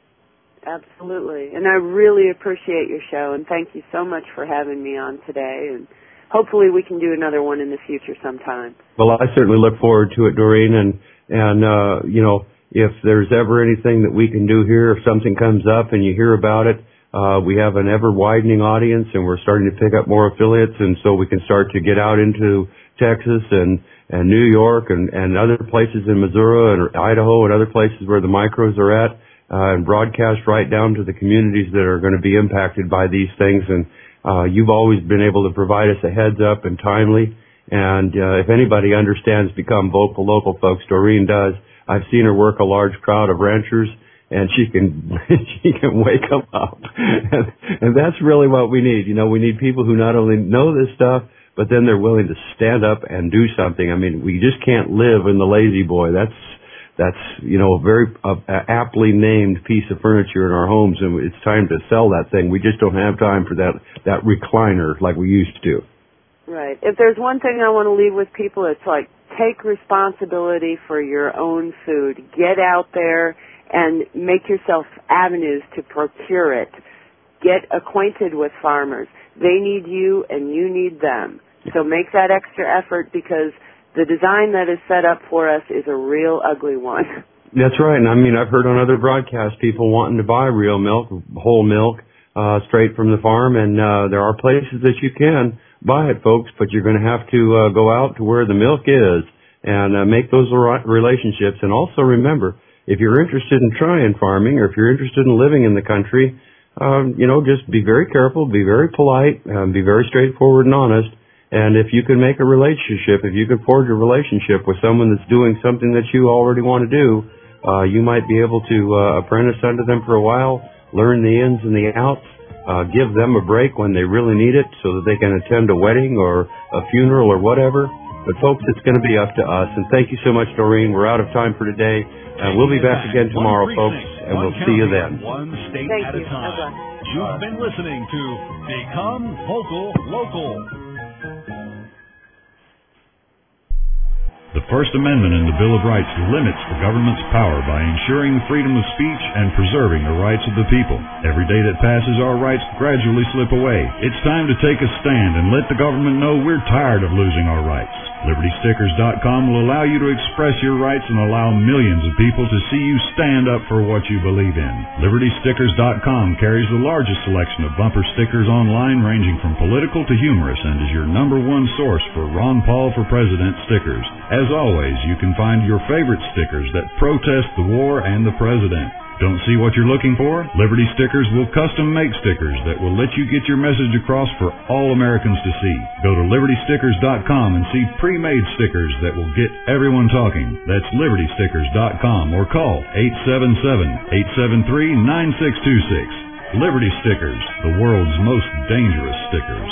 Speaker 5: Absolutely. And I really appreciate your show, and thank you so much for having me on today. And hopefully we can do another one in the future sometime.
Speaker 2: Well, I certainly look forward to it, Doreen. And, and uh, you know, if there's ever anything that we can do here, if something comes up and you hear about it, uh, we have an ever-widening audience, and we're starting to pick up more affiliates, and so we can start to get out into Texas and, and New York and, and other places in Missouri and Idaho and other places where the micros are at, uh, and broadcast right down to the communities that are going to be impacted by these things. And uh, you've always been able to provide us a heads up and timely. And uh, if anybody understands become vocal local, folks, Doreen does. I've seen her work a large crowd of ranchers, and she can she can wake them up. and, and that's really what we need. You know, we need people who not only know this stuff, but then they're willing to stand up and do something. I mean, we just can't live in the lazy boy. That's, that's, you know, a very uh, aptly named piece of furniture in our homes, and it's time to sell that thing. We just don't have time for that, that recliner like we used to.
Speaker 5: Right. If there's one thing I want to leave with people, it's like, take responsibility for your own food. Get out there and make yourself avenues to procure it. Get acquainted with farmers. They need you and you need them. So make that extra effort, because the design that is set up for us is a real ugly one.
Speaker 2: That's right. And I mean, I've heard on other broadcasts people wanting to buy real milk, whole milk, uh, straight from the farm. And uh, there are places that you can buy it, folks, but you're going to have to uh, go out to where the milk is and uh, make those relationships. And also remember, if you're interested in trying farming, or if you're interested in living in the country, Um, you know, just be very careful, be very polite, um, be very straightforward and honest. And if you can make a relationship, if you can forge a relationship with someone that's doing something that you already want to do, uh, you might be able to uh, apprentice under them for a while, learn the ins and the outs, uh, give them a break when they really need it so that they can attend a wedding or a funeral or whatever. But folks, it's going to be up to us. And thank you so much, Doreen. We're out of time for today. Uh, we'll be back again tomorrow, folks, and we'll see you then.
Speaker 1: One state
Speaker 5: Thank
Speaker 1: at
Speaker 5: you.
Speaker 1: a time. You've been listening to Become Vocal Local.
Speaker 14: The First Amendment in the Bill of Rights limits the government's power by ensuring freedom of speech and preserving the rights of the people. Every day that passes, our rights gradually slip away. It's time to take a stand and let the government know we're tired of losing our rights. Liberty Stickers dot com will allow you to express your rights and allow millions of people to see you stand up for what you believe in. Liberty Stickers dot com carries the largest selection of bumper stickers online, ranging from political to humorous, and is your number one source for Ron Paul for President stickers. As always, you can find your favorite stickers that protest the war and the president. Don't see what you're looking for? Liberty Stickers will custom make stickers that will let you get your message across for all Americans to see. Go to liberty stickers dot com and see pre-made stickers that will get everyone talking. That's liberty stickers dot com or call eight seven seven, eight seven three, nine six two six. Liberty Stickers, the world's most dangerous stickers.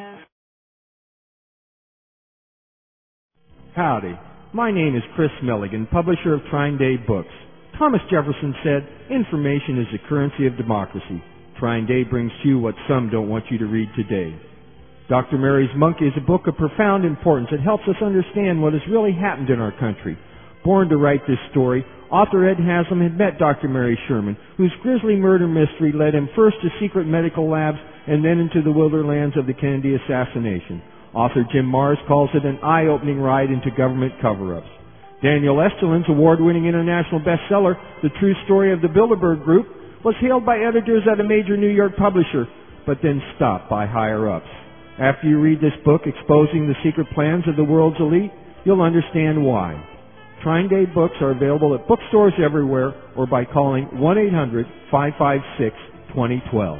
Speaker 6: Howdy. My name is Chris Milligan, publisher of Trine Day Books. Thomas Jefferson said, information is the currency of democracy. Trine Day brings to you what some don't want you to read today. Doctor Mary's Monkey is a book of profound importance that helps us understand what has really happened in our country. Born to write this story, author Ed Haslam had met Doctor Mary Sherman, whose grisly murder mystery led him first to secret medical labs and then into the wilderlands of the Kennedy assassination. Author Jim Marrs calls it an eye-opening ride into government cover-ups. Daniel Esterlin's award-winning international bestseller, The True Story of the Bilderberg Group, was hailed by editors at a major New York publisher, but then stopped by higher-ups. After you read this book exposing the secret plans of the world's elite, you'll understand why. Trine Day books are available at bookstores everywhere or by calling one eight hundred, five five six, two zero one two.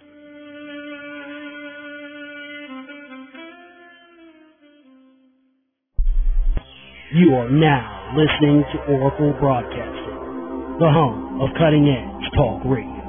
Speaker 15: You are now listening to Oracle Broadcasting, the home of cutting-edge talk radio.